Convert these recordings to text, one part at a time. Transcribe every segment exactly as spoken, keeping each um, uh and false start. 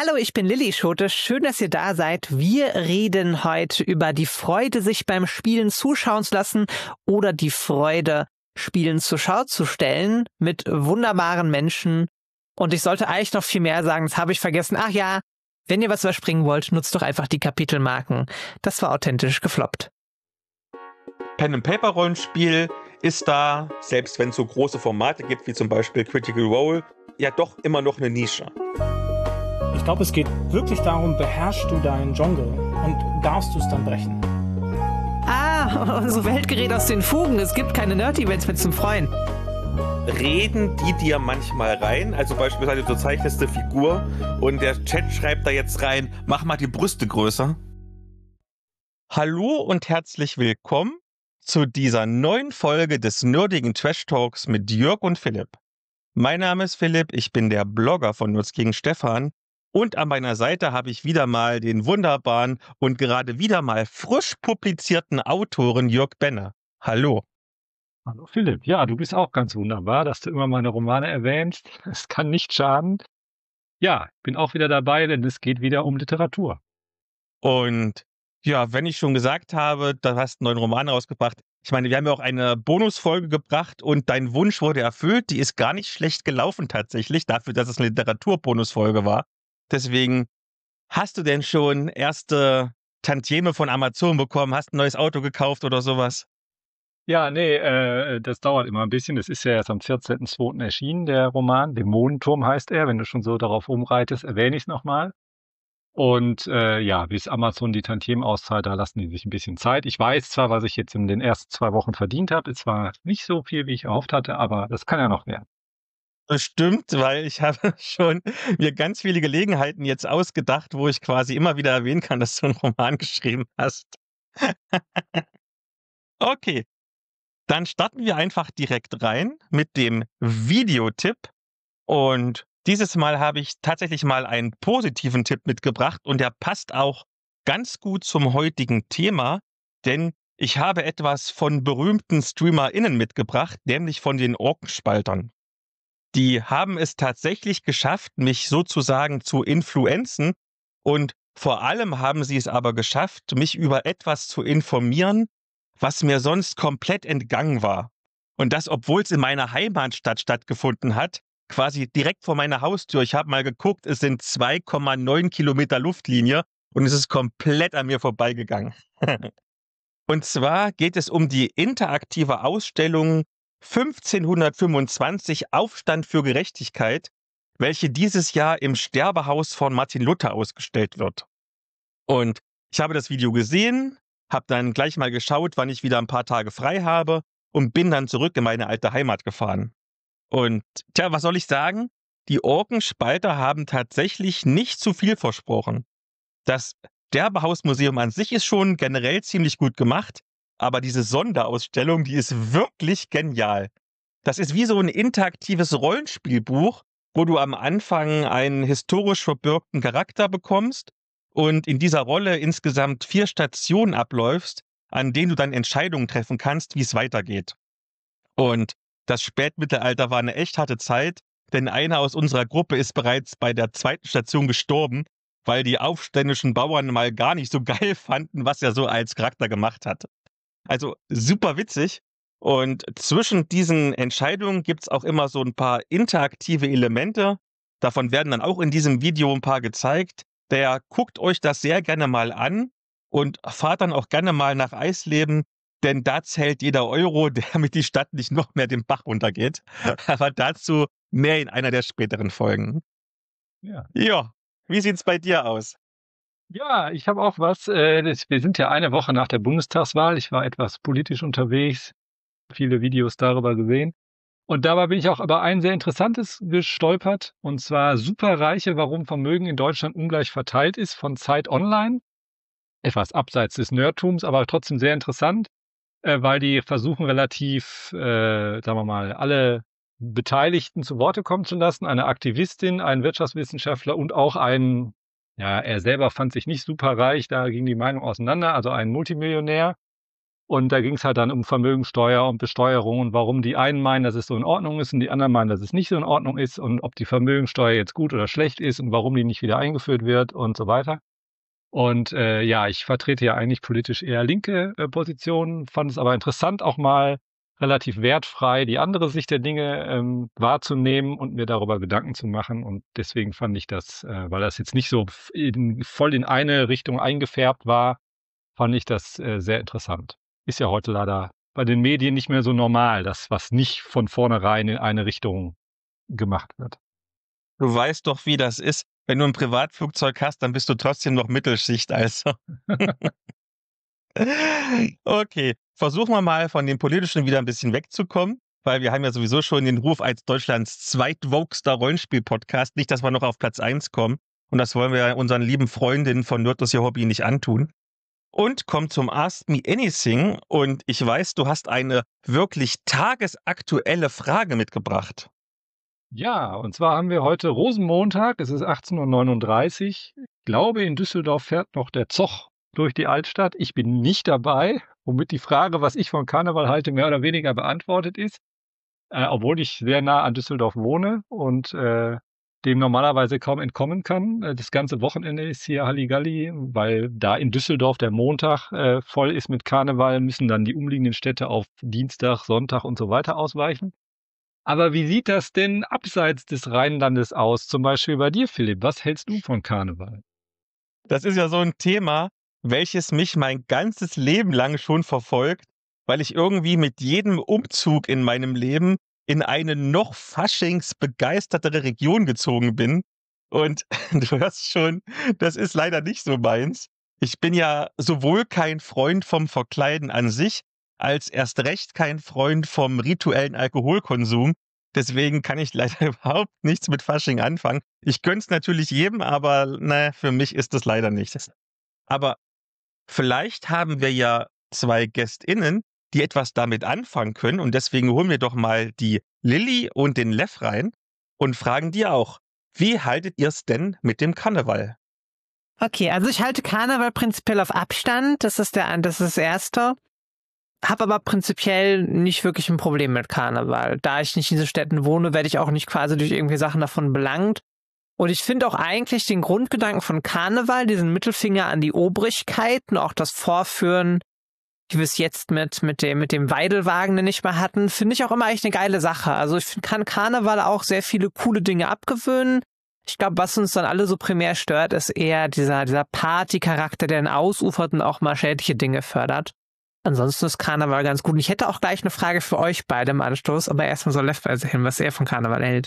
Hallo, ich bin Lilly Schote. Schön, dass ihr da seid. Wir reden heute über die Freude, sich beim Spielen zuschauen zu lassen oder die Freude, Spielen zur Schau zu stellen mit wunderbaren Menschen. Und ich sollte eigentlich noch viel mehr sagen, das habe ich vergessen. Ach ja, wenn ihr was überspringen wollt, nutzt doch einfach die Kapitelmarken. Das war authentisch gefloppt. Pen-and-Paper-Rollenspiel ist da, selbst wenn es so große Formate gibt, wie zum Beispiel Critical Role, ja doch immer noch eine Nische. Ich glaube, es geht wirklich darum, beherrschst du dein Genre und darfst du es dann brechen? Ah, so Weltgerät aus den Fugen. Es gibt keine Nerd-Events mit zum Freuen. Reden die dir manchmal rein? Also beispielsweise, du zeichnest eine Figur und der Chat schreibt da jetzt rein, mach mal die Brüste größer. Hallo und herzlich willkommen zu dieser neuen Folge des nerdigen Trash Talks mit Jörg und Philipp. Mein Name ist Philipp, ich bin der Blogger von Nutz gegen Stefan. Und an meiner Seite habe ich wieder mal den wunderbaren und gerade wieder mal frisch publizierten Autoren Jörg Benner. Hallo. Hallo Philipp. Ja, du bist auch ganz wunderbar, dass du immer meine Romane erwähnst. Es kann nicht schaden. Ja, ich bin auch wieder dabei, denn es geht wieder um Literatur. Und ja, wenn ich schon gesagt habe, du hast einen neuen Roman rausgebracht. Ich meine, wir haben ja auch eine Bonusfolge gebracht und dein Wunsch wurde erfüllt. Die ist gar nicht schlecht gelaufen tatsächlich, dafür, dass es eine Literaturbonusfolge war. Deswegen, hast du denn schon erste Tantieme von Amazon bekommen? Hast ein neues Auto gekauft oder sowas? Ja, nee, äh, das dauert immer ein bisschen. Das ist ja erst am vierzehnten zweiten erschienen, der Roman. Dämonenturm heißt er. Wenn du schon so darauf rumreitest, erwähne ich es nochmal. Und äh, ja, bis Amazon die Tantiemen auszahlt, da lassen die sich ein bisschen Zeit. Ich weiß zwar, was ich jetzt in den ersten zwei Wochen verdient habe. Es war nicht so viel, wie ich erhofft hatte, aber das kann ja noch werden. Das stimmt, weil ich habe schon mir ganz viele Gelegenheiten jetzt ausgedacht, wo ich quasi immer wieder erwähnen kann, dass du einen Roman geschrieben hast. Okay, dann starten wir einfach direkt rein mit dem Videotipp. Und dieses Mal habe ich tatsächlich mal einen positiven Tipp mitgebracht und der passt auch ganz gut zum heutigen Thema, denn ich habe etwas von berühmten StreamerInnen mitgebracht, nämlich von den Orkenspaltern. Die haben es tatsächlich geschafft, mich sozusagen zu influenzen und vor allem haben sie es aber geschafft, mich über etwas zu informieren, was mir sonst komplett entgangen war. Und das, obwohl es in meiner Heimatstadt stattgefunden hat, quasi direkt vor meiner Haustür. Ich habe mal geguckt, es sind zwei Komma neun Kilometer Luftlinie und es ist komplett an mir vorbeigegangen. Und zwar geht es um die interaktive Ausstellung fünfzehnhundertfünfundzwanzig Aufstand für Gerechtigkeit, welche dieses Jahr im Sterbehaus von Martin Luther ausgestellt wird. Und ich habe das Video gesehen, habe dann gleich mal geschaut, wann ich wieder ein paar Tage frei habe und bin dann zurück in meine alte Heimat gefahren. Und tja, was soll ich sagen? Die Orkenspalter haben tatsächlich nicht zu viel versprochen. Das Sterbehausmuseum an sich ist schon generell ziemlich gut gemacht, aber diese Sonderausstellung, die ist wirklich genial. Das ist wie so ein interaktives Rollenspielbuch, wo du am Anfang einen historisch verbürgten Charakter bekommst und in dieser Rolle insgesamt vier Stationen abläufst, an denen du dann Entscheidungen treffen kannst, wie es weitergeht. Und das Spätmittelalter war eine echt harte Zeit, denn einer aus unserer Gruppe ist bereits bei der zweiten Station gestorben, weil die aufständischen Bauern mal gar nicht so geil fanden, was er so als Charakter gemacht hat. Also super witzig. Und zwischen diesen Entscheidungen gibt es auch immer so ein paar interaktive Elemente. Davon werden dann auch in diesem Video ein paar gezeigt. Der guckt euch das sehr gerne mal an und fahrt dann auch gerne mal nach Eisleben, denn da zählt jeder Euro, damit die Stadt nicht noch mehr den Bach runtergeht. Aber dazu mehr in einer der späteren Folgen. Ja. Ja, wie sieht's bei dir aus? Ja, ich habe auch was. Äh, das, wir sind ja eine Woche nach der Bundestagswahl. Ich war etwas politisch unterwegs, viele Videos darüber gesehen. Und dabei bin ich auch über ein sehr interessantes gestolpert. Und zwar Superreiche, warum Vermögen in Deutschland ungleich verteilt ist, von Zeit Online. Etwas abseits des Nerdtums, aber trotzdem sehr interessant, äh, weil die versuchen relativ, äh, sagen wir mal, alle Beteiligten zu Worte kommen zu lassen. Eine Aktivistin, einen Wirtschaftswissenschaftler und auch einen, ja, er selber fand sich nicht super reich, da ging die Meinung auseinander, also einen Multimillionär. Und da ging es halt dann um Vermögensteuer und Besteuerung und warum die einen meinen, dass es so in Ordnung ist und die anderen meinen, dass es nicht so in Ordnung ist und ob die Vermögensteuer jetzt gut oder schlecht ist und warum die nicht wieder eingeführt wird und so weiter. Und äh, ja, ich vertrete ja eigentlich politisch eher linke äh, Positionen, fand es aber interessant, auch mal relativ wertfrei die andere Sicht der Dinge ähm, wahrzunehmen und mir darüber Gedanken zu machen. Und deswegen fand ich das, äh, weil das jetzt nicht so in, voll in eine Richtung eingefärbt war, fand ich das äh, sehr interessant. Ist ja heute leider bei den Medien nicht mehr so normal, das, was nicht von vornherein in eine Richtung gemacht wird. Du weißt doch, wie das ist. Wenn du ein Privatflugzeug hast, dann bist du trotzdem noch Mittelschicht, also. Okay, versuchen wir mal von dem Politischen wieder ein bisschen wegzukommen, weil wir haben ja sowieso schon den Ruf als Deutschlands zweitvokester Rollenspiel-Podcast. Nicht, dass wir noch auf Platz eins kommen. Und das wollen wir ja unseren lieben Freundinnen von Nerdless Your Hobby nicht antun. Und kommen zum Ask Me Anything. Und ich weiß, du hast eine wirklich tagesaktuelle Frage mitgebracht. Ja, und zwar haben wir heute Rosenmontag, es ist achtzehn Uhr neununddreißig. Ich glaube, in Düsseldorf fährt noch der Zug durch die Altstadt. Ich bin nicht dabei, womit die Frage, was ich von Karneval halte, mehr oder weniger beantwortet ist. Äh, obwohl ich sehr nah an Düsseldorf wohne und äh, dem normalerweise kaum entkommen kann. Äh, das ganze Wochenende ist hier Halligalli, weil da in Düsseldorf der Montag äh, voll ist mit Karneval, müssen dann die umliegenden Städte auf Dienstag, Sonntag und so weiter ausweichen. Aber wie sieht das denn abseits des Rheinlandes aus? Zum Beispiel bei dir, Philipp. Was hältst du von Karneval? Das ist ja so ein Thema, welches mich mein ganzes Leben lang schon verfolgt, weil ich irgendwie mit jedem Umzug in meinem Leben in eine noch faschingsbegeistertere Region gezogen bin. Und du hörst schon, das ist leider nicht so meins. Ich bin ja sowohl kein Freund vom Verkleiden an sich, als erst recht kein Freund vom rituellen Alkoholkonsum. Deswegen kann ich leider überhaupt nichts mit Fasching anfangen. Ich gönn's natürlich jedem, aber naja, für mich ist das leider nichts. Aber vielleicht haben wir ja zwei GästInnen, die etwas damit anfangen können. Und deswegen holen wir doch mal die Lilly und den Lev rein und fragen die auch, wie haltet ihr es denn mit dem Karneval? Okay, also ich halte Karneval prinzipiell auf Abstand. Das ist der, das ist das Erste. Hab aber prinzipiell nicht wirklich ein Problem mit Karneval. Da ich nicht in diesen Städten wohne, werde ich auch nicht quasi durch irgendwie Sachen davon belangt. Und ich finde auch eigentlich den Grundgedanken von Karneval, diesen Mittelfinger an die Obrigkeit und auch das Vorführen, wie wir es jetzt mit, mit dem, mit dem Weidelwagen, den ich mal hatten, finde ich auch immer echt eine geile Sache. Also ich find, kann Karneval auch sehr viele coole Dinge abgewöhnen. Ich glaube, was uns dann alle so primär stört, ist eher dieser, dieser Party-Charakter, der dann ausufert und auch mal schädliche Dinge fördert. Ansonsten ist Karneval ganz gut. Und ich hätte auch gleich eine Frage für euch beide im Anstoß, aber erstmal soll Lev erzählen, was er von Karneval hält.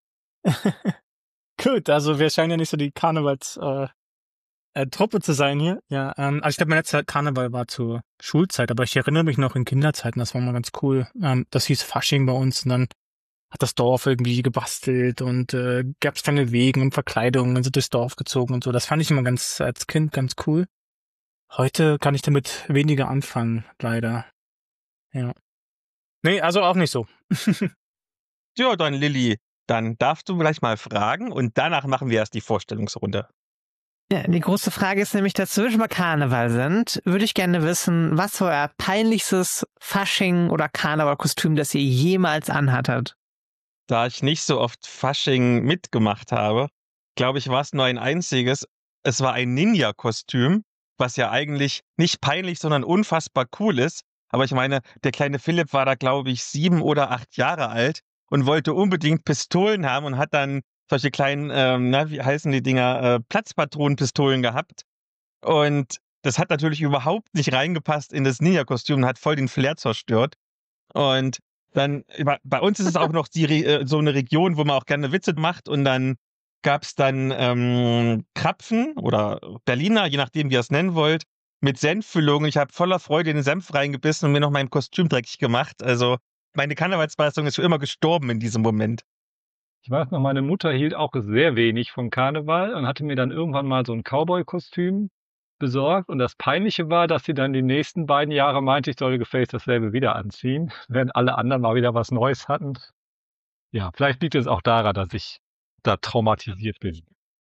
Gut, also wir scheinen ja nicht so die Karnevals äh, äh, Truppe zu sein hier. Ja, ähm, also ich glaube, mein letzter Karneval war zur Schulzeit, aber ich erinnere mich noch in Kinderzeiten, das war mal ganz cool. Ähm, das hieß Fasching bei uns und dann hat das Dorf irgendwie gebastelt und äh, gab es kleine Wegen und Verkleidungen und sind durchs Dorf gezogen und so. Das fand ich immer ganz als Kind ganz cool. Heute kann ich damit weniger anfangen, leider. Ja. Nee, also auch nicht so. Ja, dann Lilly, dann darfst du gleich mal fragen und danach machen wir erst die Vorstellungsrunde. Ja, die große Frage ist nämlich, dass wir schon mal Karneval sind, würde ich gerne wissen, was war euer peinlichstes Fasching- oder Karnevalkostüm, das ihr jemals anhattet? Da ich nicht so oft Fasching mitgemacht habe, glaube ich, war es nur ein einziges. Es war ein Ninja-Kostüm, was ja eigentlich nicht peinlich, sondern unfassbar cool ist. Aber ich meine, der kleine Philipp war da, glaube ich, sieben oder acht Jahre alt und wollte unbedingt Pistolen haben und hat dann solche kleinen, ähm, na, wie heißen die Dinger, äh, Platzpatronenpistolen gehabt. Und das hat natürlich überhaupt nicht reingepasst in das Ninja-Kostüm und hat voll den Flair zerstört. Und dann, bei uns ist es auch noch die, äh, so eine Region, wo man auch gerne Witze macht und dann gab es dann ähm, Krapfen oder Berliner, je nachdem, wie ihr es nennen wollt, mit Senffüllung. Ich habe voller Freude in den Senf reingebissen und mir noch mein Kostüm dreckig gemacht. Also meine Karnevalsleistung ist für immer gestorben in diesem Moment. Ich weiß noch, meine Mutter hielt auch sehr wenig von Karneval und hatte mir dann irgendwann mal so ein Cowboy-Kostüm besorgt. Und das Peinliche war, dass sie dann die nächsten beiden Jahre meinte, ich solle gefälligst dasselbe wieder anziehen, während alle anderen mal wieder was Neues hatten. Ja, vielleicht liegt es auch daran, dass ich da traumatisiert bin.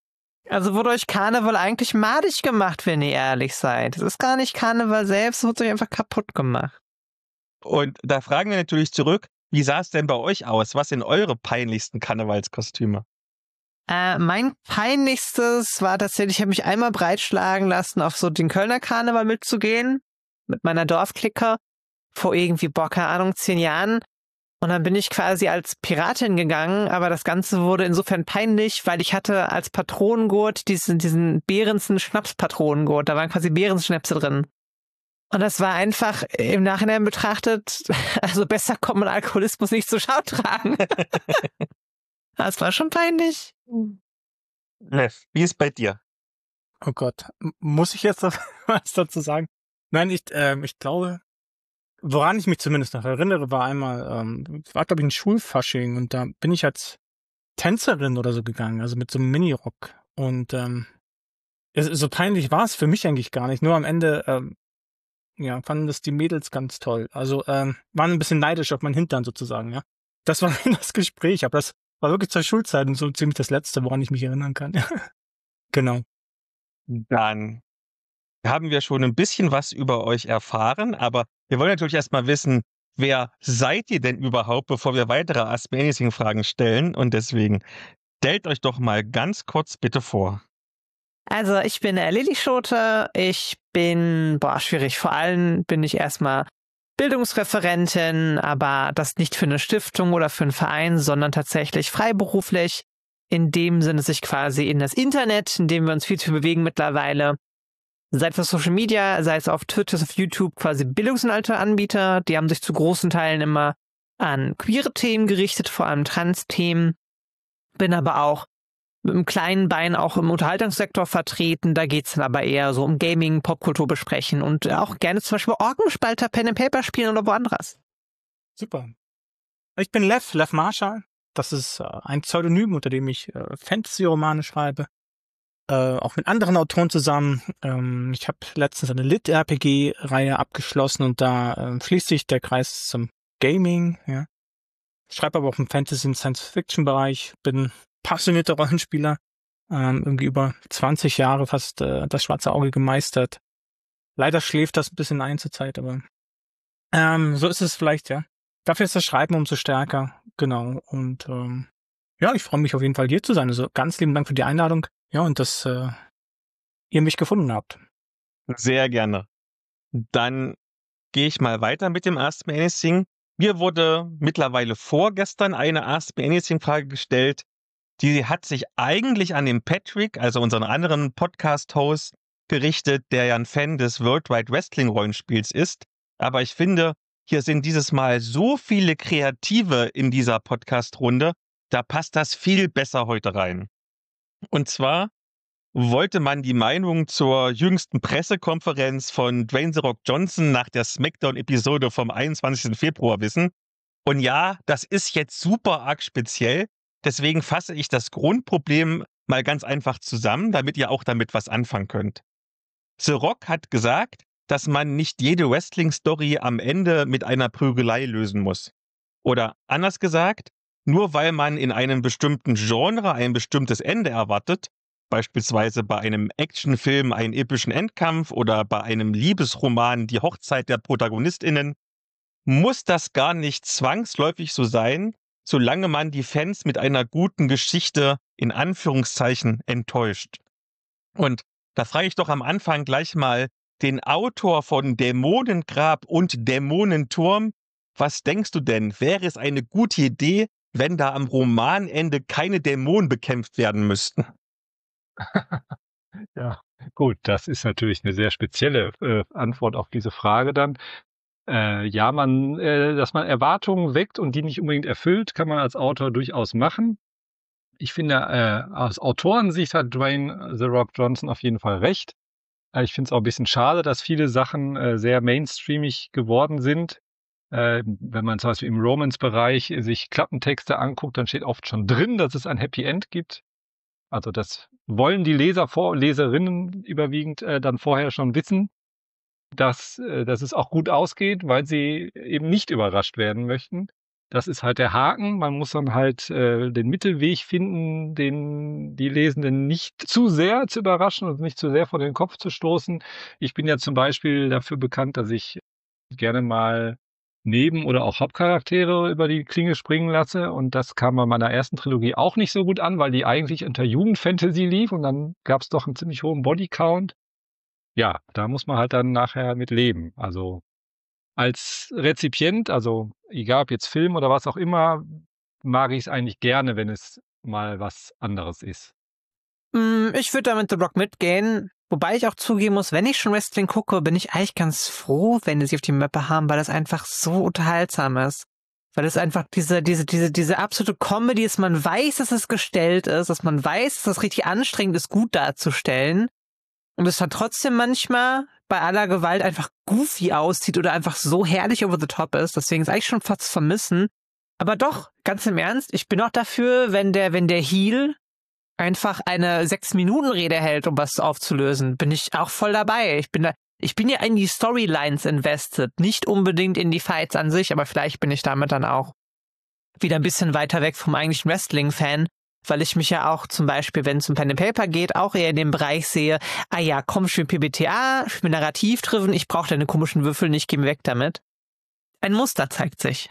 Also wurde euch Karneval eigentlich madig gemacht, wenn ihr ehrlich seid. Es ist gar nicht Karneval selbst, es wird euch einfach kaputt gemacht. Und da fragen wir natürlich zurück, wie sah es denn bei euch aus? Was sind eure peinlichsten Karnevalskostüme? Äh, mein peinlichstes war tatsächlich, ich habe mich einmal breitschlagen lassen, auf so den Kölner Karneval mitzugehen, mit meiner Dorfklicke, vor irgendwie, boah, keine Ahnung, zehn Jahren. Und dann bin ich quasi als Piratin gegangen, aber das Ganze wurde insofern peinlich, weil ich hatte als Patronengurt diesen, diesen Behrensen Schnapspatronengurt. Da waren quasi Behrenschnäpse drin. Und das war einfach im Nachhinein betrachtet, also besser kommt man Alkoholismus nicht zur Schau tragen. Das war schon peinlich. Lev, wie ist bei dir? Oh Gott, M- muss ich jetzt was dazu sagen? Nein, ich, ähm, ich glaube, woran ich mich zumindest noch erinnere, war einmal, ähm, es war glaube ich ein Schulfasching und da bin ich als Tänzerin oder so gegangen, also mit so einem Minirock. Und ähm, es, so peinlich war es für mich eigentlich gar nicht. Nur am Ende, ähm, ja, fanden das die Mädels ganz toll. Also ähm, waren ein bisschen neidisch auf meinen Hintern sozusagen, ja. Das war das Gespräch, aber das war wirklich zur Schulzeit und so ziemlich das Letzte, woran ich mich erinnern kann. Genau. Dann haben wir schon ein bisschen was über euch erfahren, aber wir wollen natürlich erstmal wissen, wer seid ihr denn überhaupt, bevor wir weitere Ask Me Anything-Fragen stellen? Und deswegen stellt euch doch mal ganz kurz bitte vor. Also ich bin äh, Lilly Schote, ich bin, boah, schwierig, vor allem bin ich erstmal Bildungsreferentin, aber das nicht für eine Stiftung oder für einen Verein, sondern tatsächlich freiberuflich, in dem Sinne, dass ich quasi in das Internet, in dem wir uns viel zu bewegen mittlerweile, sei es auf Social Media, sei es auf Twitter, auf YouTube, quasi Bildungsinhalte anbieter, die haben sich zu großen Teilen immer an queere Themen gerichtet, vor allem Trans-Themen, bin aber auch mit einem kleinen Bein auch im Unterhaltungssektor vertreten. Da geht's dann aber eher so um Gaming, Popkultur besprechen und auch gerne zum Beispiel Orgenspalter, Pen and Paper spielen oder woanders. Super. Ich bin Lev, Lev Marshall. Das ist äh, ein Pseudonym, unter dem ich äh, Fantasy-Romane schreibe. Äh, auch mit anderen Autoren zusammen. Ähm, ich habe letztens eine Lit-R P G-Reihe abgeschlossen und da äh, schließt sich der Kreis zum Gaming. Ja. Ich schreibe aber auch im Fantasy- und Science-Fiction-Bereich. Bin passionierter Rollenspieler. Ähm, irgendwie über zwanzig Jahre fast äh, das schwarze Auge gemeistert. Leider schläft das ein bisschen ein zur Zeit, aber ähm, so ist es vielleicht, ja. Dafür ist das Schreiben umso stärker. Genau. Und ähm, ja, ich freue mich auf jeden Fall hier zu sein. Also ganz lieben Dank für die Einladung. Ja, und dass äh, ihr mich gefunden habt. Sehr gerne. Dann gehe ich mal weiter mit dem Ask Me Anything. Mir wurde mittlerweile vorgestern eine Ask Me Anything-Frage gestellt. Die hat sich eigentlich an den Patrick, also unseren anderen Podcast-Host, gerichtet, der ja ein Fan des Worldwide Wrestling-Rollenspiels ist. Aber ich finde, hier sind dieses Mal so viele Kreative in dieser Podcast-Runde, da passt das viel besser heute rein. Und zwar wollte man die Meinung zur jüngsten Pressekonferenz von Dwayne The Rock Johnson nach der SmackDown-Episode vom einundzwanzigsten Februar wissen. Und ja, das ist jetzt super arg speziell. Deswegen fasse ich das Grundproblem mal ganz einfach zusammen, damit ihr auch damit was anfangen könnt. The Rock hat gesagt, dass man nicht jede Wrestling-Story am Ende mit einer Prügelei lösen muss. Oder anders gesagt, nur weil man in einem bestimmten Genre ein bestimmtes Ende erwartet, beispielsweise bei einem Actionfilm einen epischen Endkampf oder bei einem Liebesroman die Hochzeit der ProtagonistInnen, muss das gar nicht zwangsläufig so sein, solange man die Fans mit einer guten Geschichte in Anführungszeichen enttäuscht. Und da frage ich doch am Anfang gleich mal den Autor von Dämonengrab und Dämonenturm. Was denkst du denn? Wäre es eine gute Idee, wenn da am Romanende keine Dämonen bekämpft werden müssten? Ja, gut, das ist natürlich eine sehr spezielle äh, Antwort auf diese Frage dann. Äh, ja, man, äh, dass man Erwartungen weckt und die nicht unbedingt erfüllt, kann man als Autor durchaus machen. Ich finde, äh, aus Autorensicht hat Dwayne The Rock Johnson auf jeden Fall recht. Äh, ich finde es auch ein bisschen schade, dass viele Sachen äh, sehr mainstreamig geworden sind. Äh, wenn man zum Beispiel im Romance-Bereich sich Klappentexte anguckt, dann steht oft schon drin, dass es ein Happy End gibt. Also das wollen die Leser, vor, Leserinnen überwiegend äh, dann vorher schon wissen, dass, äh, dass es auch gut ausgeht, weil sie eben nicht überrascht werden möchten. Das ist halt der Haken. Man muss dann halt äh, den Mittelweg finden, den die Lesenden nicht zu sehr zu überraschen und nicht zu sehr vor den Kopf zu stoßen. Ich bin ja zum Beispiel dafür bekannt, dass ich gerne mal Neben- oder auch Hauptcharaktere über die Klinge springen lasse. Und das kam bei meiner ersten Trilogie auch nicht so gut an, weil die eigentlich unter Jugendfantasy lief und dann gab es doch einen ziemlich hohen Bodycount. Ja, da muss man halt dann nachher mit leben. Also als Rezipient, also egal ob jetzt Film oder was auch immer, mag ich es eigentlich gerne, wenn es mal was anderes ist. Mm, Ich würde da mit The Rock mitgehen, wobei ich auch zugeben muss, wenn ich schon Wrestling gucke, bin ich eigentlich ganz froh, wenn sie auf die Mappe haben, weil das einfach so unterhaltsam ist. Weil es einfach diese, diese, diese, diese absolute Comedy ist, man weiß, dass es gestellt ist, dass man weiß, dass es richtig anstrengend ist, gut darzustellen. Und es dann trotzdem manchmal bei aller Gewalt einfach goofy aussieht oder einfach so herrlich over the top ist. Deswegen ist eigentlich schon fast zu vermissen. Aber doch, ganz im Ernst, ich bin auch dafür, wenn der, wenn der Heel einfach eine Sechs-Minuten-Rede hält, um was aufzulösen, bin ich auch voll dabei. Ich bin da, ich bin ja in die Storylines invested, nicht unbedingt in die Fights an sich, aber vielleicht bin ich damit dann auch wieder ein bisschen weiter weg vom eigentlichen Wrestling-Fan, weil ich mich ja auch zum Beispiel, wenn es um Pen and Paper geht, auch eher in dem Bereich sehe, ah ja, komm, spiel P B T A, spiel Narrativ drin, ich brauche deine komischen Würfel nicht, geh mir weg damit. Ein Muster zeigt sich.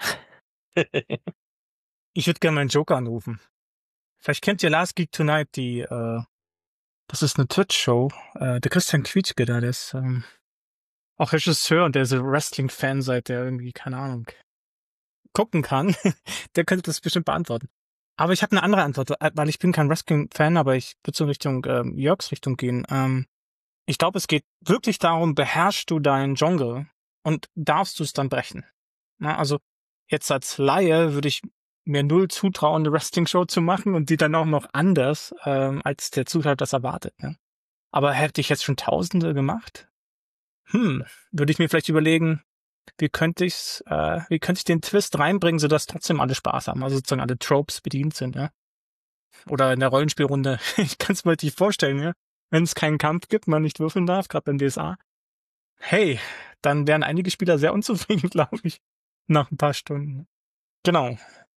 Ich würde gerne meinen Joker anrufen. Vielleicht kennt ihr Last Geek Tonight, die, äh, das ist eine Twitch-Show. Äh, der Christian Quietschke da, der ist ähm, auch Regisseur und der ist Wrestling-Fan, seit der irgendwie, keine Ahnung, gucken kann. Der könnte das bestimmt beantworten. Aber ich habe eine andere Antwort, weil ich bin kein Wrestling-Fan, aber ich würde so in Richtung ähm, Jörgs Richtung gehen. Ähm, ich glaube, es geht wirklich darum, beherrschst du dein Genre und darfst du es dann brechen. Na, also jetzt als Laie würde ich mir null zutrauen, eine Wrestling-Show zu machen und die dann auch noch anders, ähm, als der Zuschauer das erwartet. Ne? Aber hätte ich jetzt schon Tausende gemacht? Hm, würde ich mir vielleicht überlegen, wie könnte ich's, äh, wie könnte ich den Twist reinbringen, sodass trotzdem alle Spaß haben, also sozusagen alle Tropes bedient sind, ja? Oder in der Rollenspielrunde, ich kann es mir nicht vorstellen, ja? Wenn es keinen Kampf gibt, man nicht würfeln darf, gerade beim D S A. Hey, dann wären einige Spieler sehr unzufrieden, glaube ich, nach ein paar Stunden. Genau.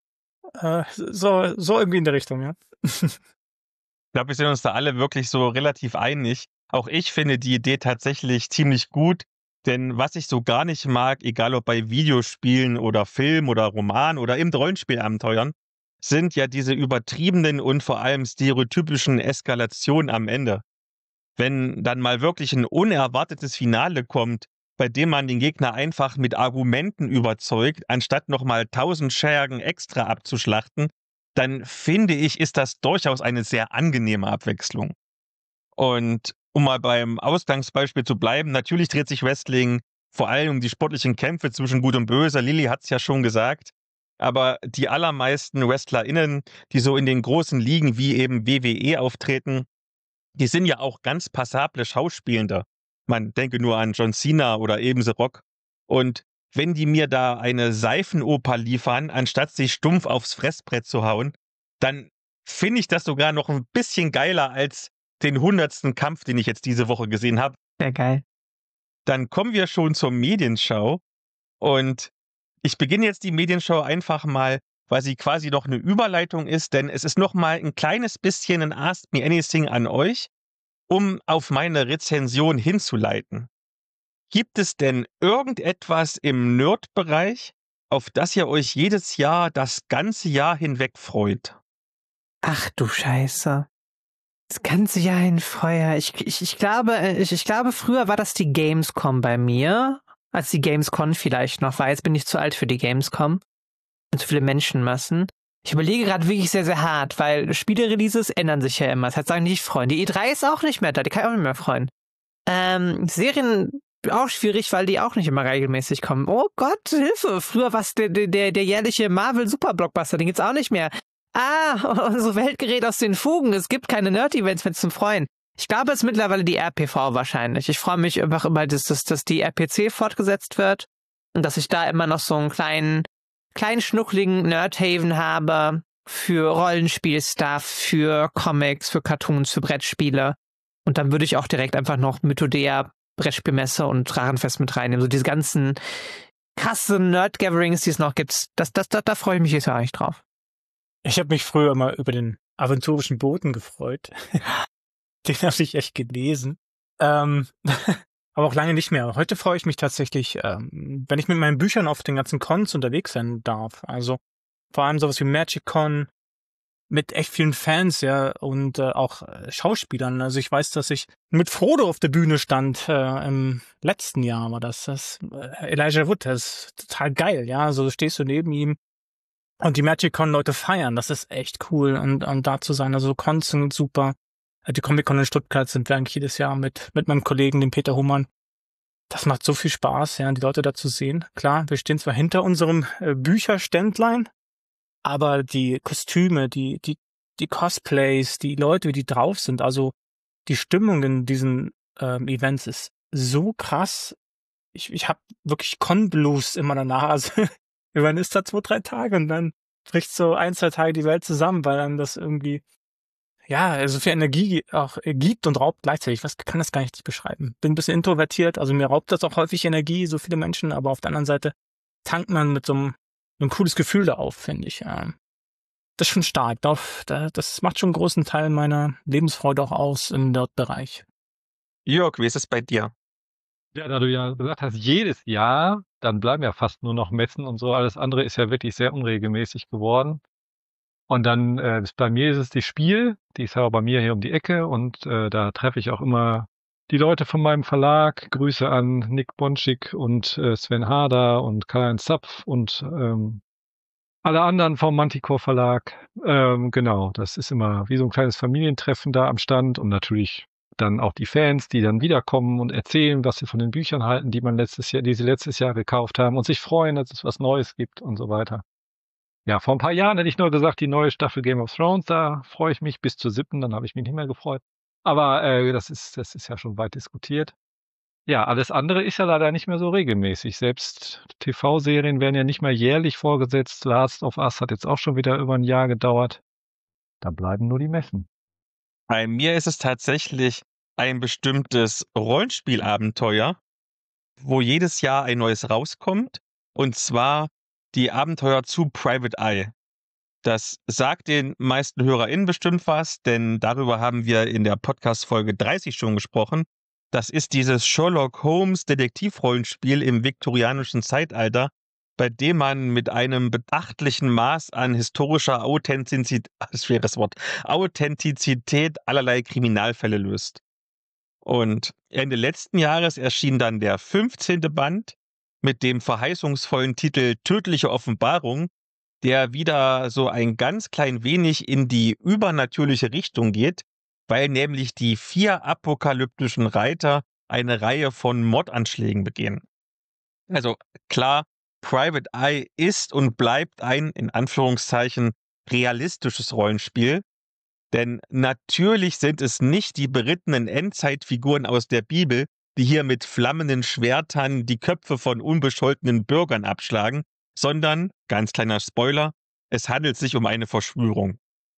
Äh, so, so irgendwie in der Richtung, ja. Ich glaube, wir sind uns da alle wirklich so relativ einig. Auch ich finde die Idee tatsächlich ziemlich gut, denn was ich so gar nicht mag, egal ob bei Videospielen oder Film oder Roman oder eben Rollenspielabenteuern, sind ja diese übertriebenen und vor allem stereotypischen Eskalationen am Ende. Wenn dann mal wirklich ein unerwartetes Finale kommt, bei dem man den Gegner einfach mit Argumenten überzeugt, anstatt nochmal tausend Schergen extra abzuschlachten, dann finde ich, ist das durchaus eine sehr angenehme Abwechslung. Und um mal beim Ausgangsbeispiel zu bleiben, natürlich dreht sich Wrestling vor allem um die sportlichen Kämpfe zwischen Gut und Böse. Lilly hat es ja schon gesagt. Aber die allermeisten WrestlerInnen, die so in den großen Ligen wie eben W W E auftreten, die sind ja auch ganz passable Schauspielende. Man denke nur an John Cena oder eben The Rock. Und wenn die mir da eine Seifenoper liefern, anstatt sich stumpf aufs Fressbrett zu hauen, dann finde ich das sogar noch ein bisschen geiler als den hundertsten Kampf, den ich jetzt diese Woche gesehen habe. Sehr geil. Dann kommen wir schon zur Medienschau. Und ich beginne jetzt die Medienschau einfach mal, weil sie quasi noch eine Überleitung ist, denn es ist noch mal ein kleines bisschen ein Ask Me Anything an euch, um auf meine Rezension hinzuleiten. Gibt es denn irgendetwas im Nerd-Bereich, auf das ihr euch jedes Jahr das ganze Jahr hinweg freut? Ach du Scheiße. Das ganze Jahr hin Feuer. Ich, ich, ich glaube, ich, ich glaube, früher war das die Gamescom bei mir, als die Gamescom vielleicht noch war. Jetzt bin ich zu alt für die Gamescom und zu viele Menschenmassen. Ich überlege gerade wirklich sehr, sehr hart, weil Spiele-Releases ändern sich ja immer. Das heißt, sagen die nicht freuen. Die E drei ist auch nicht mehr da, die kann ich auch nicht mehr freuen. Ähm, Serien auch schwierig, weil die auch nicht immer regelmäßig kommen. Oh Gott, Hilfe! Früher war es der, der, der jährliche Marvel-Super-Blockbuster, den gibt's auch nicht mehr. Ah, unsere Welt gerät aus den Fugen. Es gibt keine Nerd-Events mehr zum Freuen. Ich glaube, es ist mittlerweile die R P V wahrscheinlich. Ich freue mich einfach immer, dass, dass, dass die R P C fortgesetzt wird und dass ich da immer noch so einen kleinen, kleinen schnuckligen Nerdhaven habe für Rollenspiel-Stuff, für Comics, für Cartoons, für Brettspiele. Und dann würde ich auch direkt einfach noch Mythodea, Brettspielmesse und Drachenfest mit reinnehmen. So diese ganzen krasse Nerd-Gatherings, die es noch gibt. Das, das, das, da freue ich mich jetzt ja eigentlich drauf. Ich habe mich früher immer über den aventurischen Boten gefreut. Den habe ich echt gelesen. Ähm, aber auch lange nicht mehr. Heute freue ich mich tatsächlich, ähm, wenn ich mit meinen Büchern auf den ganzen Cons unterwegs sein darf. Also vor allem sowas wie MagicCon mit echt vielen Fans, ja, und äh, auch äh, Schauspielern. Also ich weiß, dass ich mit Frodo auf der Bühne stand, äh, im letzten Jahr war das. Das äh, Elijah Wood, das ist total geil, ja. So stehst du neben ihm und die MagicCon-Leute feiern. Das ist echt cool, und, und da zu sein. Also Cons sind super. Die Comic-Con in Stuttgart sind wir eigentlich jedes Jahr mit mit meinem Kollegen, dem Peter Humann. Das macht so viel Spaß, ja, die Leute da zu sehen. Klar, wir stehen zwar hinter unserem äh, Bücherständlein, aber die Kostüme, die die die Cosplays, die Leute, wie die drauf sind, also die Stimmung in diesen ähm, Events ist so krass. Ich ich habe wirklich Con-Blues in meiner Nase. Man ist da zwei, drei Tage und dann bricht so ein, zwei Tage die Welt zusammen, weil dann das irgendwie ja, also viel Energie auch äh, gibt und raubt gleichzeitig. Was kann das gar nicht beschreiben. Bin ein bisschen introvertiert, also mir raubt das auch häufig Energie, so viele Menschen, aber auf der anderen Seite tankt man mit so einem ein cooles Gefühl da auf, finde ich. Ja. Das ist schon stark. Das, das macht schon einen großen Teil meiner Lebensfreude auch aus im Nerd-Bereich. Jörg, wie ist es bei dir? Ja, da du ja gesagt hast, jedes Jahr, dann bleiben ja fast nur noch Messen und so. Alles andere ist ja wirklich sehr unregelmäßig geworden. Und dann äh, ist bei mir ist es die Spiel, die ist ja bei mir hier um die Ecke, und äh, da treffe ich auch immer die Leute von meinem Verlag. Grüße an Nick Bonschik und äh, Sven Harder und Karl-Heinz Zapf und ähm, alle anderen vom Manticore Verlag. Ähm, genau, das ist immer wie so ein kleines Familientreffen da am Stand, und natürlich dann auch die Fans, die dann wiederkommen und erzählen, was sie von den Büchern halten, die man letztes Jahr, die sie letztes Jahr gekauft haben, und sich freuen, dass es was Neues gibt und so weiter. Ja, vor ein paar Jahren hätte ich nur gesagt, die neue Staffel Game of Thrones, da freue ich mich bis zur siebten, dann habe ich mich nicht mehr gefreut. Aber äh, das ist, das ist ja schon weit diskutiert. Ja, alles andere ist ja leider nicht mehr so regelmäßig. Selbst T V-Serien werden ja nicht mehr jährlich vorgesetzt. Last of Us hat jetzt auch schon wieder über ein Jahr gedauert. Da bleiben nur die Messen. Bei mir ist es tatsächlich ein bestimmtes Rollenspielabenteuer, wo jedes Jahr ein neues rauskommt, und zwar die Abenteuer zu Private Eye. Das sagt den meisten HörerInnen bestimmt was, denn darüber haben wir in der Podcast-Folge dreißig schon gesprochen. Das ist dieses Sherlock Holmes Detektivrollenspiel im viktorianischen Zeitalter, bei dem man mit einem beachtlichen Maß an historischer Authentizität, schweres Wort, Authentizität allerlei Kriminalfälle löst. Und Ende letzten Jahres erschien dann der fünfzehnte Band mit dem verheißungsvollen Titel Tödliche Offenbarung, der wieder so ein ganz klein wenig in die übernatürliche Richtung geht, weil nämlich die vier apokalyptischen Reiter eine Reihe von Mordanschlägen begehen. Also klar, Private Eye ist und bleibt ein, in Anführungszeichen, realistisches Rollenspiel, denn natürlich sind es nicht die berittenen Endzeitfiguren aus der Bibel, die hier mit flammenden Schwertern die Köpfe von unbescholtenen Bürgern abschlagen, sondern, ganz kleiner Spoiler, es handelt sich um eine Verschwörung.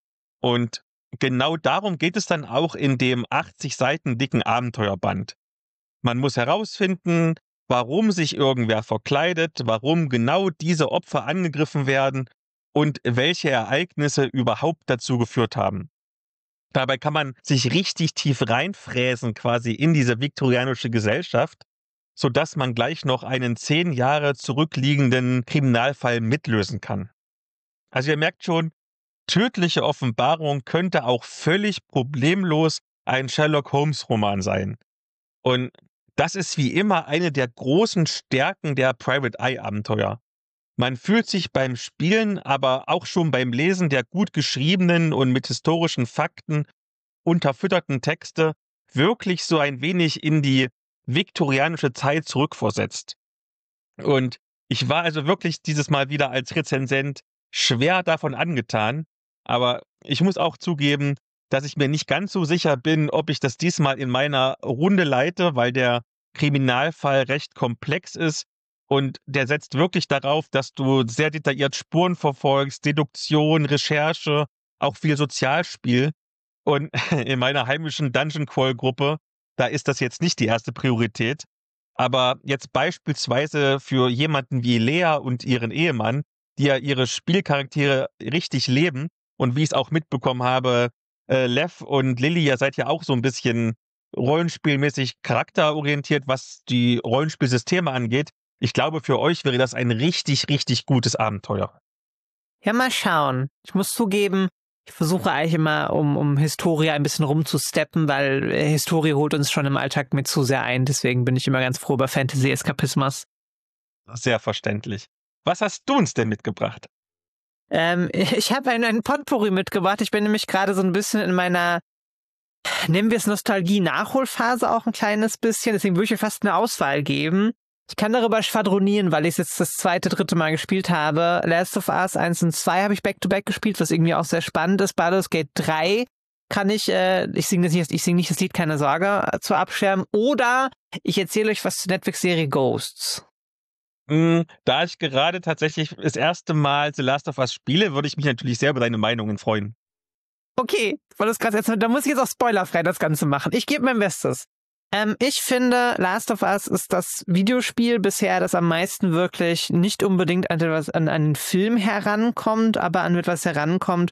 Und genau darum geht es dann auch in dem achtzig Seiten dicken Abenteuerband. Man muss herausfinden, warum sich irgendwer verkleidet, warum genau diese Opfer angegriffen werden und welche Ereignisse überhaupt dazu geführt haben. Dabei kann man sich richtig tief reinfräsen quasi in diese viktorianische Gesellschaft, sodass man gleich noch einen zehn Jahre zurückliegenden Kriminalfall mitlösen kann. Also ihr merkt schon, Tödliche Offenbarung könnte auch völlig problemlos ein Sherlock-Holmes-Roman sein. Und das ist wie immer eine der großen Stärken der Private Eye-Abenteuer. Man fühlt sich beim Spielen, aber auch schon beim Lesen der gut geschriebenen und mit historischen Fakten unterfütterten Texte wirklich so ein wenig in die viktorianische Zeit zurückversetzt. Und ich war also wirklich dieses Mal wieder als Rezensent schwer davon angetan, aber ich muss auch zugeben, dass ich mir nicht ganz so sicher bin, ob ich das diesmal in meiner Runde leite, weil der Kriminalfall recht komplex ist und der setzt wirklich darauf, dass du sehr detailliert Spuren verfolgst, Deduktion, Recherche, auch viel Sozialspiel. Und in meiner heimischen Dungeon Crawl Gruppe, da ist das jetzt nicht die erste Priorität. Aber jetzt beispielsweise für jemanden wie Lea und ihren Ehemann, die ja ihre Spielcharaktere richtig leben und wie ich es auch mitbekommen habe, äh, Lev und Lilly, ihr seid ja auch so ein bisschen rollenspielmäßig charakterorientiert, was die Rollenspielsysteme angeht. Ich glaube, für euch wäre das ein richtig, richtig gutes Abenteuer. Ja, mal schauen. Ich muss zugeben, ich versuche eigentlich immer, um, um Historia ein bisschen rumzusteppen, weil äh, Historie holt uns schon im Alltag mit zu sehr ein. Deswegen bin ich immer ganz froh über Fantasy-Eskapismus. Sehr verständlich. Was hast du uns denn mitgebracht? Ähm, ich habe einen, einen Potpourri mitgebracht. Ich bin nämlich gerade so ein bisschen in meiner, nennen wir es Nostalgie-Nachholphase auch ein kleines bisschen. Deswegen würde ich mir fast eine Auswahl geben. Ich kann darüber schwadronieren, weil ich es jetzt das zweite, dritte Mal gespielt habe. Last of Us eins und zwei habe ich Back-to-Back gespielt, was irgendwie auch sehr spannend ist. Baldur's Gate drei kann ich, äh, ich singe nicht, ich sing nicht das Lied, keine Sorge, äh, zu abschirmen. Oder ich erzähle euch was zur Netflix-Serie Ghosts. Mm, da ich gerade tatsächlich das erste Mal The Last of Us spiele, würde ich mich natürlich sehr über deine Meinungen freuen. Okay, weil das gerade jetzt, da muss ich jetzt auch spoilerfrei das Ganze machen. Ich gebe mein Bestes. Ähm, ich finde, Last of Us ist das Videospiel bisher, das am meisten wirklich nicht unbedingt an, etwas, an einen Film herankommt, aber an etwas herankommt,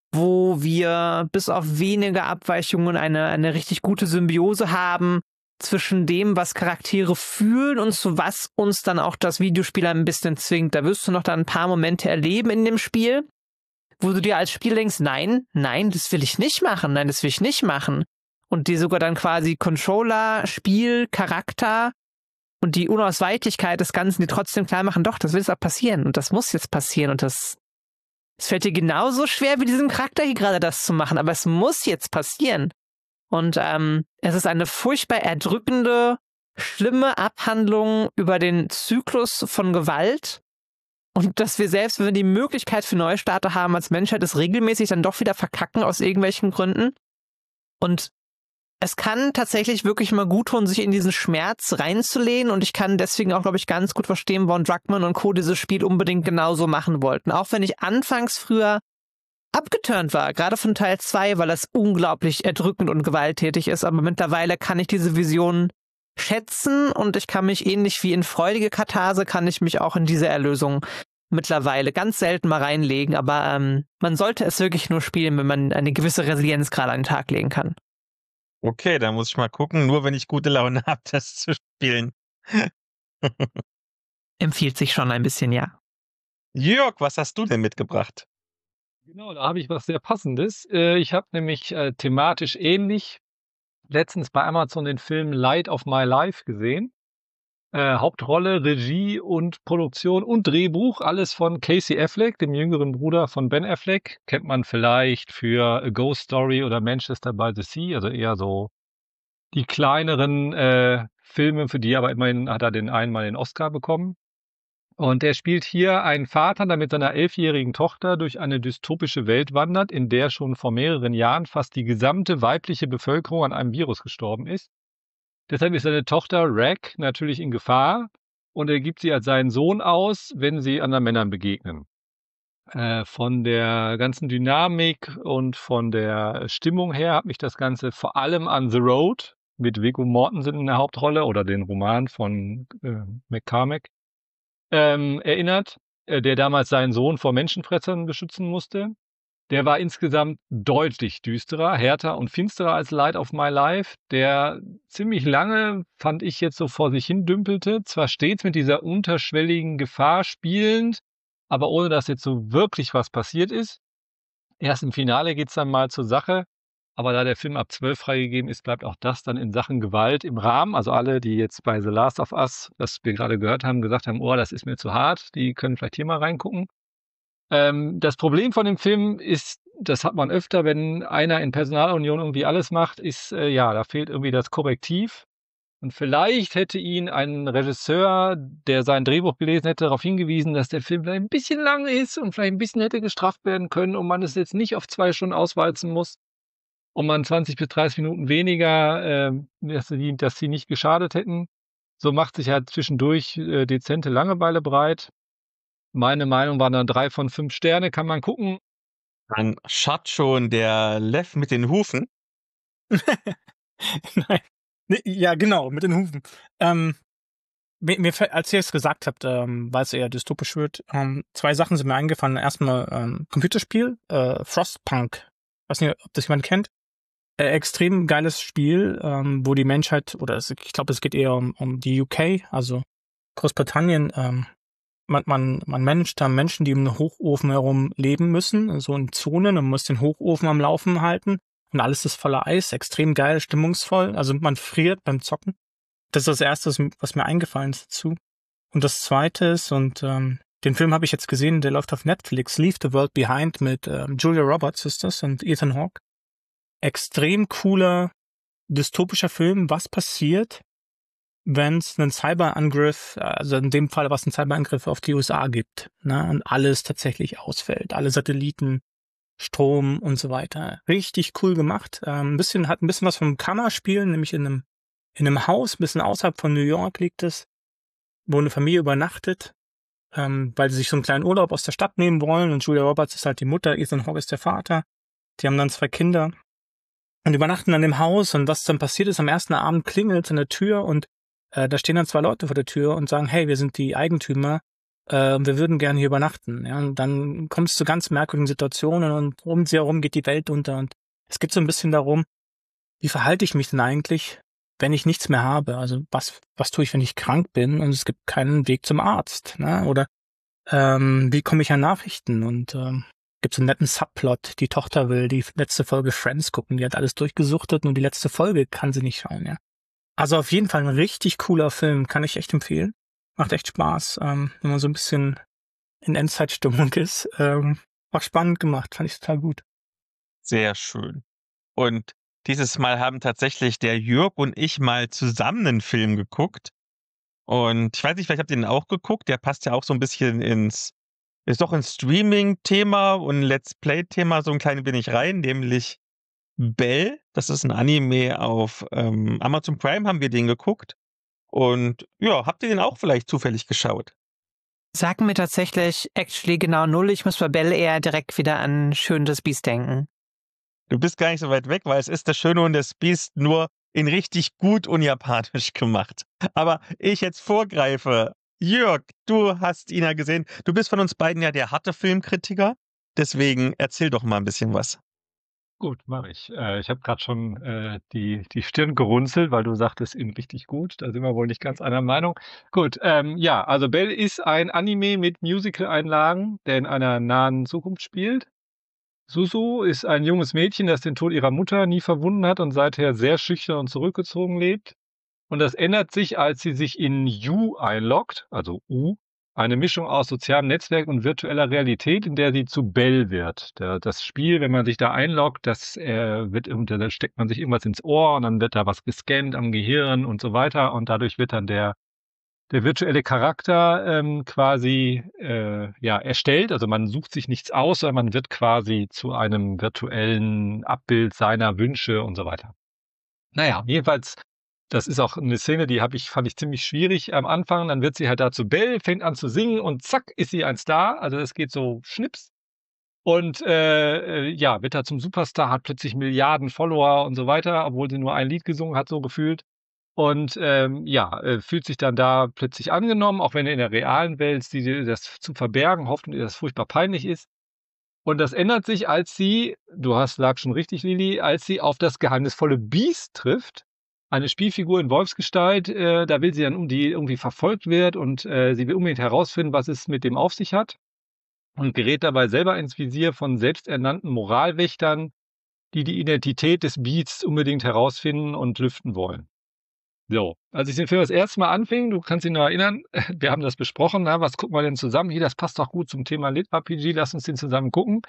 wo wir bis auf wenige Abweichungen eine, eine richtig gute Symbiose haben zwischen dem, was Charaktere fühlen und zu was uns dann auch das Videospiel ein bisschen zwingt. Da wirst du noch da ein paar Momente erleben in dem Spiel, wo du dir als Spiel denkst, nein, nein, das will ich nicht machen, nein, das will ich nicht machen. Und die sogar dann quasi Controller, Spiel, Charakter und die Unausweichlichkeit des Ganzen, die trotzdem klar machen, doch, das will jetzt auch passieren und das muss jetzt passieren und das, es fällt dir genauso schwer, wie diesem Charakter hier gerade das zu machen, aber es muss jetzt passieren. Und ähm, es ist eine furchtbar erdrückende, schlimme Abhandlung über den Zyklus von Gewalt und dass wir selbst, wenn wir die Möglichkeit für Neustarter haben als Menschheit, es regelmäßig dann doch wieder verkacken aus irgendwelchen Gründen. Und es kann tatsächlich wirklich mal gut tun, sich in diesen Schmerz reinzulehnen und ich kann deswegen auch, glaube ich, ganz gut verstehen, warum Druckmann und Co. dieses Spiel unbedingt genauso machen wollten. Auch wenn ich anfangs früher abgeturnt war, gerade von Teil zwei, weil es unglaublich erdrückend und gewalttätig ist, aber mittlerweile kann ich diese Vision schätzen und ich kann mich ähnlich wie in freudige Katharse, kann ich mich auch in diese Erlösung mittlerweile ganz selten mal reinlegen, aber ähm, man sollte es wirklich nur spielen, wenn man eine gewisse Resilienz gerade an den Tag legen kann. Okay, da muss ich mal gucken, nur wenn ich gute Laune habe, das zu spielen. Empfiehlt sich schon ein bisschen, ja. Jörg, was hast du denn mitgebracht? Genau, da habe ich was sehr Passendes. Äh, Ich habe nämlich äh, thematisch ähnlich letztens bei Amazon den Film Light of My Life gesehen. Äh, Hauptrolle, Regie und Produktion und Drehbuch, alles von Casey Affleck, dem jüngeren Bruder von Ben Affleck. Kennt man vielleicht für A Ghost Story oder Manchester by the Sea, also eher so die kleineren äh, Filme, für die aber immerhin hat er den einmal den Oscar bekommen. Und er spielt hier einen Vater, der mit seiner elfjährigen Tochter durch eine dystopische Welt wandert, in der schon vor mehreren Jahren fast die gesamte weibliche Bevölkerung an einem Virus gestorben ist. Deshalb ist seine Tochter Rack natürlich in Gefahr und er gibt sie als seinen Sohn aus, wenn sie anderen Männern begegnen. Äh, von der ganzen Dynamik und von der Stimmung her hat mich das Ganze vor allem an The Road mit Viggo Mortensen in der Hauptrolle oder den Roman von äh, McCormack ähm, erinnert, äh, der damals seinen Sohn vor Menschenfressern beschützen musste. Der war insgesamt deutlich düsterer, härter und finsterer als Light of My Life, der ziemlich lange, fand ich, jetzt so vor sich hin dümpelte, zwar stets mit dieser unterschwelligen Gefahr spielend, aber ohne dass jetzt so wirklich was passiert ist. Erst im Finale geht's dann mal zur Sache, aber da der Film ab zwölf freigegeben ist, bleibt auch das dann in Sachen Gewalt im Rahmen. Also alle, die jetzt bei The Last of Us, das wir gerade gehört haben, gesagt haben, oh, das ist mir zu hart, die können vielleicht hier mal reingucken. Ähm, das Problem von dem Film ist, das hat man öfter, wenn einer in Personalunion irgendwie alles macht, ist, äh, ja, da fehlt irgendwie das Korrektiv. Und vielleicht hätte ihn ein Regisseur, der sein Drehbuch gelesen hätte, darauf hingewiesen, dass der Film vielleicht ein bisschen lang ist und vielleicht ein bisschen hätte gestrafft werden können und man es jetzt nicht auf zwei Stunden auswalzen muss und man zwanzig bis dreißig Minuten weniger, äh, dass, sie, dass sie nicht geschadet hätten. So macht sich halt zwischendurch äh, dezente Langeweile breit. Meine Meinung waren dann drei von fünf Sterne, kann man gucken. Dann schaut schon der Lev mit den Hufen. Nein. Nee, ja, genau, mit den Hufen. Ähm, Mir, mir, fällt- als ihr es gesagt habt, ähm, weil es eher dystopisch wird, ähm, zwei Sachen sind mir eingefallen. Erstmal ähm, Computerspiel, äh, Frostpunk. Weiß nicht, ob das jemand kennt. Äh, extrem geiles Spiel, ähm, wo die Menschheit, oder es, ich glaube, es geht eher um, um die U K, also Großbritannien. Ähm, man, man, man managt da Menschen, die um einen Hochofen herum leben müssen, so in Zonen, und muss den Hochofen am Laufen halten. Und alles ist voller Eis, extrem geil, stimmungsvoll. Also man friert beim Zocken. Das ist das Erste, was was mir eingefallen ist dazu. Und das Zweite ist, und ähm, den Film habe ich jetzt gesehen, der läuft auf Netflix, Leave the World Behind mit ähm, Julia Roberts ist das und Ethan Hawke. Extrem cooler, dystopischer Film. Was passiert, wenn es einen Cyberangriff, also in dem Fall, was einen Cyberangriff auf die U S A gibt, ne, und alles tatsächlich ausfällt, alle Satelliten, Strom und so weiter. Richtig cool gemacht. Ähm, ein bisschen, hat ein bisschen was vom Kammerspiel, nämlich in einem, in einem Haus, ein bisschen außerhalb von New York liegt es, wo eine Familie übernachtet, ähm, weil sie sich so einen kleinen Urlaub aus der Stadt nehmen wollen, und Julia Roberts ist halt die Mutter, Ethan Hawke ist der Vater. Die haben dann zwei Kinder und übernachten an dem Haus, und was dann passiert ist, am ersten Abend klingelt es an der Tür, und äh, da stehen dann zwei Leute vor der Tür und sagen, hey, wir sind die Eigentümer, äh, wir würden gerne hier übernachten. Ja, und dann kommt es zu ganz merkwürdigen Situationen, und um sie herum geht die Welt unter, und es geht so ein bisschen darum, wie verhalte ich mich denn eigentlich, wenn ich nichts mehr habe? Also was was tue ich, wenn ich krank bin und es gibt keinen Weg zum Arzt? Ne? Oder ähm, wie komme ich an Nachrichten? Und ähm, gibt so einen netten Subplot. Die Tochter will die letzte Folge Friends gucken. Die hat alles durchgesuchtet, und die letzte Folge kann sie nicht schauen. Ja. Also auf jeden Fall ein richtig cooler Film. Kann ich echt empfehlen. Macht echt Spaß, ähm, wenn man so ein bisschen in Endzeitstimmung ist. Ähm, auch spannend gemacht. Fand ich total gut. Sehr schön. Und dieses Mal haben tatsächlich der Jörg und ich mal zusammen einen Film geguckt. Und ich weiß nicht, vielleicht habt ihr den auch geguckt. Der passt ja auch so ein bisschen ins, ist doch ein Streaming-Thema und ein Let's Play-Thema so ein klein wenig rein, nämlich Bell. Das ist ein Anime auf ähm, Amazon Prime, haben wir den geguckt. Und ja, habt ihr den auch vielleicht zufällig geschaut? Sagen mir tatsächlich actually genau null. Ich muss bei Bell eher direkt wieder an Schön das Biest denken. Du bist gar nicht so weit weg, weil es ist das Schöne und das Biest nur in richtig gut und japanisch gemacht. Aber ich jetzt vorgreife. Jörg, du hast ihn ja gesehen. Du bist von uns beiden ja der harte Filmkritiker. Deswegen erzähl doch mal ein bisschen was. Gut, mache ich. Äh, ich habe gerade schon äh, die, die Stirn gerunzelt, weil du sagtest, ihn richtig gut. Da sind wir wohl nicht ganz einer Meinung. Gut, ähm, ja, also Bell ist ein Anime mit Musical-Einlagen, der in einer nahen Zukunft spielt. Suzu ist ein junges Mädchen, das den Tod ihrer Mutter nie verwunden hat und seither sehr schüchtern und zurückgezogen lebt. Und das ändert sich, als sie sich in U einloggt, also U, eine Mischung aus sozialem Netzwerk und virtueller Realität, in der sie zu Bell wird. Der, das Spiel, wenn man sich da einloggt, das äh, wird irgend- da steckt man sich irgendwas ins Ohr und dann wird da was gescannt am Gehirn und so weiter, und dadurch wird dann der der virtuelle Charakter ähm, quasi äh, ja erstellt. Also man sucht sich nichts aus, sondern man wird quasi zu einem virtuellen Abbild seiner Wünsche und so weiter. Naja, jedenfalls, das ist auch eine Szene, die habe ich, fand ich ziemlich schwierig am Anfang. Dann wird sie halt dazu Bell, fängt an zu singen, und zack, ist sie ein Star. Also es geht so schnips. Und äh, äh, ja, wird da zum Superstar, hat plötzlich Milliarden Follower und so weiter, obwohl sie nur ein Lied gesungen hat, so gefühlt. Und ähm, ja, äh, fühlt sich dann da plötzlich angenommen, auch wenn er in der realen Welt sie das zu verbergen hofft und ihr das furchtbar peinlich ist. Und das ändert sich, als sie, du hast lag schon richtig, Lili, als sie auf das geheimnisvolle Beast trifft, eine Spielfigur in Wolfsgestalt. Äh, da will sie dann, um die irgendwie verfolgt wird, und äh, sie will unbedingt herausfinden, was es mit dem auf sich hat, und gerät dabei selber ins Visier von selbsternannten Moralwächtern, die die Identität des Beasts unbedingt herausfinden und lüften wollen. So, als ich den Film das erste Mal anfing, du kannst dich noch erinnern, wir haben das besprochen, na, was gucken wir denn zusammen? Hier, das passt doch gut zum Thema Lit-R P G, lass uns den zusammen gucken.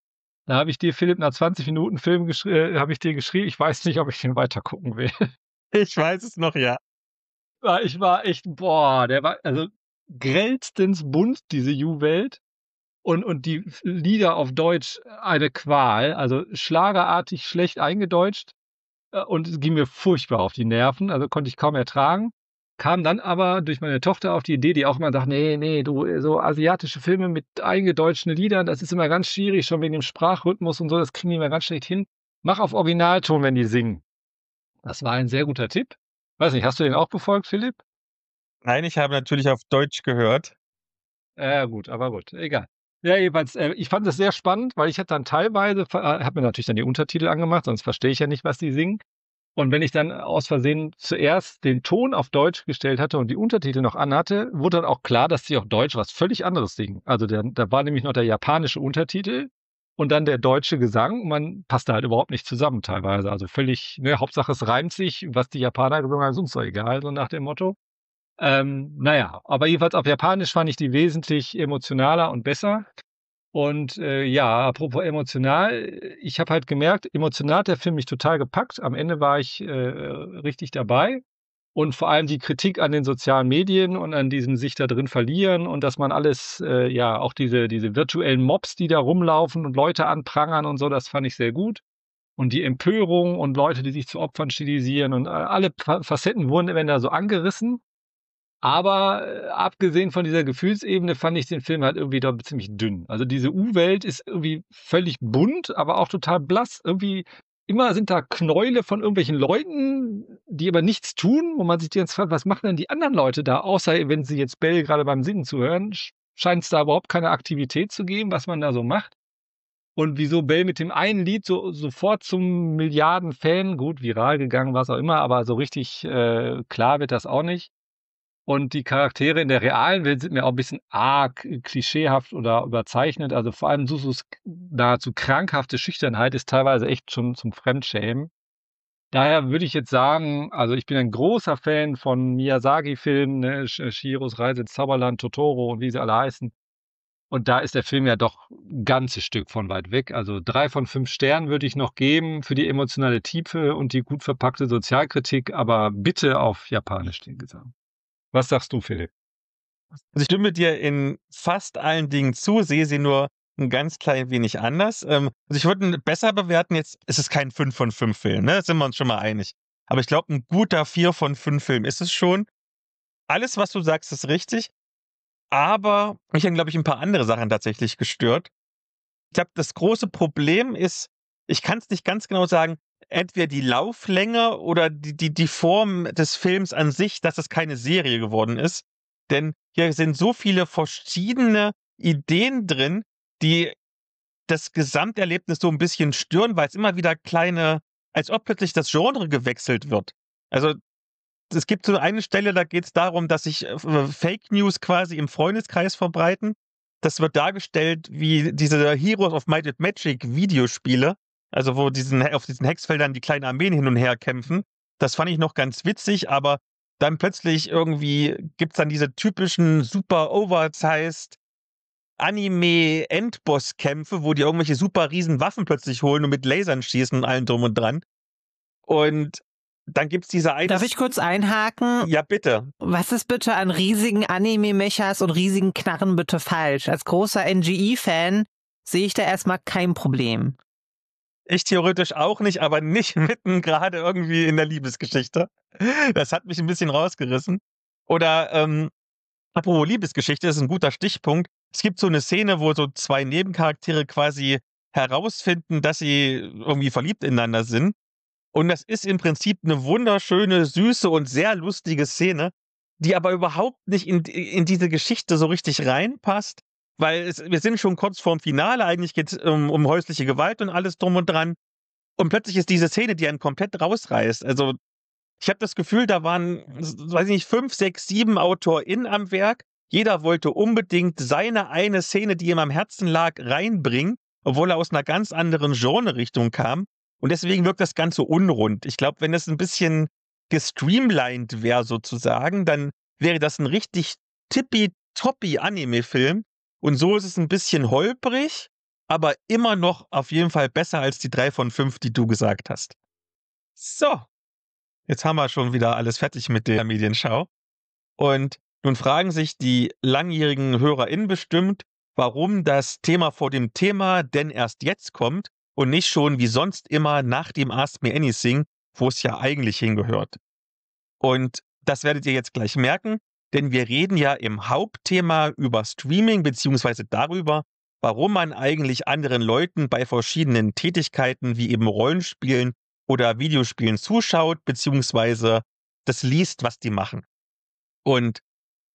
Da habe ich dir, Philipp, nach zwanzig Minuten Film geschri- äh, habe ich dir geschrieben, ich weiß nicht, ob ich den weiter gucken will. Ich weiß es noch, ja. Weil Ich war echt, boah, der war also grellstens bunt, diese U-Welt. Und, und die Lieder auf Deutsch eine Qual, also schlagerartig schlecht eingedeutscht. Äh, Und es ging mir furchtbar auf die Nerven, also konnte ich kaum ertragen. Kam dann aber durch meine Tochter auf die Idee, die auch immer sagt, nee, nee, du, so asiatische Filme mit eingedeutschten Liedern, das ist immer ganz schwierig, schon wegen dem Sprachrhythmus und so, das kriegen die immer ganz schlecht hin. Mach auf Originalton, wenn die singen. Das war ein sehr guter Tipp. Weiß nicht, hast du den auch befolgt, Philipp? Nein, ich habe natürlich auf Deutsch gehört. Ja, gut, aber gut, egal. Ja, jedenfalls, äh, ich fand das sehr spannend, weil ich hatte dann teilweise, äh, habe mir natürlich dann die Untertitel angemacht, sonst verstehe ich ja nicht, was die singen. Und wenn ich dann aus Versehen zuerst den Ton auf Deutsch gestellt hatte und die Untertitel noch anhatte, wurde dann auch klar, dass die auf Deutsch was völlig anderes singen. Also der, da war nämlich noch der japanische Untertitel und dann der deutsche Gesang und man passte halt überhaupt nicht zusammen teilweise. Also völlig, ne, Hauptsache es reimt sich, was die Japaner gesungen haben, ist uns doch egal, so nach dem Motto. Ähm, naja, aber jedenfalls auf Japanisch fand ich die wesentlich emotionaler und besser. Und äh, ja, apropos emotional, ich habe halt gemerkt, emotional hat der Film mich total gepackt. Am Ende war ich äh, richtig dabei. Und vor allem die Kritik an den sozialen Medien und an diesem sich da drin verlieren und dass man alles, äh, ja, auch diese, diese virtuellen Mobs, die da rumlaufen und Leute anprangern und so, das fand ich sehr gut. Und die Empörung und Leute, die sich zu Opfern stilisieren und äh, alle Fa- Facetten wurden wenn da so angerissen. Aber äh, abgesehen von dieser Gefühlsebene fand ich den Film halt irgendwie doch ziemlich dünn. Also diese U-Welt ist irgendwie völlig bunt, aber auch total blass. Irgendwie immer sind da Knäule von irgendwelchen Leuten, die aber nichts tun, wo man sich die ganze Zeit fragt, was machen denn die anderen Leute da, außer wenn sie jetzt Bell gerade beim Singen zuhören, sch- scheint es da überhaupt keine Aktivität zu geben, was man da so macht. Und wieso Bell mit dem einen Lied so sofort zum Milliarden-Fan, gut, viral gegangen, was auch immer, aber so richtig äh, klar wird das auch nicht. Und die Charaktere in der realen Welt sind mir auch ein bisschen arg klischeehaft oder überzeichnet. Also vor allem Susus nahezu krankhafte Schüchternheit ist teilweise echt schon zum Fremdschämen. Daher würde ich jetzt sagen, also ich bin ein großer Fan von Miyazaki-Filmen, ne, Sh- Chihiros Reise ins Zauberland, Totoro und wie sie alle heißen. Und da ist der Film ja doch ein ganzes Stück von weit weg. Also drei von fünf Sternen würde ich noch geben für die emotionale Tiefe und die gut verpackte Sozialkritik, aber bitte auf Japanisch den Gesang. Was sagst du, Philipp? Also ich stimme dir in fast allen Dingen zu, sehe sie nur ein ganz klein wenig anders. Ähm, also ich würde ihn besser bewerten jetzt, es ist kein fünf von fünf Film, ne? Da sind wir uns schon mal einig. Aber ich glaube, ein guter vier von fünf Film ist es schon. Alles, was du sagst, ist richtig. Aber mich haben, glaube ich, ein paar andere Sachen tatsächlich gestört. Ich glaube, das große Problem ist, ich kann es nicht ganz genau sagen, entweder die Lauflänge oder die, die, die Form des Films an sich, dass es keine Serie geworden ist. Denn hier sind so viele verschiedene Ideen drin, die das Gesamterlebnis so ein bisschen stören, weil es immer wieder kleine, als ob plötzlich das Genre gewechselt wird. Also es gibt so eine Stelle, da geht es darum, dass sich äh, Fake News quasi im Freundeskreis verbreiten. Das wird dargestellt wie diese Heroes of Might and Magic Videospiele, also wo diesen, auf diesen Hexfeldern die kleinen Armeen hin und her kämpfen. Das fand ich noch ganz witzig, aber dann plötzlich irgendwie gibt's dann diese typischen super oversized Anime-Endboss-Kämpfe, wo die irgendwelche super riesen Waffen plötzlich holen und mit Lasern schießen und allem drum und dran. Und dann gibt's diese eine... Darf ich kurz einhaken? Ja, bitte. Was ist bitte an riesigen Anime-Mechas und riesigen Knarren bitte falsch? Als großer N G E-Fan sehe ich da erstmal kein Problem. Ich theoretisch auch nicht, aber nicht mitten gerade irgendwie in der Liebesgeschichte. Das hat mich ein bisschen rausgerissen. Oder, ähm, apropos Liebesgeschichte, das ist ein guter Stichpunkt. Es gibt so eine Szene, wo so zwei Nebencharaktere quasi herausfinden, dass sie irgendwie verliebt ineinander sind. Und das ist im Prinzip eine wunderschöne, süße und sehr lustige Szene, die aber überhaupt nicht in in diese Geschichte so richtig reinpasst, weil es wir sind schon kurz vorm Finale, eigentlich geht's um um häusliche Gewalt und alles drum und dran. Und plötzlich ist diese Szene, die einen komplett rausreißt. Also, ich habe das Gefühl, da waren, s weiß ich nicht, fünf, sechs, sieben AutorInnen am Werk. Jeder wollte unbedingt seine eine Szene, die ihm am Herzen lag, reinbringen, obwohl er aus einer ganz anderen Genrerichtung kam. Und deswegen wirkt das Ganze unrund. Ich glaube, wenn das ein bisschen gestreamlined wäre sozusagen, dann wäre das ein richtig tippitoppi Anime-Film. Und so ist es ein bisschen holprig, aber immer noch auf jeden Fall besser als die drei von fünf, die du gesagt hast. So, jetzt haben wir schon wieder alles fertig mit der Medienschau. Und nun fragen sich die langjährigen HörerInnen bestimmt, warum das Thema vor dem Thema denn erst jetzt kommt und nicht schon wie sonst immer nach dem Ask Me Anything, wo es ja eigentlich hingehört. Und das werdet ihr jetzt gleich merken, denn wir reden ja im Hauptthema über Streaming beziehungsweise darüber, warum man eigentlich anderen Leuten bei verschiedenen Tätigkeiten wie eben Rollenspielen oder Videospielen zuschaut beziehungsweise das liest, was die machen. Und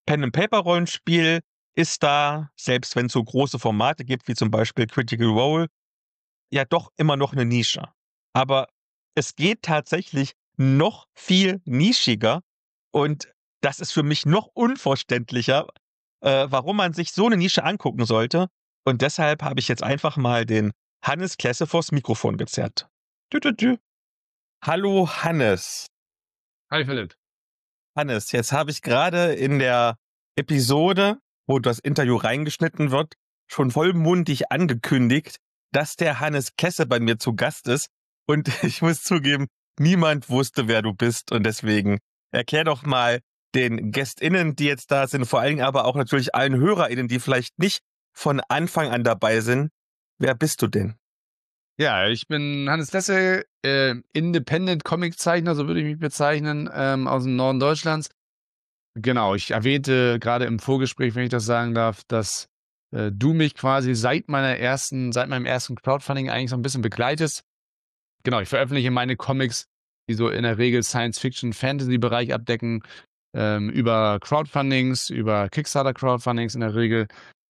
Pen-and-Paper-Rollenspiel ist da, selbst wenn es so große Formate gibt, wie zum Beispiel Critical Role, ja doch immer noch eine Nische. Aber es geht tatsächlich noch viel nischiger und das ist für mich noch unverständlicher, äh, warum man sich so eine Nische angucken sollte. Und deshalb habe ich jetzt einfach mal den Hannes Klesse vors Mikrofon gezerrt. Tü, tü, tü. Hallo Hannes. Hi Philipp. Hannes, jetzt habe ich gerade in der Episode, wo das Interview reingeschnitten wird, schon vollmundig angekündigt, dass der Hannes Klesse bei mir zu Gast ist. Und ich muss zugeben, niemand wusste, wer du bist. Und deswegen erklär doch mal den GästInnen, die jetzt da sind, vor allen Dingen aber auch natürlich allen HörerInnen, die vielleicht nicht von Anfang an dabei sind. Wer bist du denn? Ja, ich bin Hannes Klesse, äh, Independent-Comic-Zeichner, so würde ich mich bezeichnen, ähm, aus dem Norden Deutschlands. Genau, ich erwähnte gerade im Vorgespräch, wenn ich das sagen darf, dass äh, du mich quasi seit meiner ersten, seit meinem ersten Crowdfunding eigentlich so ein bisschen begleitest. Genau, ich veröffentliche meine Comics, die so in der Regel Science-Fiction-Fantasy-Bereich abdecken, ähm, über Crowdfundings, über Kickstarter-Crowdfundings in der Regel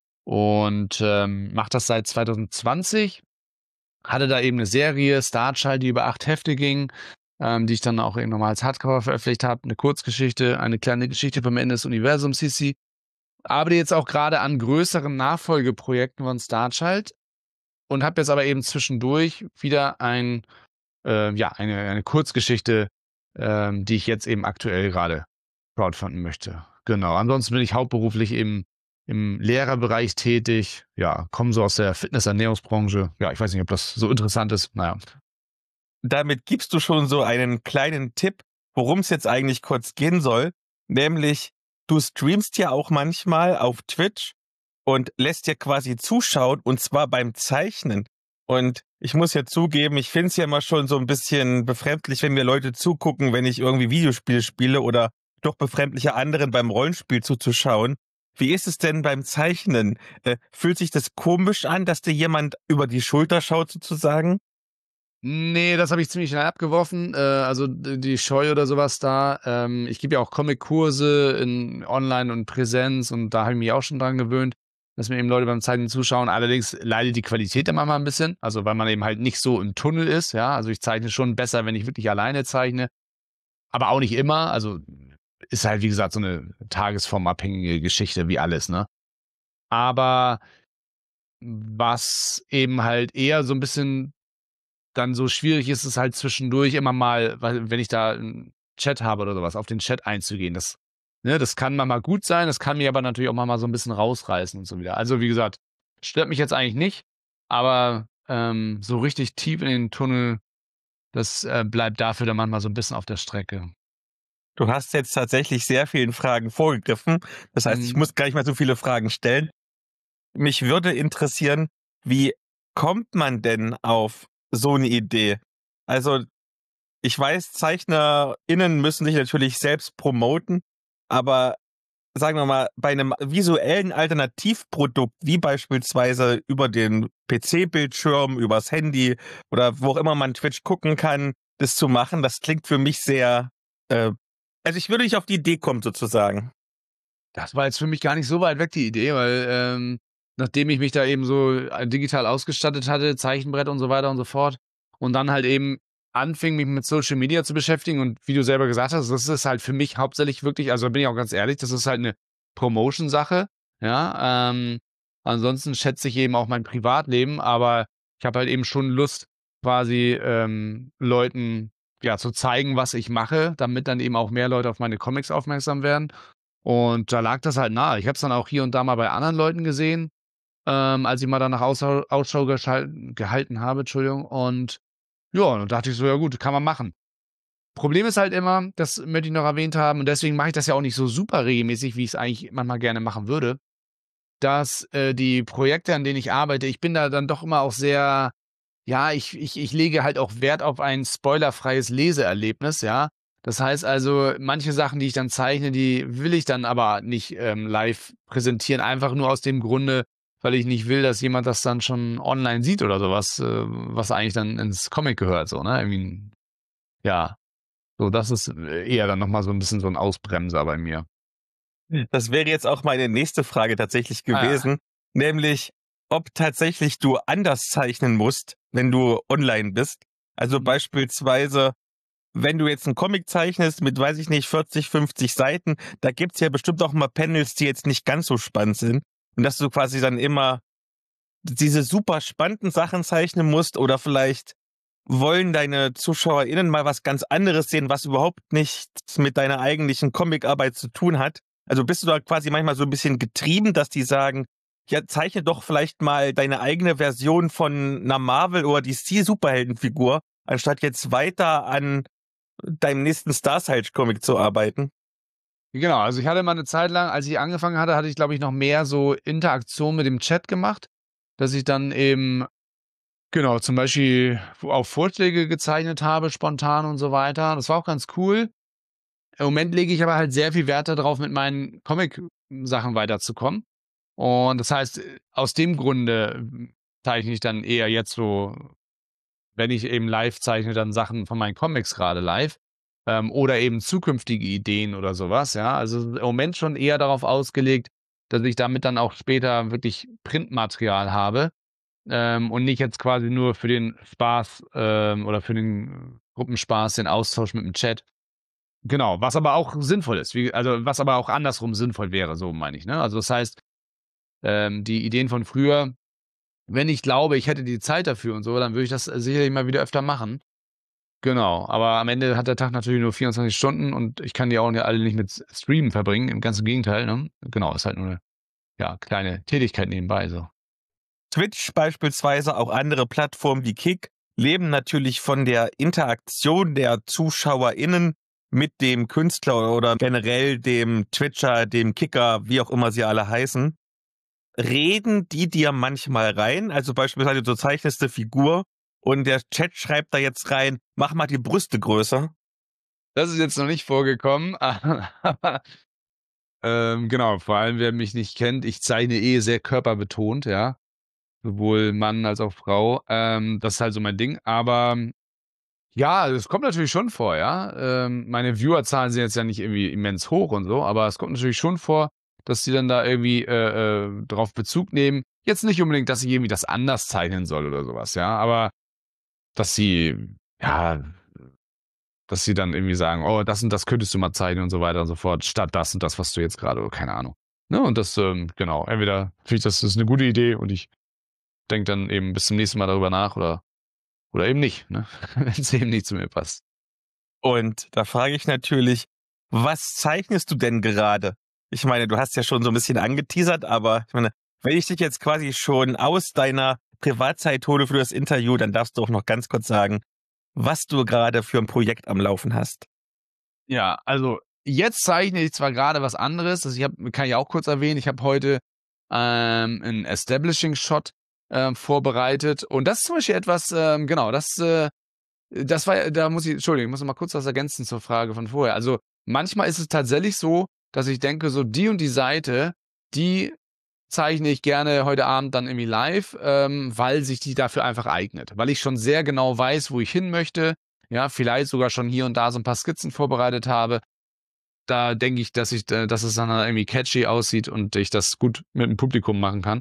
und ähm, mache das seit zwanzig zwanzig. Hatte da eben eine Serie, Starchild, die über acht Hefte ging, ähm, die ich dann auch eben nochmal als Hardcover veröffentlicht habe. Eine Kurzgeschichte, eine kleine Geschichte vom Ende des Universums, C C. Arbeite jetzt auch gerade an größeren Nachfolgeprojekten von Starchild und habe jetzt aber eben zwischendurch wieder ein, äh, ja, eine, eine Kurzgeschichte, ähm, die ich jetzt eben aktuell gerade crowdfunden möchte. Genau. Ansonsten bin ich hauptberuflich eben im Lehrerbereich tätig, ja, komme so aus der Fitness-Ernährungsbranche. Ja, ich weiß nicht, ob das so interessant ist. Naja. Damit gibst du schon so einen kleinen Tipp, worum es jetzt eigentlich kurz gehen soll. Nämlich, du streamst ja auch manchmal auf Twitch und lässt dir quasi zuschauen, und zwar beim Zeichnen. Und ich muss ja zugeben, ich finde es ja immer schon so ein bisschen befremdlich, wenn mir Leute zugucken, wenn ich irgendwie Videospiele spiele, oder doch befremdlicher, anderen beim Rollenspiel zuzuschauen. Wie ist es denn beim Zeichnen? Äh, fühlt sich das komisch an, dass dir jemand über die Schulter schaut sozusagen? Nee, das habe ich ziemlich schnell abgeworfen. Äh, also d- die Scheu oder sowas da. Ähm, ich gebe ja auch Comic-Kurse in Online und Präsenz und da habe ich mich auch schon dran gewöhnt, dass mir eben Leute beim Zeichnen zuschauen. Allerdings leidet die Qualität immer mal ein bisschen, also weil man eben halt nicht so im Tunnel ist. Ja, also ich zeichne schon besser, wenn ich wirklich alleine zeichne, aber auch nicht immer. Also ist halt, wie gesagt, so eine tagesformabhängige Geschichte wie alles, ne? Aber was eben halt eher so ein bisschen dann so schwierig ist, es halt zwischendurch immer mal, weil wenn ich da 'n Chat habe oder sowas, auf den Chat einzugehen. Das ne, das kann manchmal gut sein, das kann mich aber natürlich auch manchmal so ein bisschen rausreißen und so wieder. Also, wie gesagt, stört mich jetzt eigentlich nicht, aber, ähm, so richtig tief in den Tunnel, das, äh, bleibt dafür dann manchmal so ein bisschen auf der Strecke. Du hast jetzt tatsächlich sehr vielen Fragen vorgegriffen. Das heißt, ich Mhm. muss gar nicht mehr so viele Fragen stellen. Mich würde interessieren, wie kommt man denn auf so eine Idee? Also, ich weiß, ZeichnerInnen müssen sich natürlich selbst promoten, aber sagen wir mal, bei einem visuellen Alternativprodukt, wie beispielsweise über den P C-Bildschirm, übers Handy oder wo auch immer man Twitch gucken kann, das zu machen, das klingt für mich sehr, äh, also ich würde nicht auf die Idee kommen sozusagen. Das war jetzt für mich gar nicht so weit weg, die Idee, weil, ähm, nachdem ich mich da eben so, äh, digital ausgestattet hatte, Zeichenbrett und so weiter und so fort und dann halt eben anfing, mich mit Social Media zu beschäftigen und wie du selber gesagt hast, das ist halt für mich hauptsächlich wirklich, also, da bin ich auch ganz ehrlich, das ist halt 'ne Promotion-Sache, ja? Ähm, ansonsten schätze ich eben auch mein Privatleben, aber ich habe halt eben schon Lust, quasi, ähm, Leuten, ja, zu zeigen, was ich mache, damit dann eben auch mehr Leute auf meine Comics aufmerksam werden. Und da lag das halt nahe. Ich habe es dann auch hier und da mal bei anderen Leuten gesehen, ähm, als ich mal danach Ausschau Ausschau geschal gehalten habe, Entschuldigung. Und ja, dann dachte ich so: „Ja gut, kann man machen." Problem ist halt immer, das möchte ich noch erwähnt haben und deswegen mache ich das ja auch nicht so super regelmäßig, wie ich's eigentlich manchmal gerne machen würde, dass, äh, die Projekte, an denen ich arbeite, ich bin da dann doch immer auch sehr, ja, ich ich ich lege halt auch Wert auf ein spoilerfreies Leseerlebnis, ja. Das heißt also, manche Sachen, die ich dann zeichne, die will ich dann aber nicht, ähm, live präsentieren, einfach nur aus dem Grunde, weil ich nicht will, dass jemand das dann schon online sieht oder so was, äh, was eigentlich dann ins Comic gehört so, ne? Irgendwie 'n ja, so das ist, äh, eher dann noch mal so 'n bisschen so 'n Ausbremser bei mir. Das wäre jetzt auch meine nächste Frage tatsächlich Ah, ja. gewesen, nämlich ob tatsächlich du anders zeichnen musst, wenn du online bist. Also Mhm. beispielsweise, wenn du jetzt einen Comic zeichnest mit, weiß ich nicht, vierzig, fünfzig Seiten, da gibt's ja bestimmt auch mal Panels, die jetzt nicht ganz so spannend sind. Und dass du quasi dann immer diese super spannenden Sachen zeichnen musst oder vielleicht wollen deine ZuschauerInnen mal was ganz anderes sehen, was überhaupt nichts mit deiner eigentlichen Comicarbeit zu tun hat. Also bist du da quasi manchmal so ein bisschen getrieben, dass die sagen, ja, zeichne doch vielleicht mal deine eigene Version von einer Marvel- oder D C-Superheldenfigur, anstatt jetzt weiter an deinem nächsten Star-Siege-Comic zu arbeiten. Genau, also ich hatte mal eine Zeit lang, als ich angefangen hatte, hatte ich, glaube ich, noch mehr so Interaktion mit dem Chat gemacht, dass ich dann eben, genau, zum Beispiel auf Vorschläge gezeichnet habe, spontan und so weiter. Das war auch ganz cool. Im Moment lege ich aber halt sehr viel Wert darauf, mit meinen Comic-Sachen weiterzukommen. Und das heißt, äh, aus dem Grunde äh, zeichne ich dann eher jetzt so, wenn ich eben live zeichne, dann Sachen von meinen Comics gerade live, ähm, oder eben zukünftige Ideen oder sowas, ja. Also, im Moment schon eher darauf ausgelegt, dass ich damit dann auch später wirklich Printmaterial habe, ähm, und nicht jetzt quasi nur für den Spaß, ähm, oder für den Gruppenspaß, den Austausch mit dem Chat. Genau, was aber auch sinnvoll ist, wie also, was aber auch andersrum sinnvoll wäre, so meine ich, ne? Also, das heißt, ähm, die Ideen von früher, wenn ich glaube, ich hätte die Zeit dafür und so, dann würde ich das, äh, sicherlich mal wieder öfter machen. Genau, aber am Ende hat der Tag natürlich nur vierundzwanzig Stunden und ich kann die auch alle nicht mit S Streamen verbringen, im ganz Gegenteil, ne? Genau, ist halt nur 'ne, ja, kleine Tätigkeit nebenbei so. Twitch beispielsweise, auch andere Plattformen wie Kick, leben natürlich von der Interaktion der ZuschauerInnen mit dem Künstler oder generell dem Twitcher, dem Kicker, wie auch immer sie alle heißen. Reden die dir manchmal rein? Also beispielsweise, du zeichnest eine Figur und der Chat schreibt da jetzt rein, mach mal die Brüste größer. Das ist jetzt noch nicht vorgekommen, aber, ähm, genau, vor allem, wer mich nicht kennt, ich zeichne eh sehr körperbetont, ja, sowohl Mann als auch Frau. Ähm, das ist halt so mein Ding, aber ja, es kommt natürlich schon vor, ja. Ähm, meine Viewerzahlen sind jetzt ja nicht irgendwie immens hoch und so, aber es kommt natürlich schon vor, dass die dann da irgendwie, äh, äh, drauf Bezug nehmen. Jetzt nicht unbedingt, dass ich irgendwie das anders zeichnen soll oder sowas, ja, aber dass sie, ja, dass sie dann irgendwie sagen: „Oh, das und das könntest du mal zeichnen“ und so weiter und so fort, statt das und das, was du jetzt gerade, keine Ahnung. Ne, und das, ähm, genau, entweder finde ich, das ist 'ne gute Idee und ich denke dann eben bis zum nächsten Mal darüber nach oder oder eben nicht, ne, wenn's eben nicht zu mir passt. Und da frage ich natürlich, was zeichnest du denn gerade? Ich meine, du hast ja schon so ein bisschen angeteasert, aber ich meine, wenn ich dich jetzt quasi schon aus deiner Privatzeit hole für das Interview, dann darfst du auch noch ganz kurz sagen, was du gerade für ein Projekt am Laufen hast. Ja, also jetzt zeichne ich zwar gerade was anderes, also ich habe kann ich auch kurz erwähnen, ich habe heute, ähm, 'n Establishing Shot, ähm, vorbereitet und das ist zum Beispiel etwas, ähm, genau, das, äh das war da muss ich Entschuldigung, ich muss noch mal kurz was ergänzen zur Frage von vorher. Also, manchmal ist es tatsächlich so, dass ich denke, so die und die Seite, die zeichne ich gerne heute Abend dann irgendwie live, ähm, weil sich die dafür einfach eignet. Weil ich schon sehr genau weiß, wo ich hin möchte, ja, vielleicht sogar schon hier und da so 'n paar Skizzen vorbereitet habe. Da denke ich, dass ich da dass es dann irgendwie catchy aussieht und ich das gut mit dem Publikum machen kann.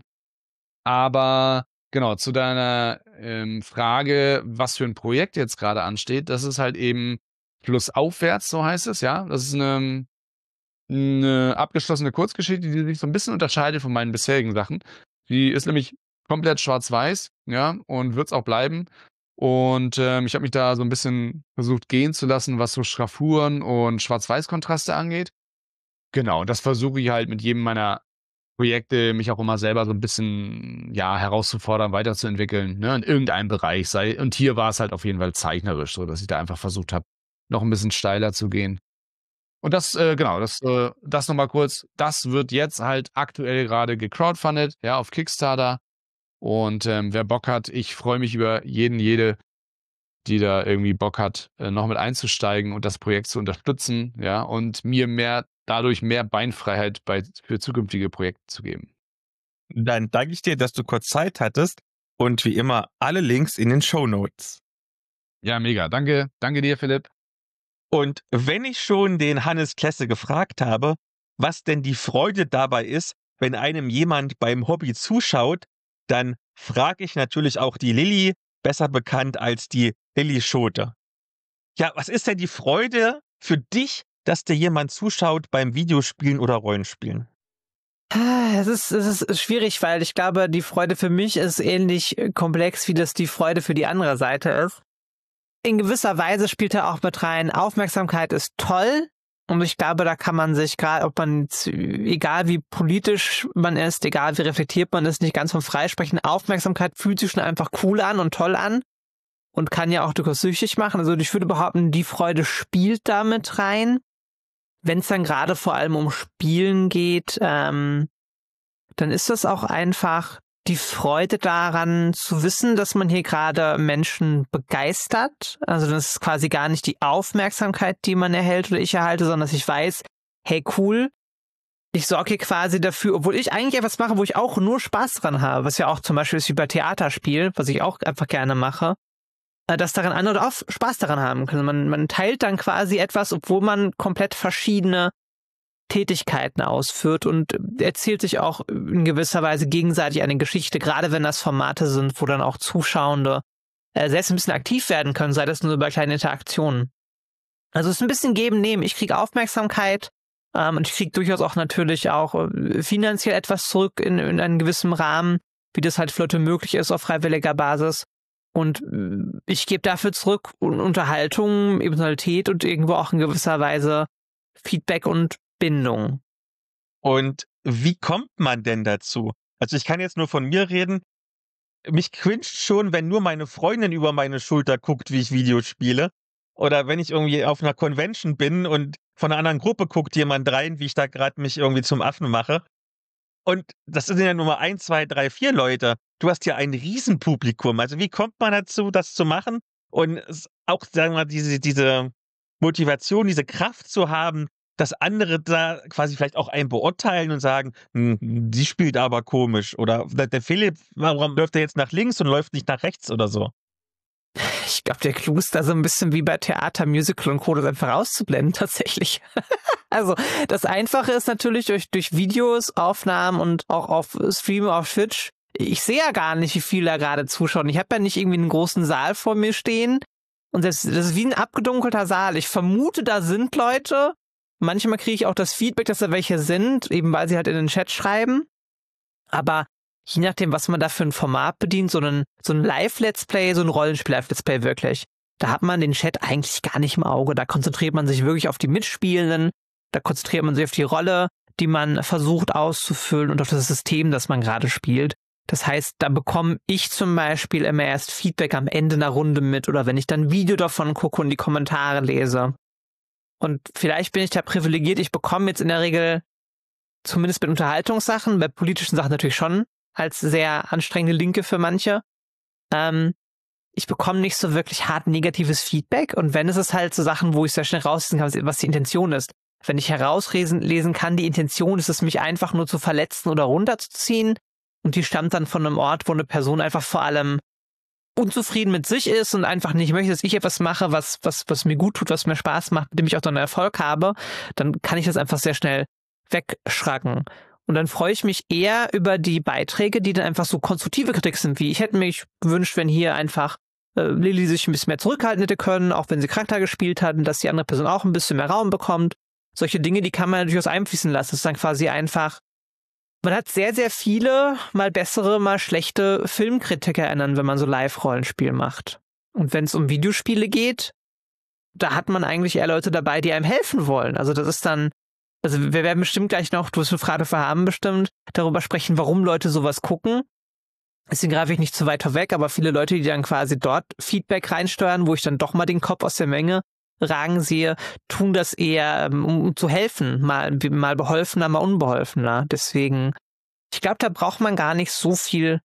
Aber genau, zu deiner, ähm, Frage, was für 'n Projekt jetzt grade ansteht, das ist halt eben Flussaufwärts, so heißt es, ja. Das ist 'ne 'ne abgeschlossene Kurzgeschichte, die sich so 'n bisschen unterscheidet von meinen bisherigen Sachen. Die ist nämlich komplett schwarz-weiß, ja, und wird's auch bleiben. Und, ähm, ich habe mich da so 'n bisschen versucht gehen zu lassen, was so Schraffuren und Schwarz-Weiß-Kontraste angeht. Genau, und das versuche ich halt mit jedem meiner Projekte, mich auch immer selber so 'n bisschen, ja, herauszufordern, weiterzuentwickeln, ne, in irgendeinem Bereich sei und hier war's halt auf jeden Fall zeichnerisch, so dass ich da einfach versucht habe, noch 'n bisschen steiler zu gehen. Und das, äh, genau, das, äh das noch mal kurz. Das wird jetzt halt aktuell grade gecrowdfundet, ja, auf Kickstarter. Und, ähm, wer Bock hat, ich freue mich über jeden, jede, die da irgendwie Bock hat, äh, noch mit einzusteigen und das Projekt zu unterstützen, ja, und mir mehr dadurch mehr Beinfreiheit bei für zukünftige Projekte zu geben. Dann danke ich dir, dass du kurz Zeit hattest und wie immer alle Links in den Shownotes. Ja, mega. Danke. Danke dir, Philipp. Und wenn ich schon den Hannes Klesse gefragt habe, was denn die Freude dabei ist, wenn einem jemand beim Hobby zuschaut, dann frage ich natürlich auch die Lilly, besser bekannt als die Lilly Schote. Ja, was ist denn die Freude für dich, dass dir jemand zuschaut beim Videospielen oder Rollenspielen? Es ist, es ist schwierig, weil ich glaube, die Freude für mich ist ähnlich komplex, wie das die Freude für die andere Seite ist. In gewisser Weise spielt er auch mit rein. Aufmerksamkeit ist toll. Und ich glaube, da kann man sich gerade, ob man, egal wie politisch man ist, egal wie reflektiert man ist, nicht ganz vom Freisprechen. Aufmerksamkeit fühlt sich schon einfach cool an und toll an und kann ja auch durchaus süchtig machen. Also ich würde behaupten, die Freude spielt da mit rein. Wenn es dann gerade vor allem um Spielen geht, ähm, dann ist das auch einfach die Freude daran zu wissen, dass man hier gerade Menschen begeistert. Also das ist quasi gar nicht die Aufmerksamkeit, die man erhält oder ich erhalte, sondern dass ich weiß, hey cool, ich sorge hier quasi dafür, obwohl ich eigentlich etwas mache, wo ich auch nur Spaß dran habe, was ja auch zum Beispiel ist wie bei Theaterspiel, was ich auch einfach gerne mache, dass daran andere auch Spaß daran haben können. Man, man teilt dann quasi etwas, obwohl man komplett verschiedene Tätigkeiten ausführt und erzählt sich auch in gewisser Weise gegenseitig eine Geschichte, gerade wenn das Formate sind, wo dann auch Zuschauende äh, selbst ein bisschen aktiv werden können, sei das nur über kleine Interaktionen. Also es ist ein bisschen geben, nehmen. Ich kriege Aufmerksamkeit ähm, und ich kriege durchaus auch natürlich auch äh, finanziell etwas zurück in, in einem gewissen Rahmen, wie das halt für Leute möglich ist auf freiwilliger Basis. Und ich gebe dafür zurück Unterhaltung, Emotionalität und irgendwo auch in gewisser Weise Feedback und Bindung. Und wie kommt man denn dazu? Also ich kann jetzt nur von mir reden. Mich cringet schon, wenn nur meine Freundin über meine Schulter guckt, wie ich Videos spiele. Oder wenn ich irgendwie auf einer Convention bin und von einer anderen Gruppe guckt jemand rein, wie ich da gerade mich irgendwie zum Affen mache. Und das sind ja nur mal ein, zwei, drei, vier Leute. Du hast ja ein Riesenpublikum. Also wie kommt man dazu, das zu machen? Und auch, sagen wir mal, diese, diese Motivation, diese Kraft zu haben, dass andere da quasi vielleicht auch einen beurteilen und sagen, hm, die spielt aber komisch. Oder der Philipp, warum läuft er jetzt nach links und läuft nicht nach rechts oder so? Ich glaube, der Clou ist da so ein bisschen wie bei Theater, Musical und Co. das einfach auszublenden, tatsächlich. Also das Einfache ist natürlich durch, durch Videos, Aufnahmen und auch auf Stream auf Twitch. Ich sehe ja gar nicht, wie viele da gerade zuschauen. Ich habe ja nicht irgendwie einen großen Saal vor mir stehen. Und das, das ist wie ein abgedunkelter Saal. Ich vermute, da sind Leute. Manchmal kriege ich auch das Feedback, dass da welche sind, eben weil sie halt in den Chat schreiben. Aber je nachdem, was man da für ein Format bedient, so ein, so ein Live-Let's Play, so ein Rollenspiel-Live-Let's Play wirklich, da hat man den Chat eigentlich gar nicht im Auge. Da konzentriert man sich wirklich auf die Mitspielenden, da konzentriert man sich auf die Rolle, die man versucht auszufüllen und auf das System, das man gerade spielt. Das heißt, da bekomme ich zum Beispiel immer erst Feedback am Ende einer Runde mit oder wenn ich dann ein Video davon gucke und die Kommentare lese. Und vielleicht bin ich da privilegiert, ich bekomme jetzt in der Regel, zumindest bei Unterhaltungssachen, bei politischen Sachen natürlich schon, als sehr anstrengende Linke für manche. Ähm, ich bekomme nicht so wirklich hart negatives Feedback und wenn es ist halt so Sachen, wo ich sehr schnell rauslesen kann, was die Intention ist. Wenn ich herauslesen lesen kann, die Intention ist es, mich einfach nur zu verletzen oder runterzuziehen und die stammt dann von einem Ort, wo eine Person einfach vor allem unzufrieden mit sich ist und einfach nicht möchte, dass ich etwas mache, was, was, was mir gut tut, was mir Spaß macht, mit dem ich auch dann Erfolg habe, dann kann ich das einfach sehr schnell wegschracken. Und dann freue ich mich eher über die Beiträge, die dann einfach so konstruktive Kritik sind, wie ich hätte mich gewünscht, wenn hier einfach äh, Lilly sich ein bisschen mehr zurückhalten hätte können, auch wenn sie Charakter gespielt hat und dass die andere Person auch ein bisschen mehr Raum bekommt. Solche Dinge, die kann man durchaus einfließen lassen. Das ist dann quasi einfach, man hat sehr, sehr viele, mal bessere, mal schlechte Filmkritiker erinnern, wenn man so Live-Rollenspiel macht. Und wenn es um Videospiele geht, da hat man eigentlich eher Leute dabei, die einem helfen wollen. Also das ist dann, also wir werden bestimmt gleich noch, du wirst eine Frage für haben bestimmt, darüber sprechen, warum Leute sowas gucken. Deswegen greife ich nicht zu weit vorweg, aber viele Leute, die dann quasi dort Feedback reinsteuern, wo ich dann doch mal den Kopf aus der Menge ragen sehe, tun das eher, um, um zu helfen, mal, mal beholfener, mal unbeholfener. Deswegen, ich glaube, da braucht man gar nicht so viel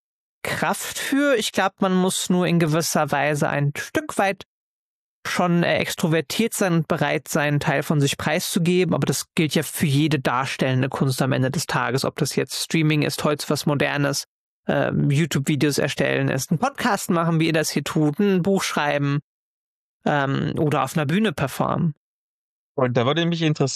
Kraft für. Ich glaube, man muss nur in gewisser Weise ein Stück weit schon äh, extrovertiert sein und bereit sein, einen Teil von sich preiszugeben. Aber das gilt ja für jede darstellende Kunst am Ende des Tages. Ob das jetzt Streaming ist, heute was Modernes, äh, YouTube-Videos erstellen ist, einen Podcast machen, wie ihr das hier tut, ein Buch schreiben, Ähm, oder auf einer Bühne performen. Und da würde mich interessieren,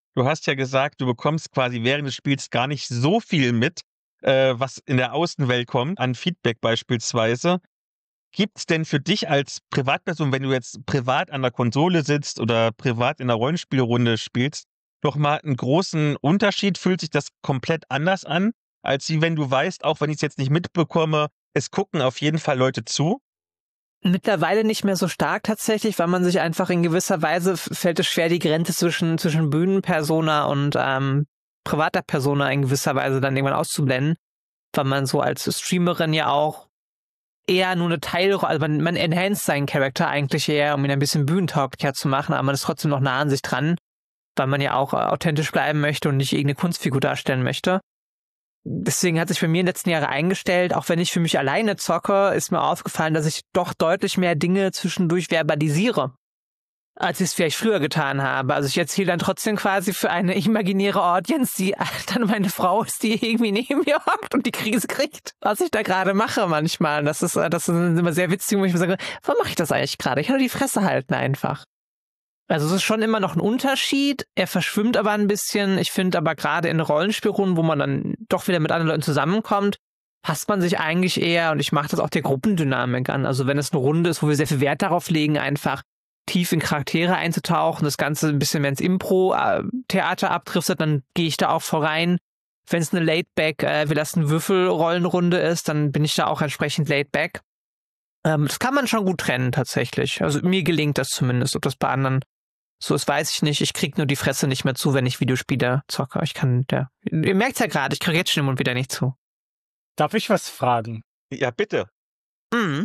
Du hast ja gesagt, du bekommst quasi während des Spiels gar nicht so viel mit, äh, was in der Außenwelt kommt, an Feedback beispielsweise. Gibt es denn für dich als Privatperson, wenn du jetzt privat an der Konsole sitzt oder privat in der Rollenspielrunde spielst, doch mal einen großen Unterschied? Fühlt sich das komplett anders an, als wie wenn du weißt, auch wenn ich es jetzt nicht mitbekomme, es gucken auf jeden Fall Leute zu? Mittlerweile nicht mehr so stark tatsächlich, weil man sich einfach in gewisser Weise f- fällt es schwer, die Grenze zwischen, zwischen Bühnenpersona und ähm, privater Persona in gewisser Weise dann irgendwann auszublenden, weil man so als Streamerin ja auch eher nur eine Teilrolle, also man, man enhanced seinen Charakter eigentlich eher, um ihn ein bisschen bühnentauglicher zu machen, aber man ist trotzdem noch nah an sich dran, weil man ja auch äh, authentisch bleiben möchte und nicht irgendeine Kunstfigur darstellen möchte. Deswegen hat sich bei mir in den letzten Jahren eingestellt, auch wenn ich für mich alleine zocke, ist mir aufgefallen, dass ich doch deutlich mehr Dinge zwischendurch verbalisiere, als ich es vielleicht früher getan habe. Also ich erzähle dann trotzdem quasi für eine imaginäre Audience, die dann meine Frau ist, die irgendwie neben mir hockt und die Krise kriegt, was ich da gerade mache manchmal. Das ist, das ist immer sehr witzig, wo ich mir sage, warum mache ich das eigentlich gerade? Ich kann nur die Fresse halten einfach. Also es ist schon immer noch ein Unterschied. Er verschwimmt aber ein bisschen. Ich finde aber gerade in Rollenspielrunden, wo man dann doch wieder mit anderen Leuten zusammenkommt, passt man sich eigentlich eher, und ich mache das auch der Gruppendynamik an. Also wenn es eine Runde ist, wo wir sehr viel Wert darauf legen, einfach tief in Charaktere einzutauchen, das Ganze ein bisschen, wenn es Impro-Theater abdriftet, dann gehe ich da auch vorein. Wenn es eine Laid-Back, äh, wir lassen Würfelrollenrunde ist, dann bin ich da auch entsprechend Laid-Back. Ähm, das kann man schon gut trennen tatsächlich. Also mir gelingt das zumindest. Ob das bei anderen so ist, weiß ich nicht. Ich krieg nur die Fresse nicht mehr zu, wenn ich Videospiele zocke. Ich kann, ja. Ihr merkt's ja gerade, ich kriege jetzt schon den Mund wieder nicht zu. Darf ich was fragen? Ja, bitte. Mhm.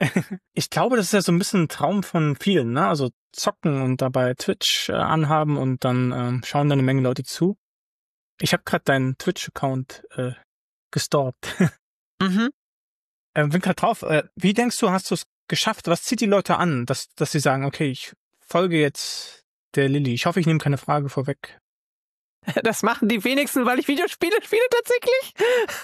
Ich glaube, das ist ja so ein bisschen ein Traum von vielen, ne? Also zocken und dabei Twitch äh, anhaben und dann ähm, schauen da eine Menge Leute zu. Ich habe gerade deinen Twitch-Account äh, gestalkt. Mhm. äh, bin gerade drauf. Äh, wie denkst du, hast du es geschafft? Was zieht die Leute an, dass, dass sie sagen, okay, ich folge jetzt der Lilly? Ich hoffe, ich nehme keine Frage vorweg. Das machen die wenigsten, weil ich Videospiele spiele tatsächlich.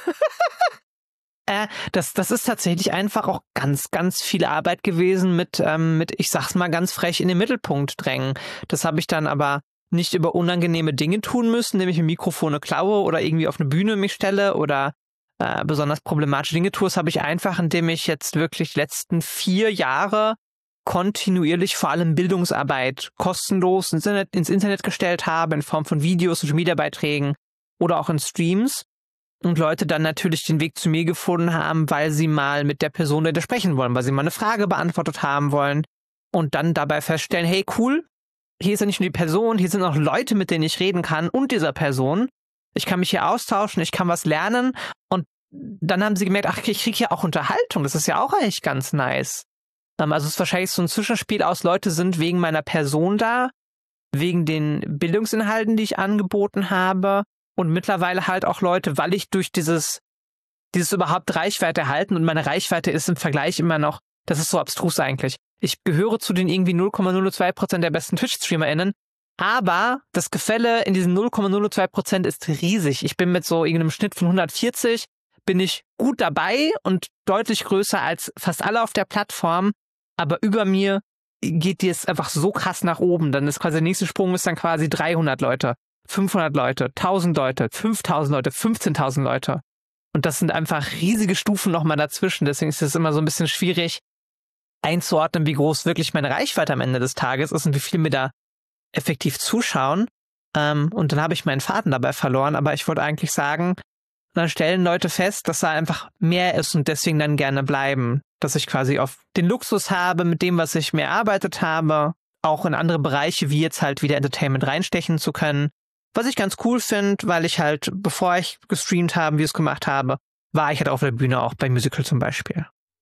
äh, das, das ist tatsächlich einfach auch ganz, ganz viel Arbeit gewesen mit, ähm, mit, ich sag's mal ganz frech, in den Mittelpunkt drängen. Das habe ich dann aber nicht über unangenehme Dinge tun müssen, nämlich ein Mikrofone klaue oder irgendwie auf eine Bühne mich stelle oder äh, besonders problematische Dinge tue. Das habe ich einfach, indem ich jetzt wirklich die letzten vier Jahre kontinuierlich vor allem Bildungsarbeit kostenlos ins Internet, ins Internet gestellt habe, in Form von Videos, Social-Media-Beiträgen oder auch in Streams. Und Leute dann natürlich den Weg zu mir gefunden haben, weil sie mal mit der Person sprechen wollen, weil sie mal eine Frage beantwortet haben wollen und dann dabei feststellen, hey cool, hier ist ja nicht nur die Person, hier sind auch Leute, mit denen ich reden kann und dieser Person. Ich kann mich hier austauschen, ich kann was lernen und dann haben sie gemerkt, ach, ich kriege ja auch Unterhaltung, das ist ja auch eigentlich ganz nice. Also es ist wahrscheinlich so ein Zwischenspiel aus, Leute sind wegen meiner Person da, wegen den Bildungsinhalten, die ich angeboten habe und mittlerweile halt auch Leute, weil ich durch dieses, dieses überhaupt Reichweite erhalten und meine Reichweite ist im Vergleich immer noch, das ist so abstrus eigentlich. Ich gehöre zu den irgendwie null Komma null zwei Prozent der besten Twitch-StreamerInnen, aber das Gefälle in diesen null Komma null zwei Prozent ist riesig. Ich bin mit so irgendeinem Schnitt von hundertvierzig, bin ich gut dabei und deutlich größer als fast alle auf der Plattform. Aber über mir geht die jetzt einfach so krass nach oben. Dann ist quasi der nächste Sprung ist dann quasi dreihundert Leute, fünfhundert Leute, tausend Leute, fünftausend Leute, fünfzehntausend Leute. Und das sind einfach riesige Stufen nochmal dazwischen. Deswegen ist es immer so ein bisschen schwierig einzuordnen, wie groß wirklich meine Reichweite am Ende des Tages ist und wie viel mir da effektiv zuschauen. Ähm, und dann habe ich meinen Faden dabei verloren. Aber ich wollte eigentlich sagen, dann stellen Leute fest, dass da einfach mehr ist und deswegen dann gerne bleiben. Dass ich quasi auf den Luxus habe, mit dem, was ich mir erarbeitet habe, auch in andere Bereiche wie jetzt halt wieder Entertainment reinstechen zu können. Was ich ganz cool finde, weil ich halt, bevor ich gestreamt habe, wie ich es gemacht habe, war ich halt auf der Bühne, auch bei Musical zum Beispiel.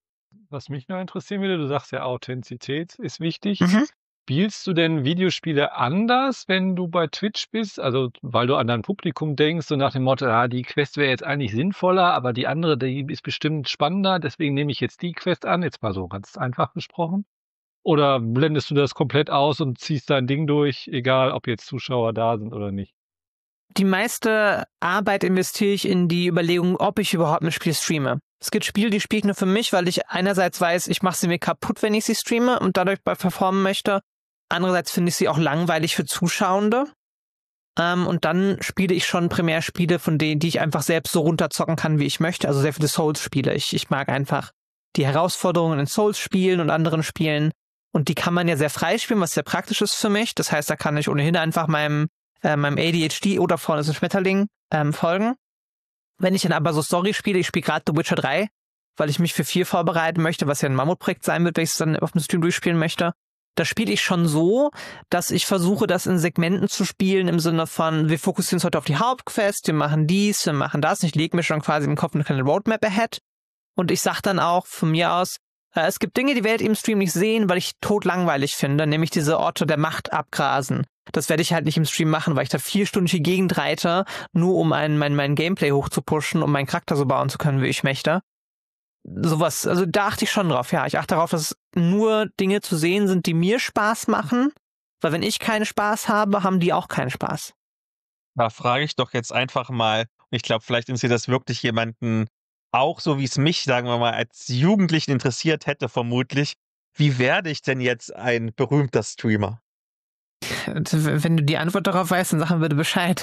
Was mich noch interessieren würde, du sagst ja, Authentizität ist wichtig. Mhm. Spielst du denn Videospiele anders, wenn du bei Twitch bist? Also, weil du an dein Publikum denkst, so nach dem Motto, ah, die Quest wäre jetzt eigentlich sinnvoller, aber die andere, die ist bestimmt spannender, deswegen nehme ich jetzt die Quest an. Jetzt mal so ganz einfach gesprochen. Oder blendest du das komplett aus und ziehst dein Ding durch, egal ob jetzt Zuschauer da sind oder nicht? Die meiste Arbeit investiere ich in die Überlegung, ob ich überhaupt ein Spiel streame. Es gibt Spiele, die spiele ich nur für mich, weil ich einerseits weiß, ich mache sie mir kaputt, wenn ich sie streame und dadurch performen möchte. Andererseits finde ich sie auch langweilig für Zuschauende. Ähm, und dann spiele ich schon primär Spiele, von denen, die ich einfach selbst so runterzocken kann, wie ich möchte. Also sehr viele Souls-Spiele. Ich, ich mag einfach die Herausforderungen in Souls-Spielen und anderen Spielen. Und die kann man ja sehr frei spielen, was sehr praktisch ist für mich. Das heißt, da kann ich ohnehin einfach meinem, äh, meinem A D H D oder vorne ist ein Schmetterling ähm, folgen. Wenn ich dann aber so Story spiele, ich spiele gerade The Witcher drei, weil ich mich für vier vorbereiten möchte, was ja ein Mammutprojekt sein wird, wenn ich es dann auf dem Stream durchspielen möchte. Da spiele ich schon so, dass ich versuche, das in Segmenten zu spielen, im Sinne von, wir fokussieren uns heute auf die Hauptquest, wir machen dies, wir machen das. Ich lege mir schon quasi im Kopf eine kleine Roadmap ahead. Und ich sage dann auch von mir aus, äh, es gibt Dinge, die werdet ihr im Stream nicht sehen, weil ich totlangweilig finde, nämlich diese Orte der Macht abgrasen. Das werde ich halt nicht im Stream machen, weil ich da vier Stunden durch die Gegend reite, nur um ein, mein, mein Gameplay hochzupushen, um meinen Charakter so bauen zu können, wie ich möchte. Sowas, also da achte ich schon drauf, ja. Ich achte darauf, dass nur Dinge zu sehen sind, die mir Spaß machen, weil wenn ich keinen Spaß habe, haben die auch keinen Spaß. Da frage ich doch jetzt einfach mal, ich glaube, vielleicht interessiert das wirklich jemanden auch so, wie es mich, sagen wir mal, als Jugendlichen interessiert hätte, vermutlich. Wie werde ich denn jetzt ein berühmter Streamer? Wenn du die Antwort darauf weißt, dann sag mir bitte Bescheid.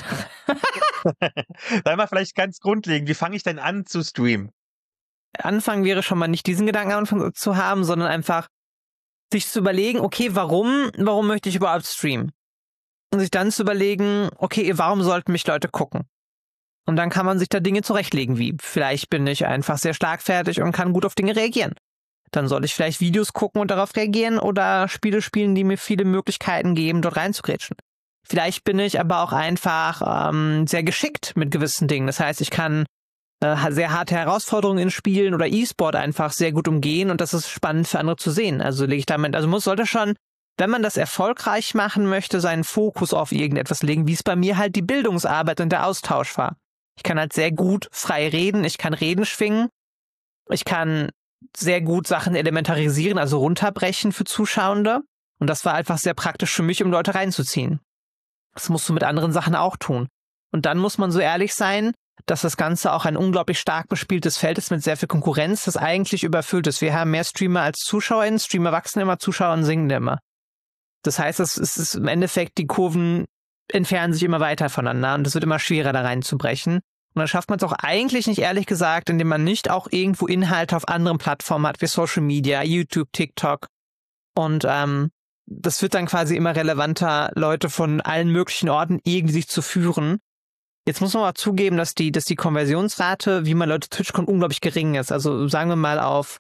Sag mal vielleicht ganz grundlegend, wie fange ich denn an zu streamen? Anfangen wäre schon mal nicht diesen Gedanken am Anfang zu haben, sondern einfach sich zu überlegen, okay, warum, warum möchte ich überhaupt streamen? Und sich dann zu überlegen, okay, warum sollten mich Leute gucken? Und dann kann man sich da Dinge zurechtlegen, wie vielleicht bin ich einfach sehr schlagfertig und kann gut auf Dinge reagieren. Dann soll ich vielleicht Videos gucken und darauf reagieren oder Spiele spielen, die mir viele Möglichkeiten geben, dort reinzugrätschen. Vielleicht bin ich aber auch einfach ähm, sehr geschickt mit gewissen Dingen. Das heißt, ich kann äh, sehr harte Herausforderungen in Spielen oder E-Sport einfach sehr gut umgehen und das ist spannend für andere zu sehen. Also lege ich damit, also muss sollte schon, wenn man das erfolgreich machen möchte, seinen Fokus auf irgendetwas legen, wie es bei mir halt die Bildungsarbeit und der Austausch war. Ich kann halt sehr gut frei reden, ich kann Reden schwingen, ich kann sehr gut Sachen elementarisieren, also runterbrechen für Zuschauende. Und das war einfach sehr praktisch für mich, um Leute reinzuziehen. Das musst du mit anderen Sachen auch tun. Und dann muss man so ehrlich sein, dass das Ganze auch ein unglaublich stark bespieltes Feld ist mit sehr viel Konkurrenz, das eigentlich überfüllt ist. Wir haben mehr Streamer als ZuschauerInnen, Streamer wachsen immer, Zuschauer sinken immer. Das heißt, es ist im Endeffekt, die Kurven entfernen sich immer weiter voneinander und es wird immer schwerer, da reinzubrechen. Und dann schafft man es auch eigentlich nicht, ehrlich gesagt, indem man nicht auch irgendwo Inhalte auf anderen Plattformen hat, wie Social Media, YouTube, TikTok. Und ähm, das wird dann quasi immer relevanter, Leute von allen möglichen Orten irgendwie sich zu führen. Jetzt muss man aber zugeben, dass die, dass die Konversionsrate, wie man Leute Twitch kommt, unglaublich gering ist. Also sagen wir mal, auf,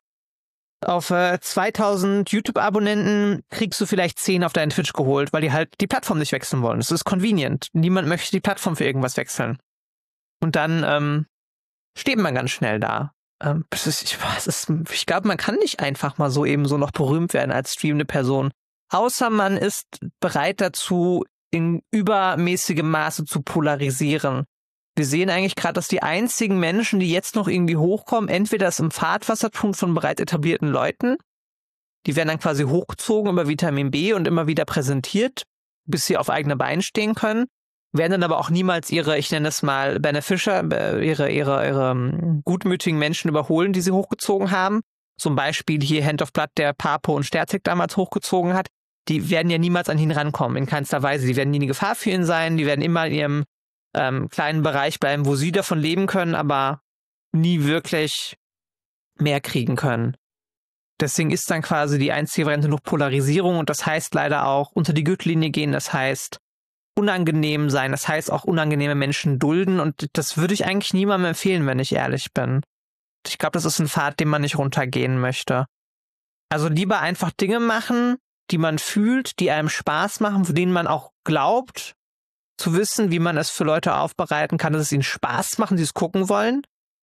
auf äh, zweitausend YouTube-Abonnenten kriegst du vielleicht zehn auf deinen Twitch geholt, weil die halt die Plattform nicht wechseln wollen. Das ist convenient. Niemand möchte die Plattform für irgendwas wechseln. Und dann ähm, steht man ganz schnell da. Ähm, das ist, ich ist, ich glaube, man kann nicht einfach mal so eben so noch berühmt werden als streamende Person. Außer man ist bereit dazu, in übermäßigem Maße zu polarisieren. Wir sehen eigentlich gerade, dass die einzigen Menschen, die jetzt noch irgendwie hochkommen, entweder das im Fahrtwasser tun von bereits etablierten Leuten, die werden dann quasi hochgezogen über Vitamin B und immer wieder präsentiert, bis sie auf eigene Beine stehen können, werden dann aber auch niemals ihre, ich nenne es mal Beneficiar, ihre, ihre, ihre gutmütigen Menschen überholen, die sie hochgezogen haben. Zum Beispiel hier Hand of Blood, der Papo und Sterzig damals hochgezogen hat. Die werden ja niemals an ihn rankommen, in keinster Weise. Die werden nie eine Gefahr für ihn sein, die werden immer in ihrem ähm, kleinen Bereich bleiben, wo sie davon leben können, aber nie wirklich mehr kriegen können. Deswegen ist dann quasi die einzige Variante noch Polarisierung und das heißt leider auch unter die Gürtellinie gehen, das heißt unangenehm sein, das heißt auch unangenehme Menschen dulden und das würde ich eigentlich niemandem empfehlen, wenn ich ehrlich bin. Ich glaube, das ist ein Pfad, den man nicht runtergehen möchte. Also lieber einfach Dinge machen, die man fühlt, die einem Spaß machen, von denen man auch glaubt, zu wissen, wie man es für Leute aufbereiten kann, dass es ihnen Spaß macht, sie es gucken wollen.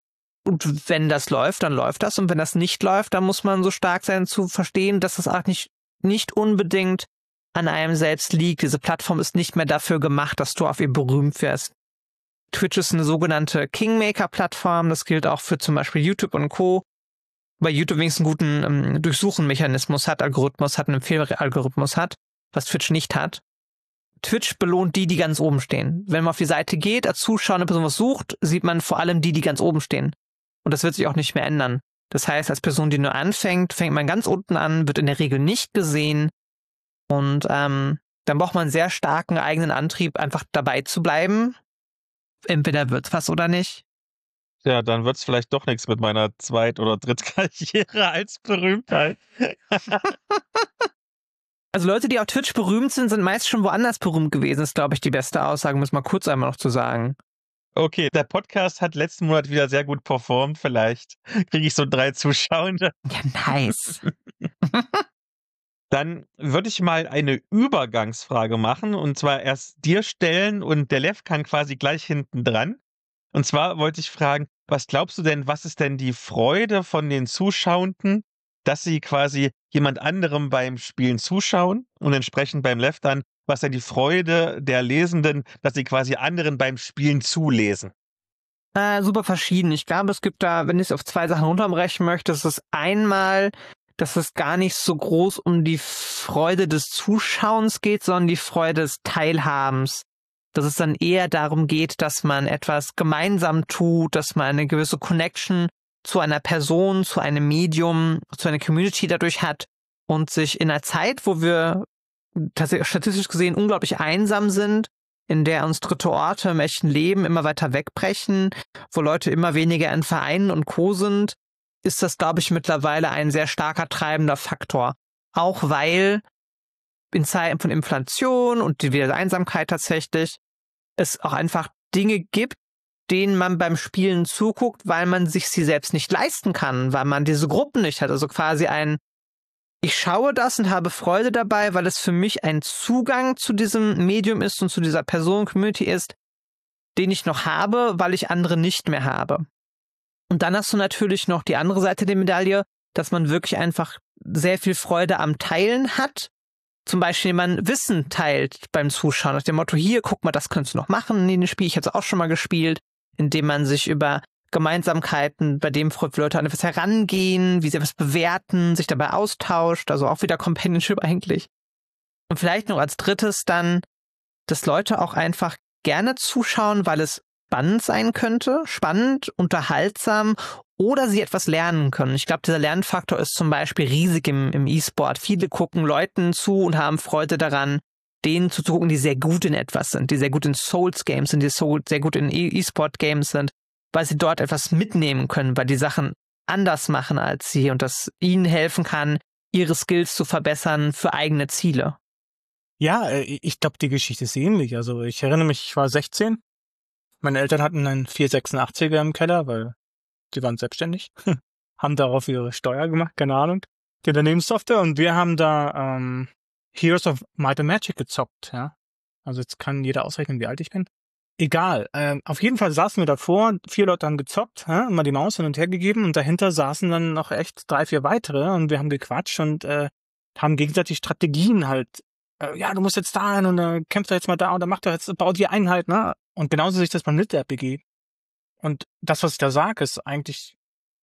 Und wenn das läuft, dann läuft das. Und wenn das nicht läuft, dann muss man so stark sein zu verstehen, dass das auch nicht, nicht unbedingt an einem selbst liegt. Diese Plattform ist nicht mehr dafür gemacht, dass du auf ihr berühmt wirst. Twitch ist eine sogenannte Kingmaker-Plattform. Das gilt auch für zum Beispiel YouTube und Co. Bei YouTube wenigstens einen guten ähm, Durchsuchenmechanismus hat, Algorithmus hat, einen Empfehlalgorithmus hat, was Twitch nicht hat. Twitch belohnt die, die ganz oben stehen. Wenn man auf die Seite geht, als Zuschauer eine Person was sucht, sieht man vor allem die, die ganz oben stehen. Und das wird sich auch nicht mehr ändern. Das heißt, als Person, die nur anfängt, fängt man ganz unten an, wird in der Regel nicht gesehen. Und ähm, dann braucht man einen sehr starken eigenen Antrieb, einfach dabei zu bleiben. Entweder wird's was oder nicht. Ja, dann wird's vielleicht doch nichts mit meiner Zweit- oder Drittkarriere als Berühmtheit. Also Leute, die auf Twitch berühmt sind, sind meist schon woanders berühmt gewesen, ist, glaube ich, die beste Aussage, muss man kurz einmal noch zu sagen. Okay, der Podcast hat letzten Monat wieder sehr gut performt. Vielleicht kriege ich so drei Zuschauende. Ja, nice. Dann würde ich mal eine Übergangsfrage machen und zwar erst dir stellen und der Lev kann quasi gleich hinten dran. Und zwar wollte ich fragen, was glaubst du denn, was ist denn die Freude von den Zuschauenden, dass sie quasi jemand anderem beim Spielen zuschauen und entsprechend beim Lev dann, was denn die Freude der Lesenden, dass sie quasi anderen beim Spielen zulesen? Äh, super verschieden. Ich glaube, es gibt da, wenn ich es auf zwei Sachen runterbrechen möchte, ist es einmal, dass es gar nicht so groß um die Freude des Zuschauens geht, sondern die Freude des Teilhabens. Dass es dann eher darum geht, dass man etwas gemeinsam tut, dass man eine gewisse Connection zu einer Person, zu einem Medium, zu einer Community dadurch hat und sich in einer Zeit, wo wir tatsächlich statistisch gesehen unglaublich einsam sind, in der uns dritte Orte im echten Leben immer weiter wegbrechen, wo Leute immer weniger in Vereinen und Co. sind, ist das, glaube ich, mittlerweile ein sehr starker treibender Faktor. Auch weil in Zeiten von Inflation und dieser Einsamkeit tatsächlich es auch einfach Dinge gibt, denen man beim Spielen zuguckt, weil man sich sie selbst nicht leisten kann, weil man diese Gruppen nicht hat. Also quasi ein, ich schaue das und habe Freude dabei, weil es für mich ein Zugang zu diesem Medium ist und zu dieser Person-Community ist, den ich noch habe, weil ich andere nicht mehr habe. Und dann hast du natürlich noch die andere Seite der Medaille, dass man wirklich einfach sehr viel Freude am Teilen hat. Zum Beispiel, wenn man Wissen teilt beim Zuschauen, nach dem Motto, hier, guck mal, das könntest du noch machen in dem Spiel. Ich habe es auch schon mal gespielt, indem man sich über Gemeinsamkeiten, bei dem freut, wie Leute an etwas herangehen, wie sie etwas bewerten, sich dabei austauscht, also auch wieder Companionship eigentlich. Und vielleicht noch als drittes dann, dass Leute auch einfach gerne zuschauen, weil es spannend sein könnte, spannend, unterhaltsam oder sie etwas lernen können. Ich glaube, dieser Lernfaktor ist zum Beispiel riesig im, im E-Sport. Viele gucken Leuten zu und haben Freude daran, denen zuzugucken, die sehr gut in etwas sind, die sehr gut in Souls-Games sind, die so, sehr gut in E-Sport-Games sind, weil sie dort etwas mitnehmen können, weil die Sachen anders machen als sie und das ihnen helfen kann, ihre Skills zu verbessern für eigene Ziele. Ja, ich glaube, die Geschichte ist ähnlich. Also ich erinnere mich, ich war sechzehn. Meine Eltern hatten einen vierhundertsechsundachtziger im Keller, weil die waren selbstständig, haben darauf ihre Steuer gemacht, keine Ahnung, die Unternehmenssoftware. Und wir haben da ähm, Heroes of Might and Magic gezockt. Ja, also jetzt kann jeder ausrechnen, wie alt ich bin. Egal, ähm, auf jeden Fall saßen wir davor, vier Leute haben gezockt, ja, mal die Maus hin und her gegeben und dahinter saßen dann noch echt drei, vier weitere und wir haben gequatscht und äh, haben gegenseitig Strategien halt. Äh, ja, du musst jetzt da hin und dann kämpft er jetzt mal da und dann macht er jetzt, baut die Einheit, ne? Und genauso sich das beim Lit-R P G. Und das, was ich da sage, ist eigentlich,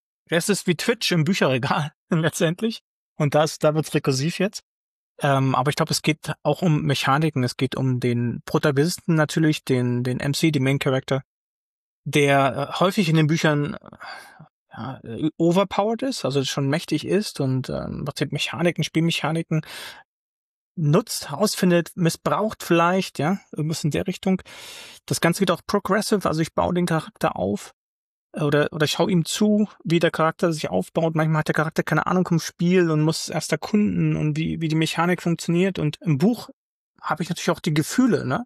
es ist wie Twitch im Bücherregal letztendlich. Und das, da wird's rekursiv jetzt. Ähm, aber ich glaube, es geht auch um Mechaniken. Es geht um den Protagonisten natürlich, den den M C, den Main Character, der äh, häufig in den Büchern äh, ja, overpowered ist, also schon mächtig ist und ähm, Mechaniken, Spielmechaniken nutzt, herausfindet, missbraucht vielleicht, ja, irgendwas in der Richtung. Das Ganze geht auch progressive, also ich baue den Charakter auf oder oder ich schaue ihm zu, wie der Charakter sich aufbaut. Manchmal hat der Charakter keine Ahnung vom Spiel und muss erst erkunden und wie wie die Mechanik funktioniert. Und im Buch habe ich natürlich auch die Gefühle, ne,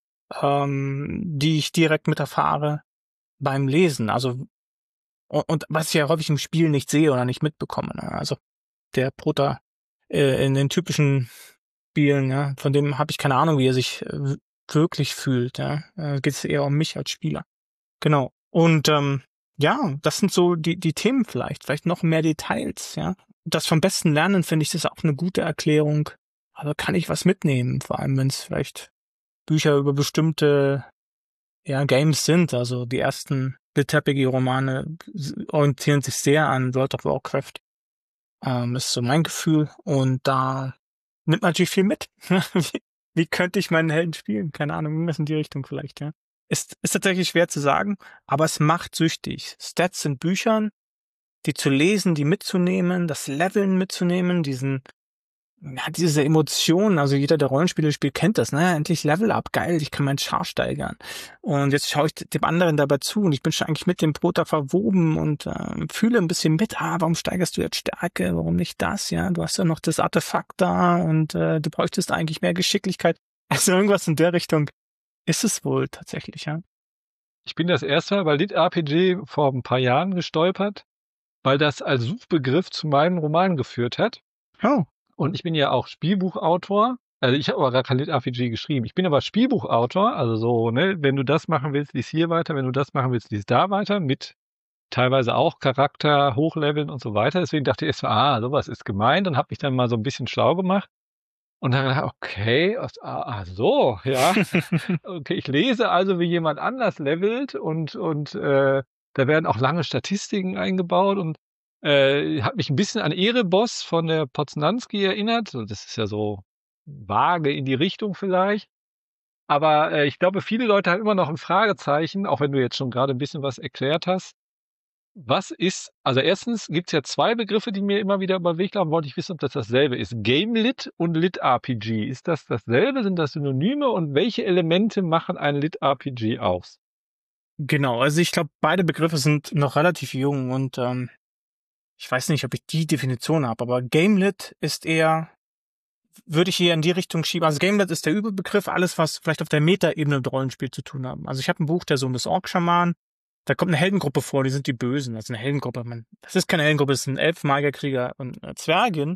ähm, die ich direkt mit erfahre beim Lesen. Also und, und was ich ja häufig im Spiel nicht sehe oder nicht mitbekomme. Ne? Also der Prota äh, in den typischen Spielen, ja, von dem habe ich keine Ahnung, wie er sich äh, wirklich fühlt. Ja, äh, geht es eher um mich als Spieler. Genau. Und ähm, ja, das sind so die die Themen vielleicht, vielleicht noch mehr Details. Ja, das vom besten Lernen finde ich, das ist auch eine gute Erklärung. Also kann ich was mitnehmen, vor allem wenn es vielleicht Bücher über bestimmte ja Games sind. Also die ersten Lit-R P G-Romane orientieren sich sehr an World of Warcraft. Ähm, ist so mein Gefühl und da nimmt man natürlich viel mit. wie, wie könnte ich meinen Helden spielen? Keine Ahnung, irgendwas in die Richtung vielleicht, ja. Ist, ist tatsächlich schwer zu sagen, aber es macht süchtig. Stats sind Büchern, die zu lesen, die mitzunehmen, das Leveln mitzunehmen, diesen ja, diese Emotionen, also jeder, der Rollenspiele spielt, kennt das, ne? Endlich Level Up, geil, ich kann meinen Char steigern. Und jetzt schaue ich dem anderen dabei zu und ich bin schon eigentlich mit dem Prota verwoben und äh, fühle ein bisschen mit, ah, warum steigerst du jetzt Stärke, warum nicht das, ja? Du hast ja noch das Artefakt da und äh, du bräuchtest eigentlich mehr Geschicklichkeit. Also irgendwas in der Richtung ist es wohl tatsächlich, ja. Ich bin das erste Mal bei Lit R P G vor ein paar Jahren gestolpert, weil das als Suchbegriff zu meinem Roman geführt hat. Oh. Und ich bin ja auch Spielbuchautor. Also ich habe aber gar kein Lit R P G geschrieben. Ich bin aber Spielbuchautor. Also so, ne, wenn du das machen willst, lies hier weiter. Wenn du das machen willst, lies da weiter. Mit teilweise auch Charakter, Hochleveln und so weiter. Deswegen dachte ich erst mal, ah, sowas ist gemeint. Und habe mich dann mal so ein bisschen schlau gemacht. Und dann gedacht, okay, ah, ah, so, ja. Okay, ich lese also, wie jemand anders levelt. Und, und äh, da werden auch lange Statistiken eingebaut. Und Äh, hat mich ein bisschen an Erebos von der Poznanski erinnert. Das ist ja so vage in die Richtung vielleicht. Aber äh, ich glaube, viele Leute haben immer noch ein Fragezeichen, auch wenn du jetzt schon gerade ein bisschen was erklärt hast. Was ist, also erstens gibt es ja zwei Begriffe, die mir immer wieder über den Weg laufen, wollte ich wissen, ob das dasselbe ist. Game-Lit und Lit-R P G. Ist das dasselbe? Sind das Synonyme? Und welche Elemente machen ein Lit-R P G aus? Genau, also ich glaube, beide Begriffe sind noch relativ jung und ähm, ich weiß nicht, ob ich die Definition habe, aber Gamelit ist eher, würde ich eher in die Richtung schieben. Also Gamelit ist der Überbegriff, alles, was vielleicht auf der Metaebene mit Rollenspiel zu tun hat. Also ich habe ein Buch, der Sohn des Ork-Schaman, da kommt eine Heldengruppe vor, die sind die Bösen. Also eine Heldengruppe, man, das ist keine Heldengruppe, das sind Elf, Magierkrieger und äh, Zwergin.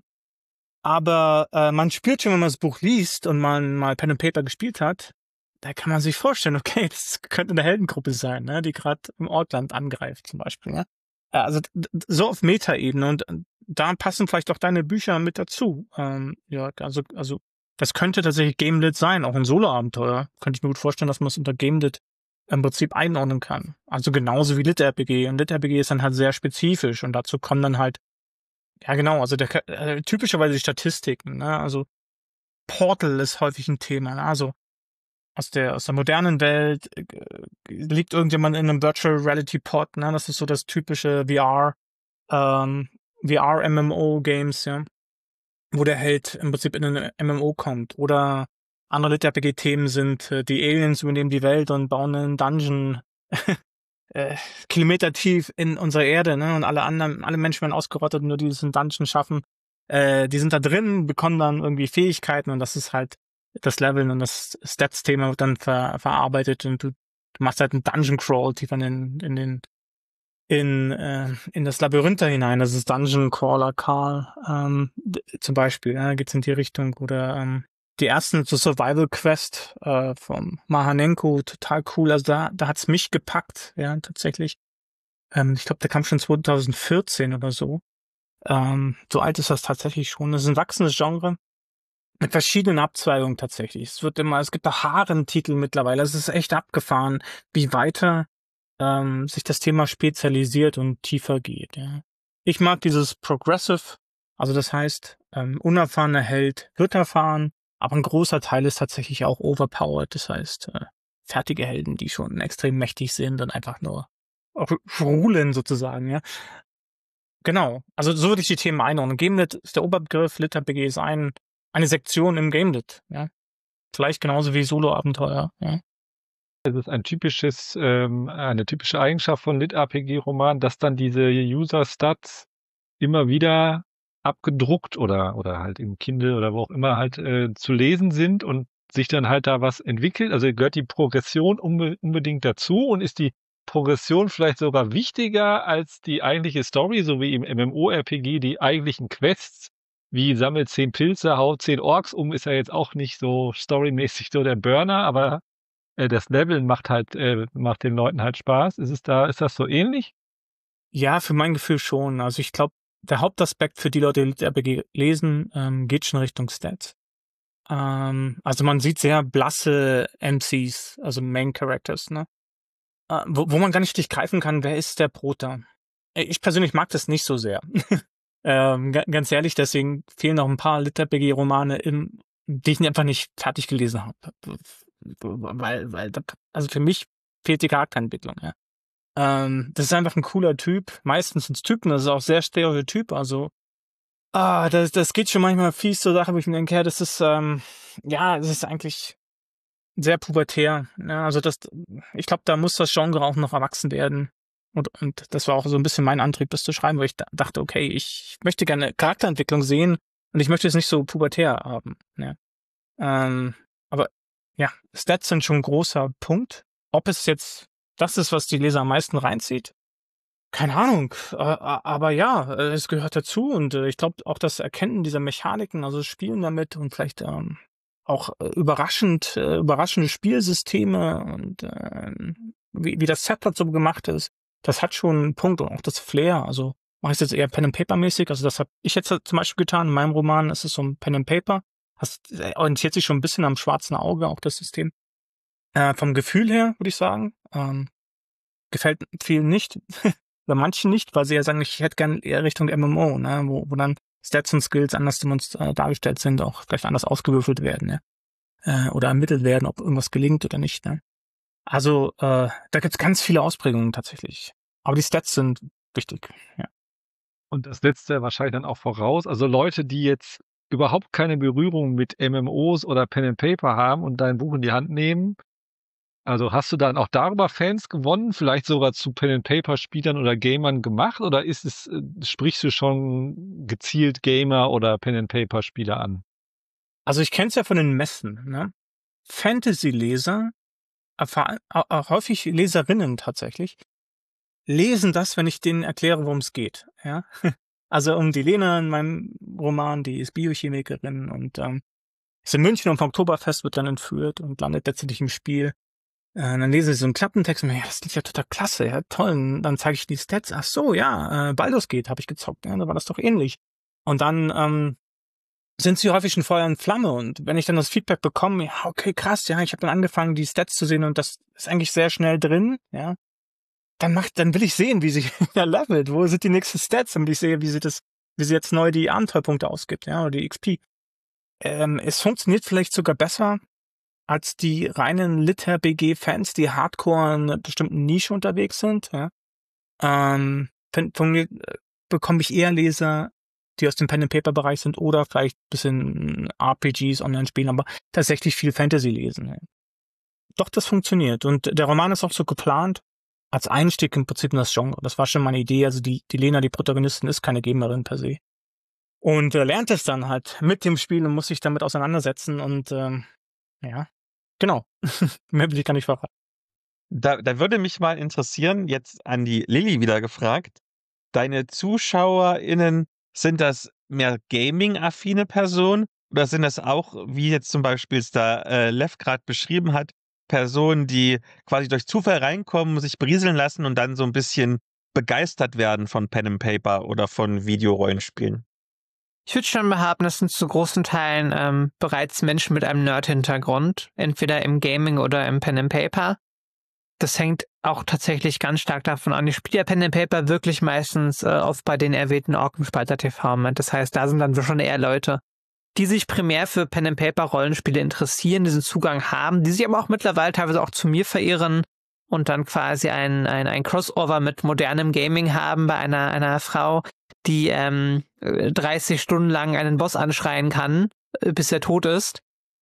Aber äh, man spürt schon, wenn man das Buch liest und man mal Pen and Paper gespielt hat, da kann man sich vorstellen, okay, das könnte eine Heldengruppe sein, ne, die gerade im Orkland angreift zum Beispiel, ne? Also so auf Metaebene und da passen vielleicht auch deine Bücher mit dazu. Ähm, ja, also also das könnte tatsächlich Gamelit sein, auch ein Solo-Abenteuer. Könnte ich mir gut vorstellen, dass man es unter Gamelit im Prinzip einordnen kann. Also genauso wie Lit-R P G. Und Lit-R P G ist dann halt sehr spezifisch und dazu kommen dann halt, ja genau, also der, äh, typischerweise die Statistiken. Ne? Also Portal ist häufig ein Thema. Ne? Also aus der aus der modernen Welt äh, liegt irgendjemand in einem Virtual Reality Pod, ne? Das ist so das typische V R, ähm, V R M M O Games, ja, wo der Held im Prinzip in einen M M O kommt. Oder andere Lit R P G-Themen sind, äh, die Aliens übernehmen die Welt und bauen einen Dungeon äh, Kilometer tief in unserer Erde, ne? Und alle anderen, alle Menschen werden ausgerottet, nur die diesen Dungeon schaffen. Äh, die sind da drin, bekommen dann irgendwie Fähigkeiten und das ist halt das Leveln und das Stats-Thema wird dann ver, verarbeitet und du, du machst halt einen Dungeon Crawl tief in den, in den, in, äh, in das Labyrinth da hinein. Das ist Dungeon Crawler Carl, ähm, zum Beispiel, ja, geht's in die Richtung. Oder, ähm, die ersten so Survival Quest, äh, vom Mahanenko, total cool. Also da, da hat's mich gepackt, ja, tatsächlich. Ähm, ich glaube, der kam schon zwanzig vierzehn oder so. Ähm, so alt ist das tatsächlich schon. Das ist ein wachsendes Genre. Mit verschiedenen Abzweigungen tatsächlich. Es wird immer, es gibt auch Harem-Titel mittlerweile. Es ist echt abgefahren, wie weiter ähm, sich das Thema spezialisiert und tiefer geht. Ja. Ich mag dieses Progressive, also das heißt, ähm, unerfahrener Held wird erfahren, aber ein großer Teil ist tatsächlich auch overpowered. Das heißt, äh, fertige Helden, die schon extrem mächtig sind und einfach nur rulen sozusagen. Ja. Genau. Also so würde ich die Themen einordnen. Gamelit ist der Oberbegriff, Lit R P G ist ein eine Sektion im Gamelit, ja. Vielleicht genauso wie Solo-Abenteuer, ja. Es ist ein typisches, ähm, eine typische Eigenschaft von Lit-R P G-Romanen, dass dann diese User-Stats immer wieder abgedruckt oder, oder halt im Kindle oder wo auch immer halt äh, zu lesen sind und sich dann halt da was entwickelt. Also gehört die Progression unbe- unbedingt dazu und ist die Progression vielleicht sogar wichtiger als die eigentliche Story, so wie im MMORPG die eigentlichen Quests, wie sammelt zehn Pilze, haut zehn Orks um, ist ja jetzt auch nicht so storymäßig so der Burner, aber äh, das Leveln macht halt, äh, macht den Leuten halt Spaß. Ist es da, ist das so ähnlich? Ja, für mein Gefühl schon. Also ich glaube, der Hauptaspekt für die Leute, die Lit-R P G lesen, ähm, geht schon Richtung Stats. Ähm, also man sieht sehr blasse M Cs, also Main Characters, ne? Äh, wo, wo man gar nicht richtig greifen kann, wer ist der Prota? Ich persönlich mag das nicht so sehr. ähm, g- ganz ehrlich, deswegen fehlen noch ein paar Lit-R P G-Romane, im, die ich einfach nicht fertig gelesen habe. Weil, weil, also für mich fehlt die Charakterentwicklung, ja. Ähm, das ist einfach ein cooler Typ. Meistens sind es Typen, das ist auch sehr stereotyp. Also Ah, das, das geht schon manchmal fies zur Sache, wo ich mir denke, ja, das ist, ähm, ja, das ist eigentlich sehr pubertär. Ja, also das, ich glaube, da muss das Genre auch noch erwachsen werden. Und, und das war auch so ein bisschen mein Antrieb, das zu schreiben, weil ich da, dachte, okay, ich möchte gerne Charakterentwicklung sehen und ich möchte es nicht so pubertär haben. Ne? Ähm, aber ja, Stats sind schon ein großer Punkt. Ob es jetzt das ist, was die Leser am meisten reinzieht, keine Ahnung. Äh, aber ja, äh, es gehört dazu und äh, ich glaube auch das Erkennen dieser Mechaniken, also Spielen damit und vielleicht ähm, auch äh, überraschend, äh, überraschende Spielsysteme und ähm, wie, wie das Setup so gemacht ist, das hat schon einen Punkt und auch das Flair. Also mache ich es jetzt eher Pen and Paper mäßig. Also das habe ich jetzt zum Beispiel getan. In meinem Roman ist es so ein Pen and Paper. Das äh, orientiert sich schon ein bisschen am schwarzen Auge, auch das System. Äh, vom Gefühl her würde ich sagen, ähm, gefällt vielen nicht. Oder manchen nicht, weil sie ja sagen, ich hätte gerne eher Richtung M M O, ne, wo, wo dann Stats und Skills anders demonst- äh, dargestellt sind, auch vielleicht anders ausgewürfelt werden, ne? Äh, oder ermittelt werden, ob irgendwas gelingt oder nicht. Ne? Also äh, da gibt's ganz viele Ausprägungen tatsächlich. Aber die Stats sind wichtig. Ja. Und das setzt ja wahrscheinlich dann auch voraus, also Leute, die jetzt überhaupt keine Berührung mit M M Os oder Pen and Paper haben und dein Buch in die Hand nehmen. Also hast du dann auch darüber Fans gewonnen, vielleicht sogar zu Pen and Paper Spielern oder Gamern gemacht, oder ist es, äh, sprichst du schon gezielt Gamer oder Pen and Paper Spieler an? Also ich kenne es ja von den Messen. Ne? Fantasy-Leser, äh, vor all- äh, äh, häufig Leserinnen tatsächlich, lesen das, wenn ich denen erkläre, worum es geht. Ja? Also um die Lena in meinem Roman, die ist Biochemikerin und ähm, ist in München und vom Oktoberfest wird dann entführt und landet letztendlich im Spiel. Äh, dann lesen sie so einen Klappentext und mir, ja, das klingt ja total klasse, ja, toll. Und dann zeige ich die Stats. Ach so, ja, äh, Baldur's Gate habe ich gezockt, ja, da war das doch ähnlich. Und dann ähm, sind sie häufig schon Feuer und Flamme. Und wenn ich dann das Feedback bekomme, ja, okay, krass, ja, ich habe dann angefangen, die Stats zu sehen und das ist eigentlich sehr schnell drin, ja, dann macht, dann will ich sehen, wie sie ja levelt, wo sind die nächsten Stats, damit ich sehe, wie sie das, wie sie jetzt neu die Abenteuerpunkte ausgibt, ja, oder die X P. Ähm, es funktioniert vielleicht sogar besser als die reinen Lit-B G-Fans, die hardcore in einer bestimmten Nische unterwegs sind. Ja. Ähm, von, von mir äh, bekomme ich eher Leser, die aus dem Pen-and-Paper-Bereich sind oder vielleicht ein bisschen R P Gs online spielen, aber tatsächlich viel Fantasy lesen. Ja. Doch, das funktioniert. Und der Roman ist auch so geplant als Einstieg im Prinzip in das Genre. Das war schon meine Idee. Also die, die Lena, die Protagonistin, ist keine Gamerin per se. Und äh, lernt es dann halt mit dem Spiel und muss sich damit auseinandersetzen und ähm, ja, genau. Mehr will ich gar nicht verraten. Da, da würde mich mal interessieren, jetzt an die Lilly wieder gefragt, deine ZuschauerInnen, sind das mehr Gaming-affine Personen oder sind das auch, wie jetzt zum Beispiel es da äh, Lev gerade beschrieben hat, Personen, die quasi durch Zufall reinkommen, sich berieseln lassen und dann so ein bisschen begeistert werden von Pen and Paper oder von Videorollenspielen? Ich würde schon behaupten, das sind zu großen Teilen ähm, bereits Menschen mit einem Nerd-Hintergrund, entweder im Gaming oder im Pen and Paper. Das hängt auch tatsächlich ganz stark davon an. Ich spiele ja Pen and Paper wirklich meistens äh, oft bei den erwähnten Orkenspalter T V mit. Das heißt, da sind dann schon eher Leute, die sich primär für Pen and Paper Rollenspiele interessieren, diesen Zugang haben, die sich aber auch mittlerweile teilweise auch zu mir verirren und dann quasi ein, ein, ein Crossover mit modernem Gaming haben bei einer, einer Frau, die ähm, dreißig Stunden lang einen Boss anschreien kann, bis er tot ist.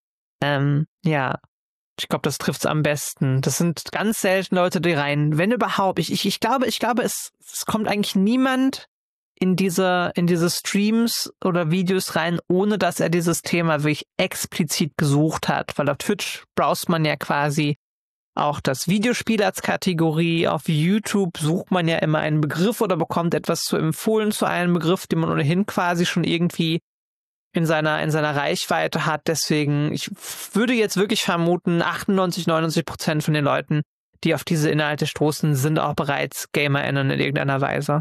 Ähm, ja, ich glaube, das trifft's am besten. Das sind ganz selten Leute, die rein, wenn überhaupt. Ich, ich, ich glaube, ich glaube, es, es kommt eigentlich niemand in diese, in diese Streams oder Videos rein, ohne dass er dieses Thema wirklich explizit gesucht hat. Weil auf Twitch browst man ja quasi auch das Videospiel als Kategorie. Auf YouTube sucht man ja immer einen Begriff oder bekommt etwas zu empfohlen zu einem Begriff, den man ohnehin quasi schon irgendwie in seiner, in seiner Reichweite hat. Deswegen, ich würde jetzt wirklich vermuten, achtundneunzig, neunundneunzig Prozent von den Leuten, die auf diese Inhalte stoßen, sind auch bereits GamerInnen in irgendeiner Weise.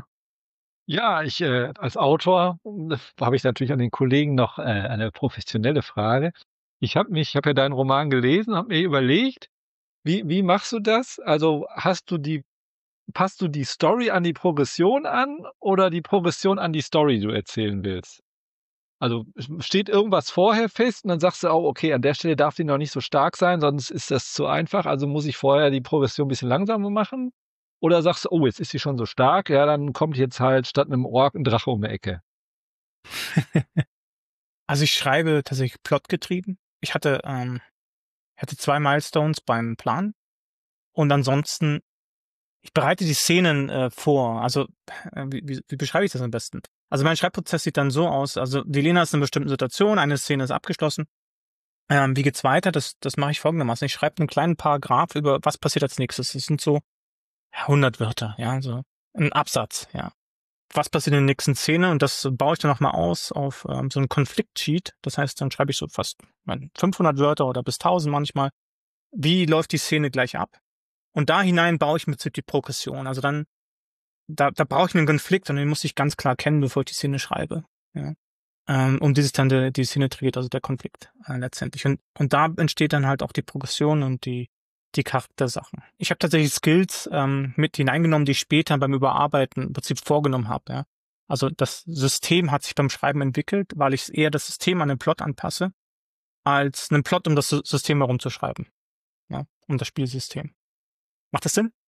Ja, ich äh, als Autor äh, habe ich natürlich an den Kollegen noch äh, eine professionelle Frage. Ich habe mich, ich habe ja deinen Roman gelesen, habe mir überlegt, wie, wie machst du das? Also hast du die, passt du die Story an die Progression an oder die Progression an die Story, die du erzählen willst? Also steht irgendwas vorher fest und dann sagst du auch, okay, an der Stelle darf die noch nicht so stark sein, sonst ist das zu einfach. Also muss ich vorher die Progression ein bisschen langsamer machen? Oder sagst du, oh, jetzt ist sie schon so stark, ja, dann kommt jetzt halt statt einem Ork ein Drache um die Ecke. Also ich schreibe tatsächlich plotgetrieben. Ich hatte, ähm, ich hatte zwei Milestones beim Plan und ansonsten, ich bereite die Szenen äh, vor. Also äh, wie, wie, wie beschreibe ich das am besten? Also mein Schreibprozess sieht dann so aus, also die Lena ist in einer bestimmten Situation, eine Szene ist abgeschlossen. Ähm, wie geht's weiter? Das, das mache ich folgendermaßen. Ich schreibe einen kleinen Paragraph über, was passiert als nächstes. Das sind so hundert Wörter, ja, so ein Absatz, ja. Was passiert in der nächsten Szene? Und das baue ich dann nochmal aus auf ähm, so ein Konfliktsheet. Das heißt, dann schreibe ich so fast mein, fünfhundert Wörter oder bis tausend manchmal. Wie läuft die Szene gleich ab? Und da hinein baue ich mit die Progression. Also dann, da, da brauche ich einen Konflikt und den muss ich ganz klar kennen, bevor ich die Szene schreibe. Ja. Ähm, um dieses dann die, die Szene dreht, also der Konflikt äh, letztendlich. Und, und da entsteht dann halt auch die Progression und die die Charaktersachen. Ich habe tatsächlich Skills ähm, mit hineingenommen, die ich später beim Überarbeiten im Prinzip vorgenommen habe. Ja. Also das System hat sich beim Schreiben entwickelt, weil ich eher das System an den Plot anpasse, als einen Plot um das System herumzuschreiben. Ja, um das Spielsystem. Macht das Sinn?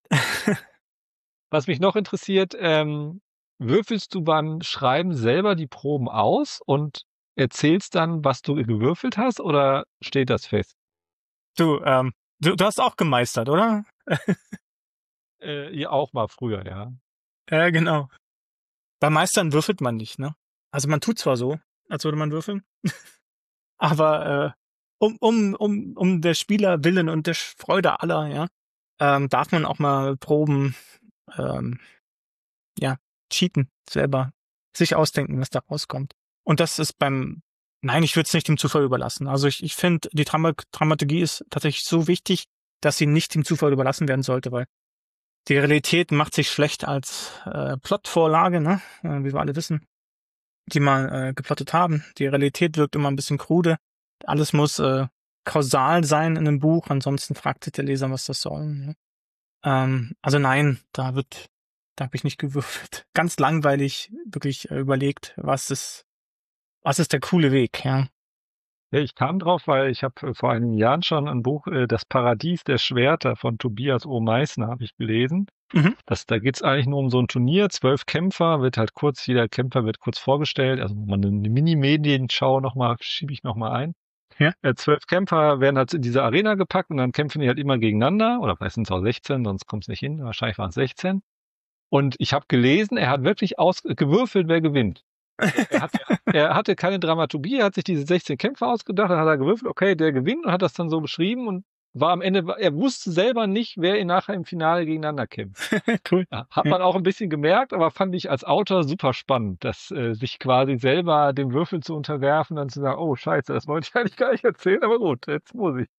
Was mich noch interessiert, ähm, würfelst du beim Schreiben selber die Proben aus und erzählst dann, was du gewürfelt hast, oder steht das fest? Du, ähm, du, du hast auch gemeistert, oder? Äh, ja, auch mal früher, ja. Ja, genau. Bei Meistern würfelt man nicht, ne? Also man tut zwar so, als würde man würfeln, aber äh, um, um, um, um der Spieler willen und der Freude aller, ja, ähm, darf man auch mal Proben, ähm, ja, cheaten, selber sich ausdenken, was da rauskommt. Und das ist beim, nein, ich würde es nicht dem Zufall überlassen. Also ich, ich finde, die Drama Dramaturgie ist tatsächlich so wichtig, dass sie nicht dem Zufall überlassen werden sollte, weil die Realität macht sich schlecht als äh, Plotvorlage, ne, äh, wie wir alle wissen, die mal äh, geplottet haben. Die Realität wirkt immer ein bisschen krude. Alles muss äh, kausal sein in einem Buch, ansonsten fragt sich der Leser, was das soll. Ne? Ähm, also nein, da wird, da habe ich nicht gewürfelt. Ganz langweilig, wirklich äh, überlegt, was ist, was ist der coole Weg, ja. Ja, ich kam drauf, weil ich habe vor einigen Jahren schon ein Buch, äh, Das Paradies der Schwerter von Tobias O. Meissner, habe ich gelesen. Mhm. Das, da geht's eigentlich nur um so ein Turnier, zwölf Kämpfer, wird halt kurz, jeder Kämpfer wird kurz vorgestellt, also mal eine Mini-Medienschau nochmal, schiebe ich nochmal ein. Ja. Äh, zwölf Kämpfer werden halt in diese Arena gepackt und dann kämpfen die halt immer gegeneinander, oder vielleicht sind es auch sechzehn, sonst kommt es nicht hin, wahrscheinlich waren es sechzehn. Und ich habe gelesen, er hat wirklich aus, gewürfelt, wer gewinnt. Er, hat, er hatte keine Dramaturgie, er hat sich diese sechzehn Kämpfer ausgedacht, dann hat er gewürfelt, okay, der gewinnt, und hat das dann so beschrieben und war am Ende, er wusste selber nicht, wer ihn nachher im Finale gegeneinander kämpft. Cool. Ja, hat man auch ein bisschen gemerkt, aber fand ich als Autor super spannend, dass äh, sich quasi selber dem Würfel zu unterwerfen, dann zu sagen, oh scheiße, das wollte ich eigentlich gar nicht erzählen, aber gut, jetzt muss ich.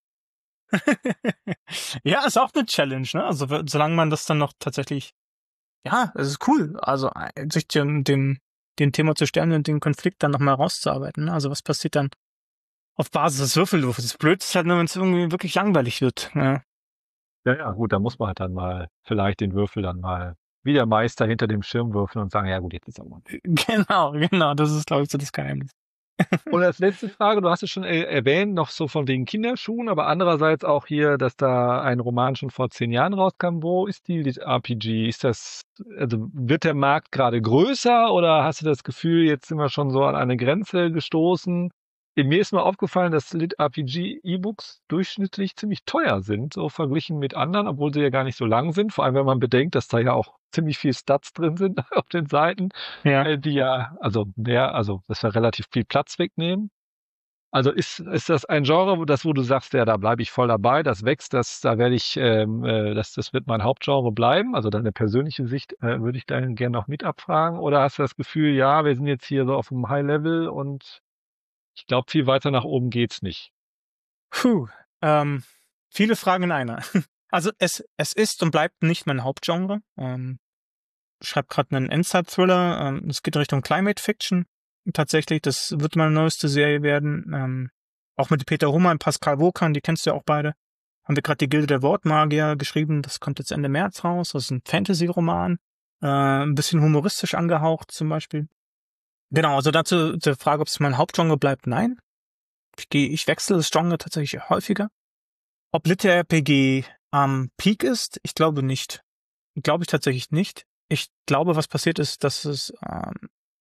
Ja, ist auch eine Challenge, ne? Also w- solange man das dann noch tatsächlich, ja, es ist cool. Also äh, sich dem, dem, dem Thema zu stellen und den Konflikt dann nochmal rauszuarbeiten. Ne? Also was passiert dann auf Basis des Würfelwurfs? Das Blöd ist halt nur, wenn es irgendwie wirklich langweilig wird. Ja. Ja, ja, gut, da muss man halt dann mal vielleicht den Würfel dann mal wie der Meister hinter dem Schirm würfeln und sagen, ja gut, jetzt ist aber mal. Genau, genau, das ist, glaube ich, so das Geheimnis. Und als letzte Frage, du hast es schon äh, erwähnt, noch so von wegen Kinderschuhen, aber andererseits auch hier, dass da ein Roman schon vor zehn Jahren rauskam. Wo ist die Lit R P G? Ist das, also wird der Markt gerade größer oder hast du das Gefühl, jetzt sind wir schon so an eine Grenze gestoßen? Mir ist mal aufgefallen, dass Lit R P G E-Books durchschnittlich ziemlich teuer sind, so verglichen mit anderen, obwohl sie ja gar nicht so lang sind. Vor allem, wenn man bedenkt, dass da ja auch ziemlich viel Stats drin sind auf den Seiten, Ja. äh, die ja, also mehr, also das ja relativ viel Platz wegnehmen. Also ist, ist das ein Genre, wo das, wo du sagst, ja, da bleibe ich voll dabei, das wächst, das, da werde ich, ähm, äh, das, das wird mein Hauptgenre bleiben. Also deine persönliche Sicht äh, würde ich da gerne noch mit abfragen. Oder hast du das Gefühl, ja, wir sind jetzt hier so auf einem High-Level und ich glaube, viel weiter nach oben geht's nicht. Puh, ähm, viele Fragen in einer. Also es, es ist und bleibt nicht mein Hauptgenre. Ähm, ich schreibe gerade einen Endzeit-Thriller. Ähm, es geht in Richtung Climate Fiction. Tatsächlich, das wird meine neueste Serie werden. Ähm, auch mit Peter Hummer und Pascal Wokan, die kennst du ja auch beide. Haben wir gerade die Gilde der Wortmagier geschrieben. Das kommt jetzt Ende März raus. Das ist ein Fantasy-Roman. Äh, ein bisschen humoristisch angehaucht zum Beispiel. Genau, also dazu zur Frage, ob es mein Hauptgenre bleibt. Nein. Ich, gehe, ich wechsle das Genre tatsächlich häufiger. Ob Lit-R P G am Peak ist? Ich glaube nicht. Glaube ich tatsächlich nicht. Ich glaube, was passiert ist, dass es ähm,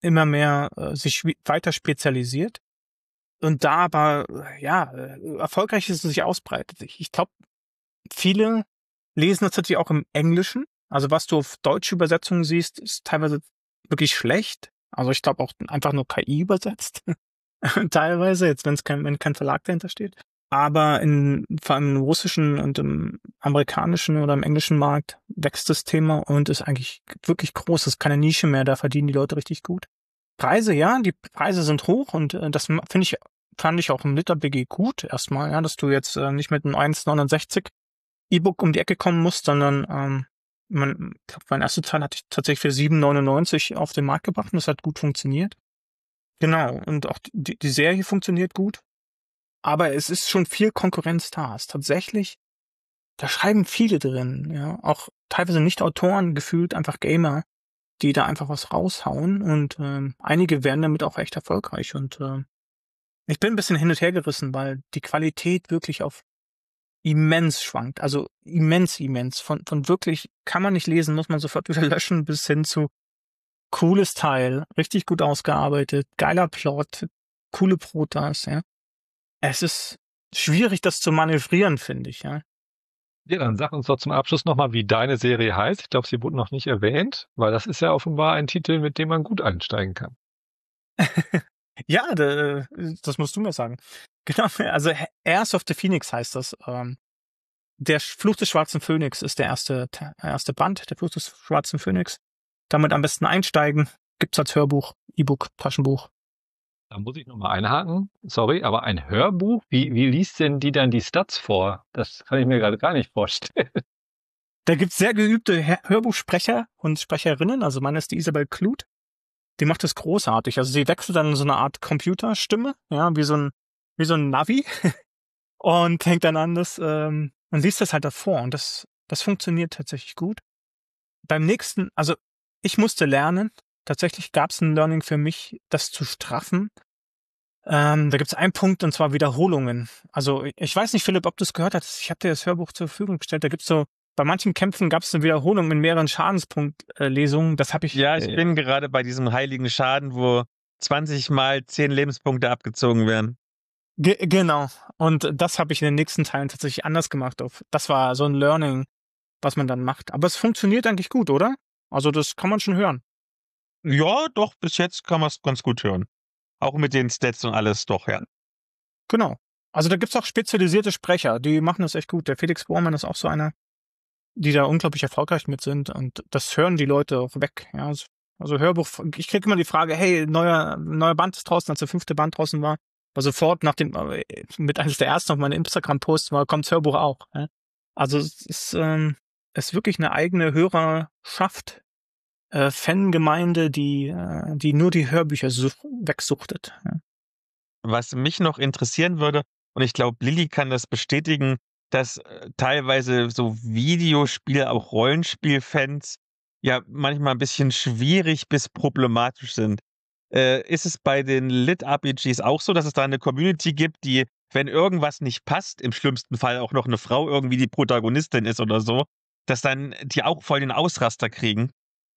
immer mehr äh, sich schwi- weiter spezialisiert und da aber, äh, ja, äh, erfolgreich ist und sich ausbreitet. Ich, ich glaube, viele lesen das natürlich auch im Englischen. Also was du auf deutsche Übersetzungen siehst, ist teilweise wirklich schlecht. Also ich glaube auch einfach nur K I übersetzt. Teilweise, jetzt wenn es kein, wenn kein Verlag dahinter steht. Aber in, vor allem im russischen und im amerikanischen oder im englischen Markt wächst das Thema und ist eigentlich wirklich groß. Es ist keine Nische mehr, da verdienen die Leute richtig gut. Preise, ja, die Preise sind hoch und äh, das finde ich, fand ich auch im LitterBG gut erstmal, ja, dass du jetzt äh, nicht mit einem eins neunundsechzig E-Book um die Ecke kommen musst, sondern ähm, man, ich glaub, mein erster Teil hatte ich tatsächlich für sieben neunundneunzig auf den Markt gebracht und das hat gut funktioniert. Genau, und auch die, die Serie funktioniert gut. Aber es ist schon viel Konkurrenz da. Es ist tatsächlich, da schreiben viele drin, ja. Auch teilweise nicht Autoren, gefühlt einfach Gamer, die da einfach was raushauen. Und ähm, einige werden damit auch echt erfolgreich. Und ähm, ich bin ein bisschen hin und her gerissen, weil die Qualität wirklich auf immens schwankt. Also immens, immens. Von, von wirklich, kann man nicht lesen, muss man sofort wieder löschen, bis hin zu cooles Teil, richtig gut ausgearbeitet, geiler Plot, coole Protas, ja. Es ist schwierig, das zu manövrieren, finde ich, ja. Ja, dann sag uns doch zum Abschluss nochmal, wie deine Serie heißt. Ich glaube, sie wurde noch nicht erwähnt, weil das ist ja offenbar ein Titel, mit dem man gut einsteigen kann. Ja, de, das musst du mir sagen. Genau, also Heirs of the Phoenix heißt das. Ähm, der Fluch des Schwarzen Phönix ist der erste, erste Band, der Fluch des Schwarzen Phönix. Damit am besten einsteigen. Gibt's als Hörbuch, E-Book, Taschenbuch. Da muss ich nochmal einhaken. Sorry, aber ein Hörbuch? Wie, wie liest denn die dann die Stats vor? Das kann ich mir gerade gar nicht vorstellen. Da gibt's sehr geübte Her- Hörbuchsprecher und Sprecherinnen. Also meine ist die Isabel Kluth. Die macht das großartig. Also sie wechselt dann in so eine Art Computerstimme, ja, wie so ein, wie so ein Navi. Und fängt dann an, das, ähm, man liest das halt davor. Und das, das funktioniert tatsächlich gut. Beim nächsten, also ich musste lernen. Tatsächlich gab's ein Learning für mich, das zu straffen. Ähm, da gibt's einen Punkt, und zwar Wiederholungen. Also ich weiß nicht, Philipp, ob du es gehört hast. Ich habe dir das Hörbuch zur Verfügung gestellt. Da gibt's so, bei manchen Kämpfen gab's eine Wiederholung in mehreren Schadenspunkt-Lesungen. Das habe ich. Ja, ich äh, bin gerade bei diesem heiligen Schaden, wo zwanzig mal zehn Lebenspunkte abgezogen werden. ge genau. Und das habe ich in den nächsten Teilen tatsächlich anders gemacht. Auf, das war so ein Learning, was man dann macht. Aber es funktioniert eigentlich gut, oder? Also das kann man schon hören. Ja, doch, bis jetzt kann man es ganz gut hören. Auch mit den Stats und alles, doch, ja. Genau. Also da gibt's auch spezialisierte Sprecher, die machen das echt gut. Der Felix Bormann ist auch so einer, die da unglaublich erfolgreich mit sind und das hören die Leute auch weg. Ja, also, also Hörbuch, ich kriege immer die Frage, hey, neuer, neuer Band ist draußen, als der fünfte Band draußen war, war sofort nach dem, äh, mit eines der ersten auf meinen Instagram-Posts war, kommt das Hörbuch auch. Ja? Also es ist, ähm, es ist wirklich eine eigene Hörerschaft, äh, Fangemeinde, die, äh, die nur die Hörbücher such, wegsuchtet. Ja? Was mich noch interessieren würde, und ich glaube, Lilly kann das bestätigen, dass äh, teilweise so Videospiel, auch Rollenspielfans ja manchmal ein bisschen schwierig bis problematisch sind. Äh, ist es bei den Lit-R P Gs auch so, dass es da eine Community gibt, die, wenn irgendwas nicht passt, im schlimmsten Fall auch noch eine Frau irgendwie die Protagonistin ist oder so, dass dann die auch voll den Ausraster kriegen?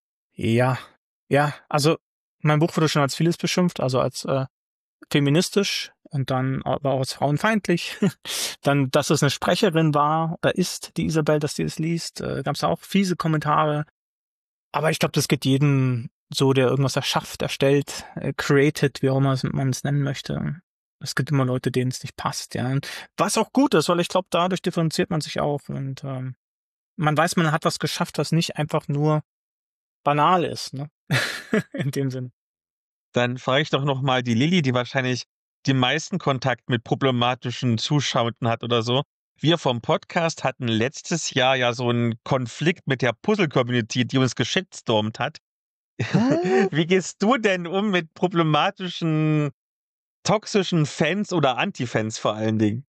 Ja, ja, also mein Buch wurde schon als vieles beschimpft, also als äh, feministisch und dann aber auch als frauenfeindlich. Dann, dass es eine Sprecherin war oder ist, die Isabel, dass die es liest, äh, gab es auch fiese Kommentare. Aber ich glaube, das geht jedem so, der irgendwas erschafft, erstellt, äh, created, wie auch immer man es nennen möchte. Es gibt immer Leute, denen es nicht passt, ja. Und was auch gut ist, weil ich glaube, dadurch differenziert man sich auch und ähm, man weiß, man hat was geschafft, was nicht einfach nur banal ist, ne? In dem Sinne. Dann frage ich doch noch mal die Lilly, die wahrscheinlich den meisten Kontakt mit problematischen Zuschauenden hat oder so. Wir vom Podcast hatten letztes Jahr ja so einen Konflikt mit der Puzzle-Community, die uns geschitstormt hat. Wie gehst du denn um mit problematischen, toxischen Fans oder Anti-Fans vor allen Dingen?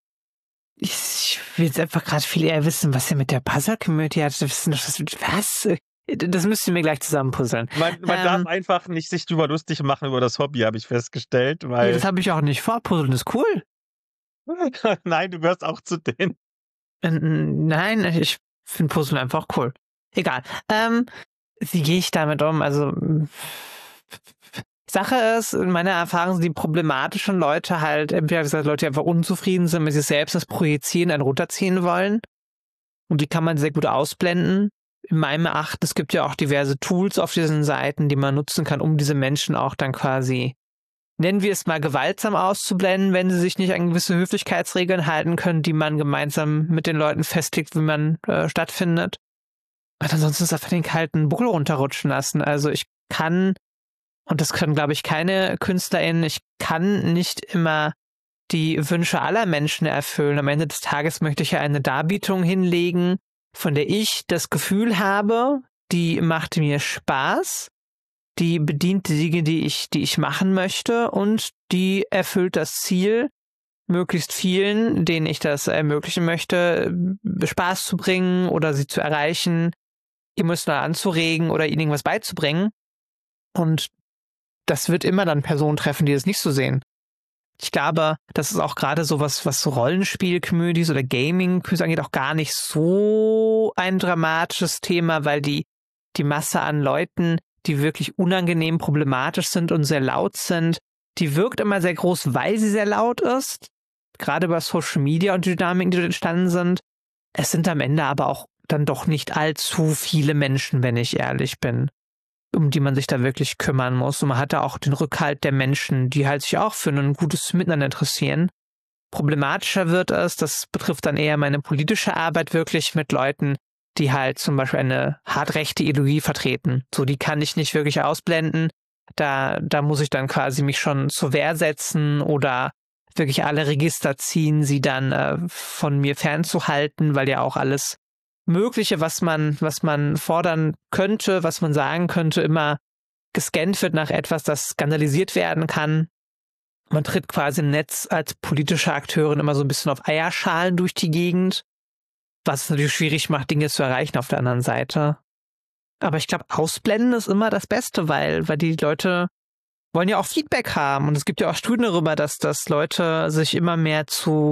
Ich will jetzt einfach gerade viel eher wissen, was ihr mit der Puzzle-Community hat. Was? Das müsst ihr mir gleich zusammenpuzzeln. Man, man Ähm, darf einfach nicht sich drüber lustig machen über das Hobby, habe ich festgestellt. Nee, Weil das habe ich auch nicht vor. Puzzeln ist cool. Nein, du gehörst auch zu denen. Äh, Nein, ich finde Puzzeln einfach cool. Egal. Ähm, wie gehe ich damit um? Also, Sache ist, in meiner Erfahrung sind die problematischen Leute halt, entweder wie gesagt, Leute, die einfach unzufrieden sind mit sich selbst, das projizieren, einen runterziehen wollen. Und die kann man sehr gut ausblenden. In meinem Erachten, es gibt ja auch diverse Tools auf diesen Seiten, die man nutzen kann, um diese Menschen auch dann quasi, nennen wir es mal, gewaltsam auszublenden, wenn sie sich nicht an gewisse Höflichkeitsregeln halten können, die man gemeinsam mit den Leuten festlegt, wie man äh, stattfindet. Und ansonsten ist einfach den kalten Buckel runterrutschen lassen. Also ich kann, und das können, glaube ich, keine KünstlerInnen, ich kann nicht immer die Wünsche aller Menschen erfüllen. Am Ende des Tages möchte ich ja eine Darbietung hinlegen, von der ich das Gefühl habe, die macht mir Spaß, die bedient die Dinge, die ich, die ich machen möchte und die erfüllt das Ziel, möglichst vielen, denen ich das ermöglichen möchte, Spaß zu bringen oder sie zu erreichen, emotional anzuregen oder ihnen irgendwas beizubringen. Und das wird immer dann Personen treffen, die das nicht so sehen. Ich glaube, das ist auch gerade sowas, was so Rollenspiel-Communities oder Gaming-Communities angeht, auch gar nicht so ein dramatisches Thema, weil die, die Masse an Leuten, die wirklich unangenehm problematisch sind und sehr laut sind, die wirkt immer sehr groß, weil sie sehr laut ist. Gerade über Social Media und die Dynamiken, die dort entstanden sind. Es sind am Ende aber auch dann doch nicht allzu viele Menschen, wenn ich ehrlich bin, um die man sich da wirklich kümmern muss. Und man hat da auch den Rückhalt der Menschen, die halt sich auch für ein gutes Miteinander interessieren. Problematischer wird es, das betrifft dann eher meine politische Arbeit wirklich mit Leuten, die halt zum Beispiel eine hart rechte Ideologie vertreten. So, die kann ich nicht wirklich ausblenden. Da, da muss ich dann quasi mich schon zur Wehr setzen oder wirklich alle Register ziehen, sie dann äh, von mir fernzuhalten, weil ja auch alles Mögliche, was man, was man fordern könnte, was man sagen könnte, immer gescannt wird nach etwas, das skandalisiert werden kann. Man tritt quasi im Netz als politische Akteurin immer so ein bisschen auf Eierschalen durch die Gegend, was es natürlich schwierig macht, Dinge zu erreichen auf der anderen Seite. Aber ich glaube, ausblenden ist immer das Beste, weil, weil die Leute wollen ja auch Feedback haben. Und es gibt ja auch Studien darüber, dass, dass Leute sich immer mehr zu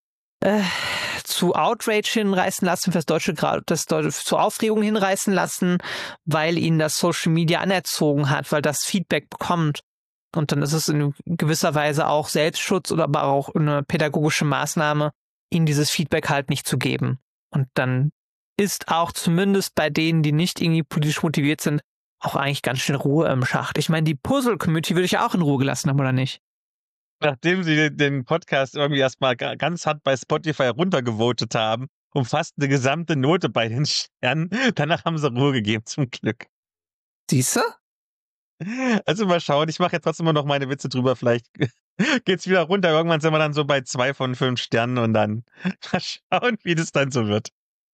äh, zu Outrage hinreißen lassen, für das deutsche das zu Aufregung hinreißen lassen, weil ihnen das Social Media anerzogen hat, weil das Feedback bekommt. Und dann ist es in gewisser Weise auch Selbstschutz oder aber auch eine pädagogische Maßnahme, ihnen dieses Feedback halt nicht zu geben. Und dann ist auch zumindest bei denen, die nicht irgendwie politisch motiviert sind, auch eigentlich ganz schön Ruhe im Schacht. Ich meine, die Puzzle-Community würde ich ja auch in Ruhe gelassen haben, oder nicht? Nachdem sie den Podcast irgendwie erstmal ganz hart bei Spotify runtergevotet haben, um fast eine gesamte Note bei den Sternen, danach haben sie Ruhe gegeben, zum Glück. Siehst du? Also mal schauen, ich mache ja trotzdem immer noch meine Witze drüber, vielleicht geht's wieder runter, irgendwann sind wir dann so bei zwei von fünf Sternen und dann mal schauen, wie das dann so wird.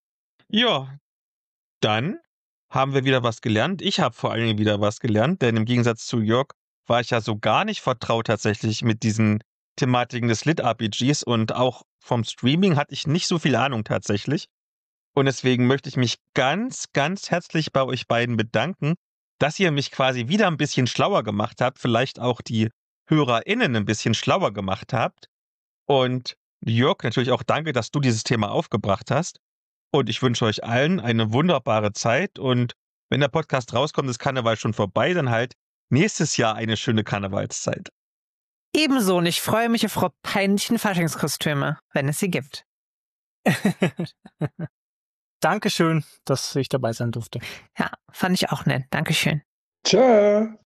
Ja, dann haben wir wieder was gelernt. Ich habe vor allen Dingen wieder was gelernt, denn im Gegensatz zu Jörg war ich ja so gar nicht vertraut tatsächlich mit diesen Thematiken des Lit-R P Gs und auch vom Streaming hatte ich nicht so viel Ahnung tatsächlich. Und deswegen möchte ich mich ganz, ganz herzlich bei euch beiden bedanken, dass ihr mich quasi wieder ein bisschen schlauer gemacht habt, vielleicht auch die HörerInnen ein bisschen schlauer gemacht habt. Und Jörg, natürlich auch danke, dass du dieses Thema aufgebracht hast. Und ich wünsche euch allen eine wunderbare Zeit. Und wenn der Podcast rauskommt, ist Karneval schon vorbei, dann halt nächstes Jahr eine schöne Karnevalszeit. Ebenso, und ich freue mich auf eure peinlichen Faschingskostüme, wenn es sie gibt. Dankeschön, dass ich dabei sein durfte. Ja, fand ich auch nett. Dankeschön. Tschö.